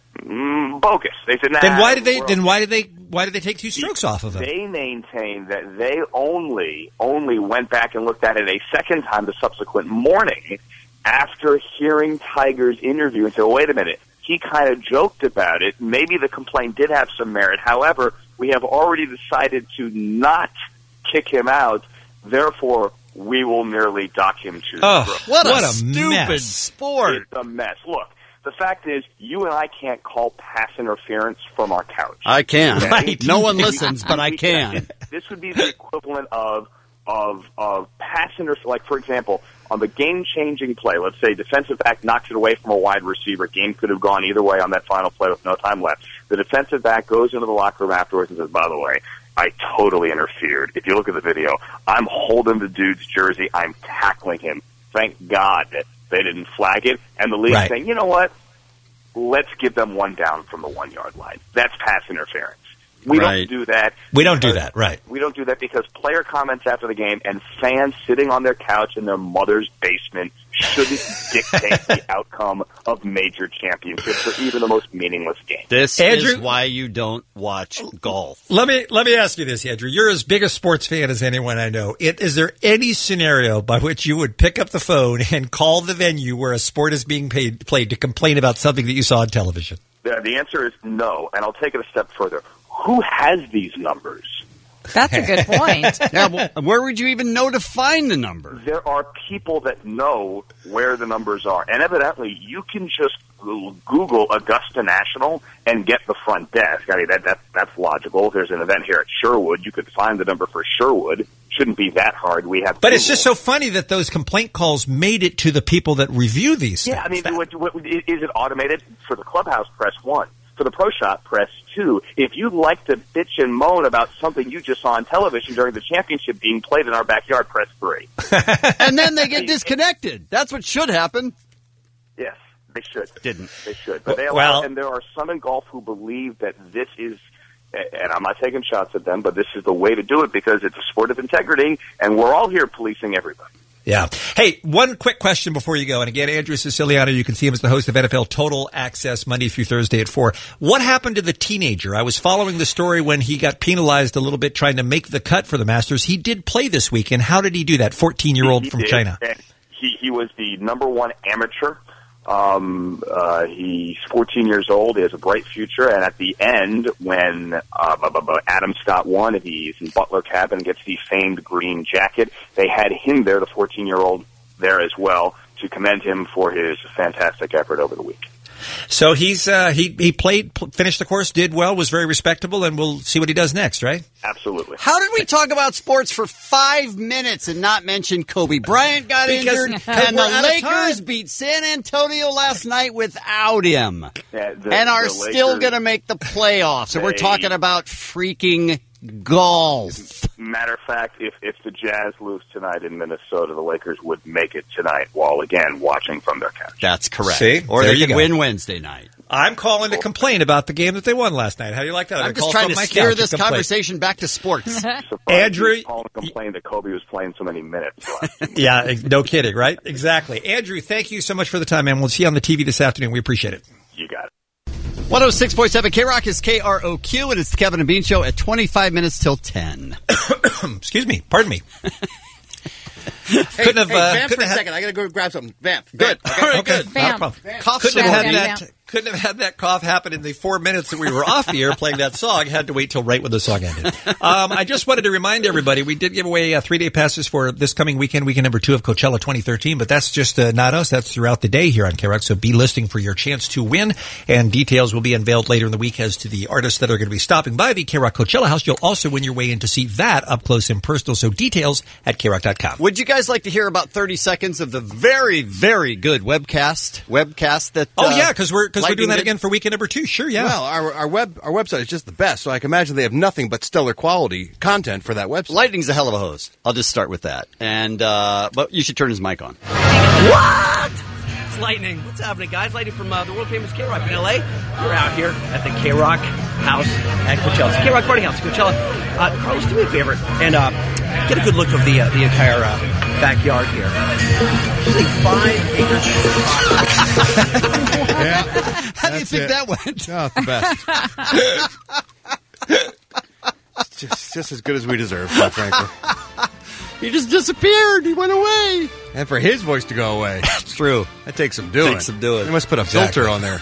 mm, bogus. They said, nah, Then why did they? we're Then why did they? Why did they take two strokes off of him? They maintain that they only only went back and looked at it a second time the subsequent morning after hearing Tiger's interview and said, wait a minute, he kind of joked about it. Maybe the complaint did have some merit. However, we have already decided to not kick him out. Therefore, we will merely dock him to Oh, strokes. what a What a stupid mess. sport. It's a mess. Look, the fact is, you and I can't call pass interference from our couch. I can. Okay? Right. No one listens, but I can. This would be the equivalent of of of pass interference. Like, for example, on the game-changing play, let's say defensive back knocks it away from a wide receiver. Game could have gone either way on that final play with no time left. The defensive back goes into the locker room afterwards and says, by the way, I totally interfered. If you look at the video, I'm holding the dude's jersey. I'm tackling him. Thank God that they didn't flag it. And the league Right. saying, you know what? Let's give them one down from the one-yard line. That's pass interference. We Right. don't do that. We don't do because- that, right. We don't do that because player comments after the game and fans sitting on their couch in their mother's basement shouldn't dictate the outcome of major championships or even the most meaningless game. This Andrew- is why you don't watch golf. Let me let me ask you this, Andrew. You're as big a sports fan as anyone I know. It, is there any scenario by which you would pick up the phone and call the venue where a sport is being paid, played to complain about something that you saw on television? The, the answer is no, and I'll take it a step further. Who has these numbers? That's a good point. Yeah, well, where would you even know to find the number? There are people that know where the numbers are, and evidently you can just Google Augusta National and get the front desk. I mean, that, that that's logical. If there's an event here at Sherwood, you could find the number for Sherwood. Shouldn't be that hard. We have, But it's Google. just so funny that those complaint calls made it to the people that review these Yeah, I things. mean, what, what, is it automated? For the clubhouse, press one. For the pro shop, press two. If you'd like to bitch and moan about something you just saw on television during the championship being played in our backyard, press three. And then they get disconnected. That's what should happen. Yes, they should. Didn't. They should. But they allow, Well- and there are some in golf who believe that this is, and I'm not taking shots at them, but this is the way to do it because it's a sport of integrity, and we're all here policing everybody. Yeah. Hey, one quick question before you go. And again, Andrew Siciliano, you can see him as the host of N F L Total Access Monday through Thursday at four. What happened to the teenager? I was following the story when he got penalized a little bit trying to make the cut for the Masters. He did play this weekend. How did he do that? fourteen-year-old He from did, China. and he, he was the number one amateur. Um, uh, he's fourteen years old. He has a bright future. And at the end, when uh, bu- bu- bu- Adam Scott won, and he's in Butler cabin, gets the famed green jacket, they had him there, the fourteen-year-old, there as well to commend him for his fantastic effort over the week. So he's uh, he he played, pl- finished the course, did well, was very respectable, and we'll see what he does next, right? Absolutely. How did we talk about sports for five minutes and not mention Kobe Bryant got Because- injured because and we're the out of Lakers time. beat San Antonio last night without him Yeah, the- and are the still Lakers- going to make the playoffs? And we're They- talking about freaking golf. Matter of fact, if if the Jazz lose tonight in Minnesota, the Lakers would make it tonight while, again, watching from their couch. That's correct. See? Or There they you could go. win Wednesday night. I'm calling to complain about the game that they won last night. How do you like that? I'm I just call trying from to my steer couch this to complain. conversation back to sports. Andrew, Paul complained that Kobe was playing so many minutes. Yeah, no kidding, right? Exactly. Andrew, thank you so much for the time, man. We'll see you on the T V this afternoon. We appreciate it. You got it. one oh six point seven K-Rock is K R O Q, and it's the Kevin and Bean Show at twenty-five minutes till ten. Excuse me. Pardon me. Hey, Couldn't have, hey, uh, Vamp couldn't for a have- second. I got to go grab something. Vamp. Good. Vamp. All right, Okay. good. No problem. Cough Couldn't have syrup. had Vamp, that. Couldn't have had that cough happen in the four minutes that we were off the air playing that song. Had to wait till right when the song ended. Um, I just wanted to remind everybody we did give away uh, three day passes for this coming weekend, weekend number two of Coachella twenty thirteen. But that's just uh, not us. That's throughout the day here on K-Rock. So be listening for your chance to win. And details will be unveiled later in the week as to the artists that are going to be stopping by the K-Rock Coachella House. You'll also win your way in to see that up close and personal. So details at K rock dot com. Would you guys like to hear about thirty seconds of the very, very good webcast? Webcast that. Oh uh, yeah, because we're because we're Lightning doing that did? again for weekend number two. Sure, yeah. Well, our our web our website is just the best, so I can imagine they have nothing but stellar quality content for that website. Lightning's a hell of a host. I'll just start with that. And uh, but you should turn his mic on. What? It's Lightning. What's happening, guys? Lightning from uh, the world famous K-Rock in L A. We're out here at the K-Rock house at Coachella. It's K-Rock party house, Coachella. Uh, Carlos, do me a favor and uh, get a good look of the uh, the entire uh, backyard here. There's like five acres. Yeah. How do you That's think it. that went? Oh, it's the best. It's just, just as good as we deserve, quite frankly. He just disappeared. He went away. And for his voice to go away. It's true. That takes some doing. Takes some doing. They must put a Exactly. filter on there.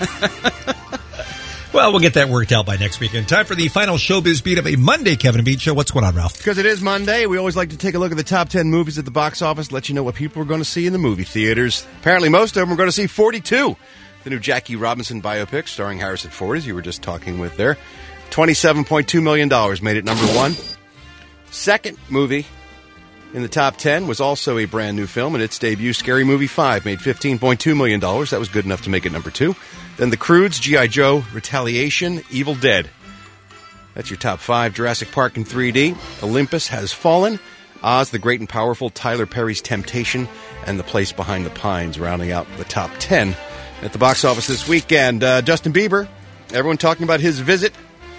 Well, we'll get that worked out by next weekend. Time for the final showbiz beat of a Monday Kevin and Bean Show. What's going on, Ralph? Because it is Monday, we always like to take a look at the top ten movies at the box office, let you know what people are going to see in the movie theaters. Apparently, most of them are going to see forty-two, the new Jackie Robinson biopic starring Harrison Ford, as you were just talking with there. twenty-seven point two million dollars made it number one. Second movie in the top ten was also a brand new film, and its debut, Scary Movie five, made fifteen point two million dollars. That was good enough to make it number two. Then The Croods, G I. Joe, Retaliation, Evil Dead. That's your top five. Jurassic Park in three D, Olympus Has Fallen, Oz the Great and Powerful, Tyler Perry's Temptation, and The Place Behind the Pines, rounding out the top ten at the box office this weekend. Uh, Justin Bieber, everyone talking about his visit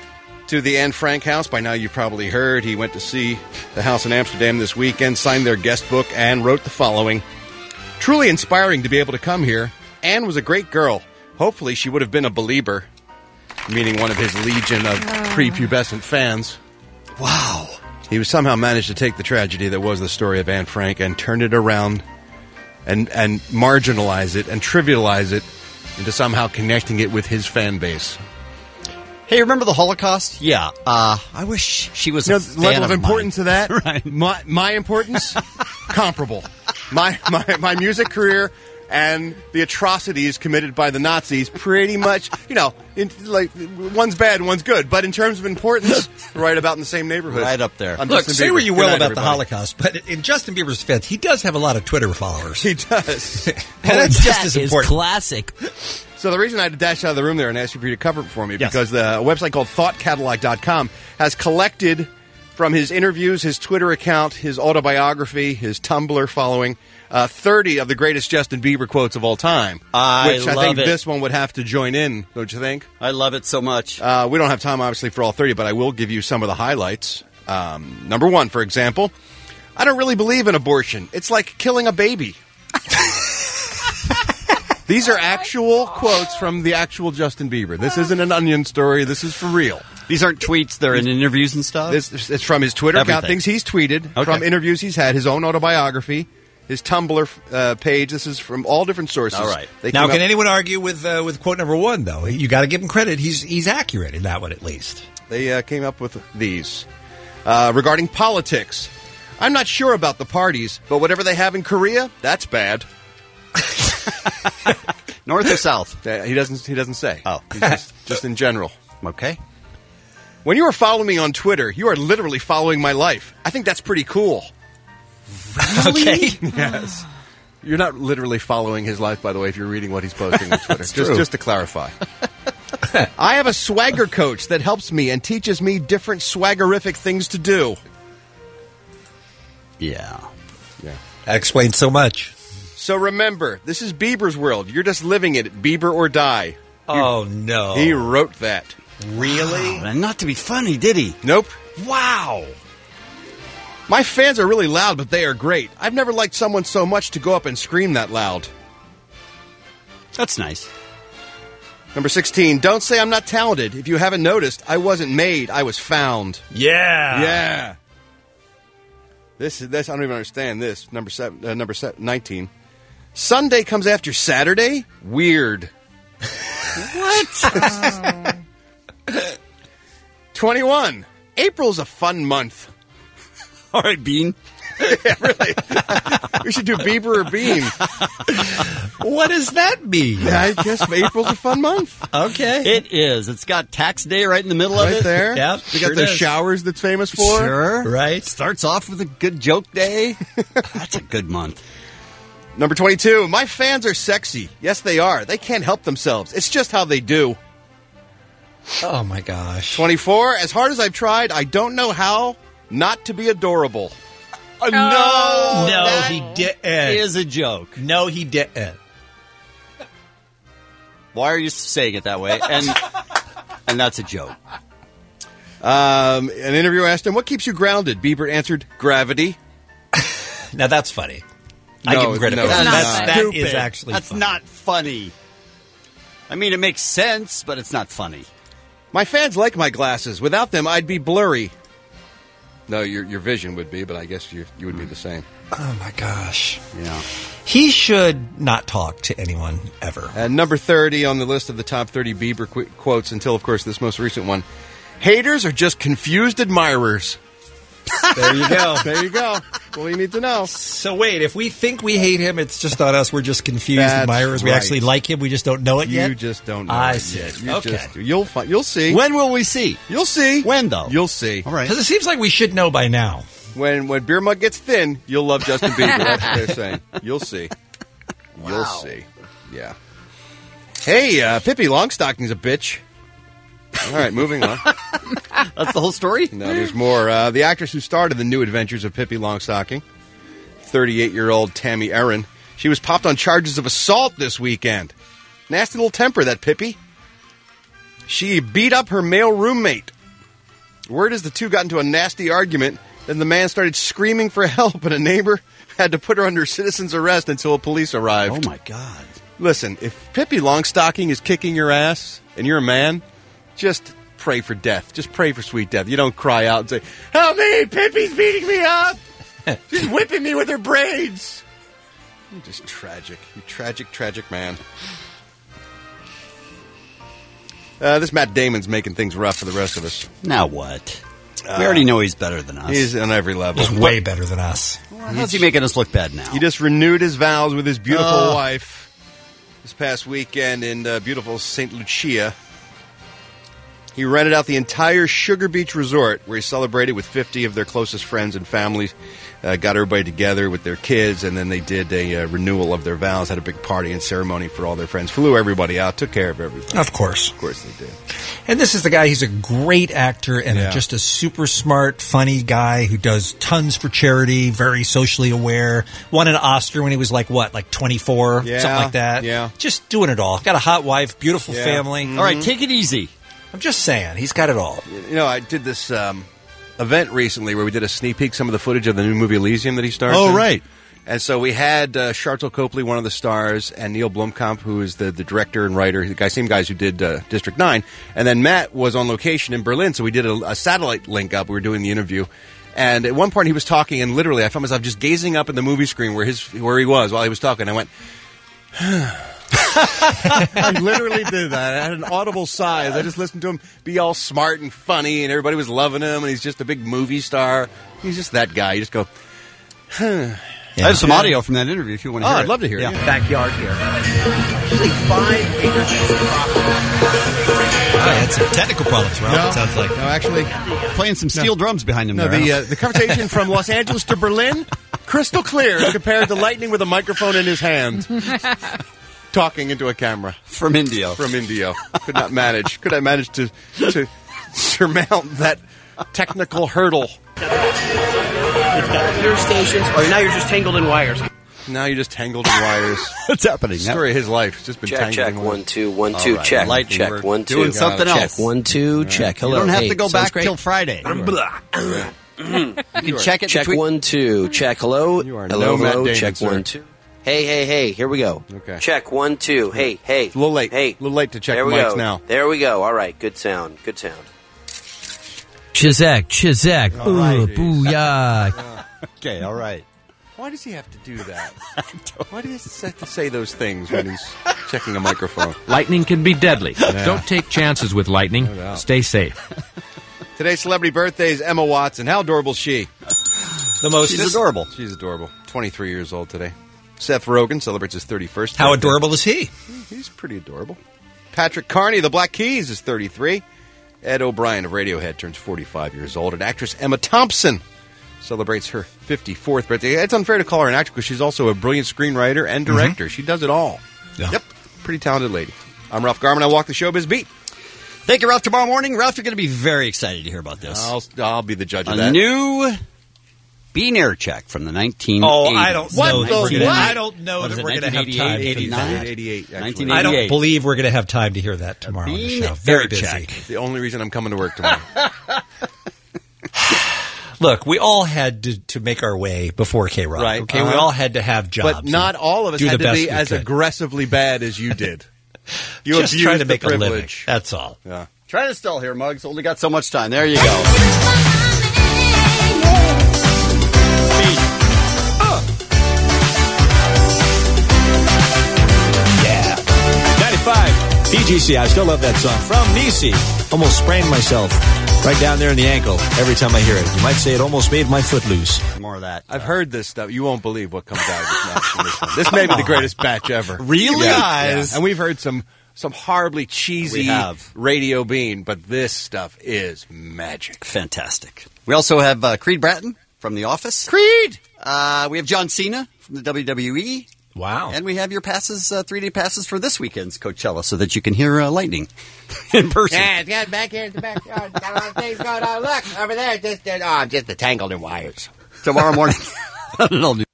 to the Anne Frank house. By now you've probably heard he went to see the house in Amsterdam this weekend, signed their guest book, and wrote the following. Truly inspiring to be able to come here. Anne was a great girl. Hopefully she would have been a believer, meaning one of his legion of prepubescent fans. Wow. He was somehow managed to take the tragedy that was the story of Anne Frank and turn it around and, and marginalize it and trivialize it into somehow connecting it with his fan base. Hey, remember the Holocaust? Yeah. Uh, I wish she was You know, a the fan level of of importance mine. of that, Right. my, my importance, comparable. My, my, my music career and the atrocities committed by the Nazis pretty much, you know, in, like one's bad, one's good. But in terms of importance, right about in the same neighborhood. Right up there. I'm Look, Justin say Bieber. what you Good will night, about everybody. the Holocaust, but in Justin Bieber's defense, he does have a lot of Twitter followers. He does. And that's just That as is important. classic. So the reason I had to dash out of the room there and ask you for you to cover it for me, because the a website called thought catalog dot com has collected from his interviews, his Twitter account, his autobiography, his Tumblr following, uh, thirty of the greatest Justin Bieber quotes of all time. I which I love think it. this one would have to join in, don't you think? I love it so much. Uh, we don't have time, obviously, for all thirty, but I will give you some of the highlights. Um, number one, for example, I don't really believe in abortion. It's like killing a baby. These are actual quotes from the actual Justin Bieber. This isn't an Onion story. This is for real. These aren't tweets. They're in interviews and stuff? This it's from his Twitter account, Everything. things he's tweeted, Okay. from interviews he's had, his own autobiography, his Tumblr uh, page. This is from all different sources. All right. They Now, came can up- anyone argue with uh, with quote number one, though? You got to give him credit. He's he's accurate in that one, at least. They uh, came up with these. Uh, regarding politics, I'm not sure about the parties, but whatever they have in Korea, that's bad. North or south? Uh, he doesn't. He doesn't say. Oh, He's just, just in general. Okay. When you are following me on Twitter, you are literally following my life. I think that's pretty cool. Okay. Yes. You're not literally following his life, by the way, if you're reading what he's posting on Twitter. just, true. just to clarify. I have a swagger coach that helps me and teaches me different swaggerific things to do. Yeah. Yeah. That explains so much. So remember, this is Bieber's world. You're just living it. Bieber or die. Oh, no. He wrote that. Really? Wow, not to be funny, did he? Nope. Wow. My fans are really loud, but they are great. I've never liked someone so much to go up and scream that loud. That's nice. Number sixteen, don't say I'm not talented. If you haven't noticed, I wasn't made, I was found. Yeah. Yeah. This is this. I don't even understand this. Number seven, uh, number seven, nineteen. Sunday comes after Saturday? Weird. What? twenty-one. April's a fun month. All right, Bean. Yeah, really. We should do Bieber or Bean. What does that mean? Yeah, I guess April's a fun month. Okay. It is. It's got tax day right in the middle Right of it. there. Yep. We sure got the does. showers that's famous for. Sure. Right. Starts off with a good joke day. That's a good month. Number twenty-two. My fans are sexy. Yes, they are. They can't help themselves. It's just how they do. Oh, my gosh. twenty-four. As hard as I've tried, I don't know how not to be adorable. Oh, no. No, that he didn't. is a joke. No, he didn't. Why are you saying it that way? And and that's a joke. Um, an interviewer asked him, what keeps you grounded? Bieber answered, gravity. Now, that's funny. I No, give him credit no, for that. it's That's, not. that Stupid. is actually That's funny. not funny. I mean, it makes sense, but it's not funny. My fans like my glasses. Without them, I'd be blurry. No, your your vision would be, but I guess you you would be the same. Oh, my gosh. Yeah. He should not talk to anyone ever. And number thirty on the list of the top thirty Bieber qu- quotes until, of course, this most recent one. Haters are just confused admirers. There you go. There you go. That's all you need to know. So wait, if we think we hate him, it's just on us. We're just confused That's admirers. We right. actually like him. We just don't know it You yet. just don't know. I it see. yet. You Okay. just- you'll fi- you'll see. When will we see? You'll see. When, though? You'll see. All right. Because it seems like we should know by now. When when beer mug gets thin, you'll love Justin Bieber. That's what they're saying. You'll see. You'll Wow. see. Yeah. Hey, uh, Pippi Longstocking's a bitch. All right, moving on. That's the whole story? No, there's more. Uh, the actress who starred in the new adventures of Pippi Longstocking, thirty-eight-year-old Tammy Erin, she was popped on charges of assault this weekend. Nasty little temper, that Pippi. She beat up her male roommate. Word is the two got into a nasty argument. Then the man started screaming for help, and a neighbor had to put her under citizen's arrest until police arrived. Oh, my God. Listen, if Pippi Longstocking is kicking your ass and you're a man, just pray for death. Just pray for sweet death. You don't cry out and say, help me, Pippi's beating me up. She's whipping me with her braids. You're just tragic. You tragic, tragic man. Uh, this Matt Damon's making things rough for the rest of us. Now what? Uh, we already know he's better than us. He's on every level. He's way better than us. Well, how's he making us look bad now? He just renewed his vows with his beautiful Oh. wife this past weekend in uh, beautiful Saint Lucia. He rented out the entire Sugar Beach Resort, where he celebrated with fifty of their closest friends and families. Uh, got everybody together with their kids, and then they did a uh, renewal of their vows, had a big party and ceremony for all their friends, flew everybody out, took care of everybody. Of course. Of course they did. And this is the guy, he's a great actor and Yeah. a, just a super smart, funny guy who does tons for charity, very socially aware. Won an Oscar when he was like, what, like twenty-four? Yeah, Something like that. yeah. Just doing it all. Got a hot wife, beautiful Yeah. family. Mhm. All right, take it easy. I'm just saying, he's got it all. You know, I did this um, event recently where we did a sneak peek, some of the footage of the new movie Elysium that he stars Oh, in. right. And so we had uh, Sharlto Copley, one of the stars, and Neil Blomkamp, who is the, the director and writer, the guy, same guys who did uh, District nine. And then Matt was on location in Berlin, so we did a, a satellite link up. We were doing the interview. And at one point he was talking, and literally I found myself just gazing up at the movie screen where his where he was while he was talking. I went, I literally did that. I had an audible sigh as I just listened to him be all smart and funny, and everybody was loving him, and he's just a big movie star. He's just that guy. You just go, huh. Yeah. I have some audio from that interview if you want to oh, hear I'd it. love to hear yeah. it. Backyard here. Usually five acres of property. I had some technical problems, Ralph, No. it sounds like. No, actually. Playing some steel No. drums behind him No, there. the, uh, the conversation from Los Angeles to Berlin, crystal clear compared to Lightning with a microphone in his hand. Talking into a camera. From India. From India. Could not manage. Could I manage to to surmount that technical hurdle? It's got ear stations. Oh, now you're just tangled in wires. Now you're just tangled in wires. What's happening? Story of his life. It's just been Check, tangled check, in wires. one, two, one, All two, right, check, Lightning, check, we're one, two. doing something check, else. one, two, check, hello. You don't have hey, to go sounds back great. till Friday. You can check it Check between- one, two, check, hello. You are hello, no Matt hello, Damon, check sir. one, two. Hey, hey, hey, here we go. Okay. Check one, two, hey, hey. A little late. Hey. A little late to check There we mics go. now. There we go. All right, good sound, good sound. Chizak, Chizak, All right. ooh, booyah. Okay, all right. Why does he have to do that? Why does he have to say those things when he's checking a microphone? Lightning can be deadly. Yeah. Don't take chances with lightning. No doubt. Stay safe. Today's celebrity birthday is Emma Watson. How adorable is she? The most. She's adorable. She's adorable. twenty-three years old today. Seth Rogen celebrates his thirty-first How birthday. adorable is he? He's pretty adorable. Patrick Carney of the Black Keys is thirty-three. Ed O'Brien of Radiohead turns forty-five years old. And actress Emma Thompson celebrates her fifty-fourth birthday. It's unfair to call her an actress because she's also a brilliant screenwriter and director. She does it all. Yeah. Yep. Pretty talented lady. I'm Ralph Garman. I walk the showbiz beat. Thank you, Ralph. Tomorrow morning, Ralph, you're going to be very excited to hear about this. I'll, I'll be the judge of A that. new Bean Air check from the nineteen eighties. Oh, I don't What know. the that we're gonna- what? I don't know What that is it, we're going to have nineteen time. eighty-eight, to do eighty-nine? that. eighty-eight, actually. nineteen I don't eighty-eight. believe we're going to have time to hear that tomorrow on the Bean show. Air Very busy. check. It's the only reason I'm coming to work tomorrow. Look, we all had to, to make our way before K-Rock. Right. Okay, we Uh-huh. all had to have jobs. But not and all of us do had the to best be we as could. aggressively bad as you did. You Just abused trying to the make a living. privilege. That's all. Yeah. Try to still here, Muggs. Only got so much time. There you go. Yeah. ninety-five, P G C. I still love that song. From Nisi. Almost sprained myself right down there in the ankle every time I hear it. You might say it almost made my foot loose. More of that. I've heard this stuff. You won't believe what comes out of this match from this one. This may be the greatest batch ever. Really? Yeah, Guys. yeah. And we've heard some some horribly cheesy We have. radio bean, but this stuff is magic. Fantastic. We also have uh, Creed Bratton from The Office. Creed! Uh, we have John Cena from the W W E. Wow. And we have your passes, uh, three-day passes for this weekend's Coachella so that you can hear uh, Lightning in person. Yeah, it's got back here in the backyard. Got a lot of things going on. Look, over there, just, oh, just the tangled in wires. Tomorrow morning. I don't know.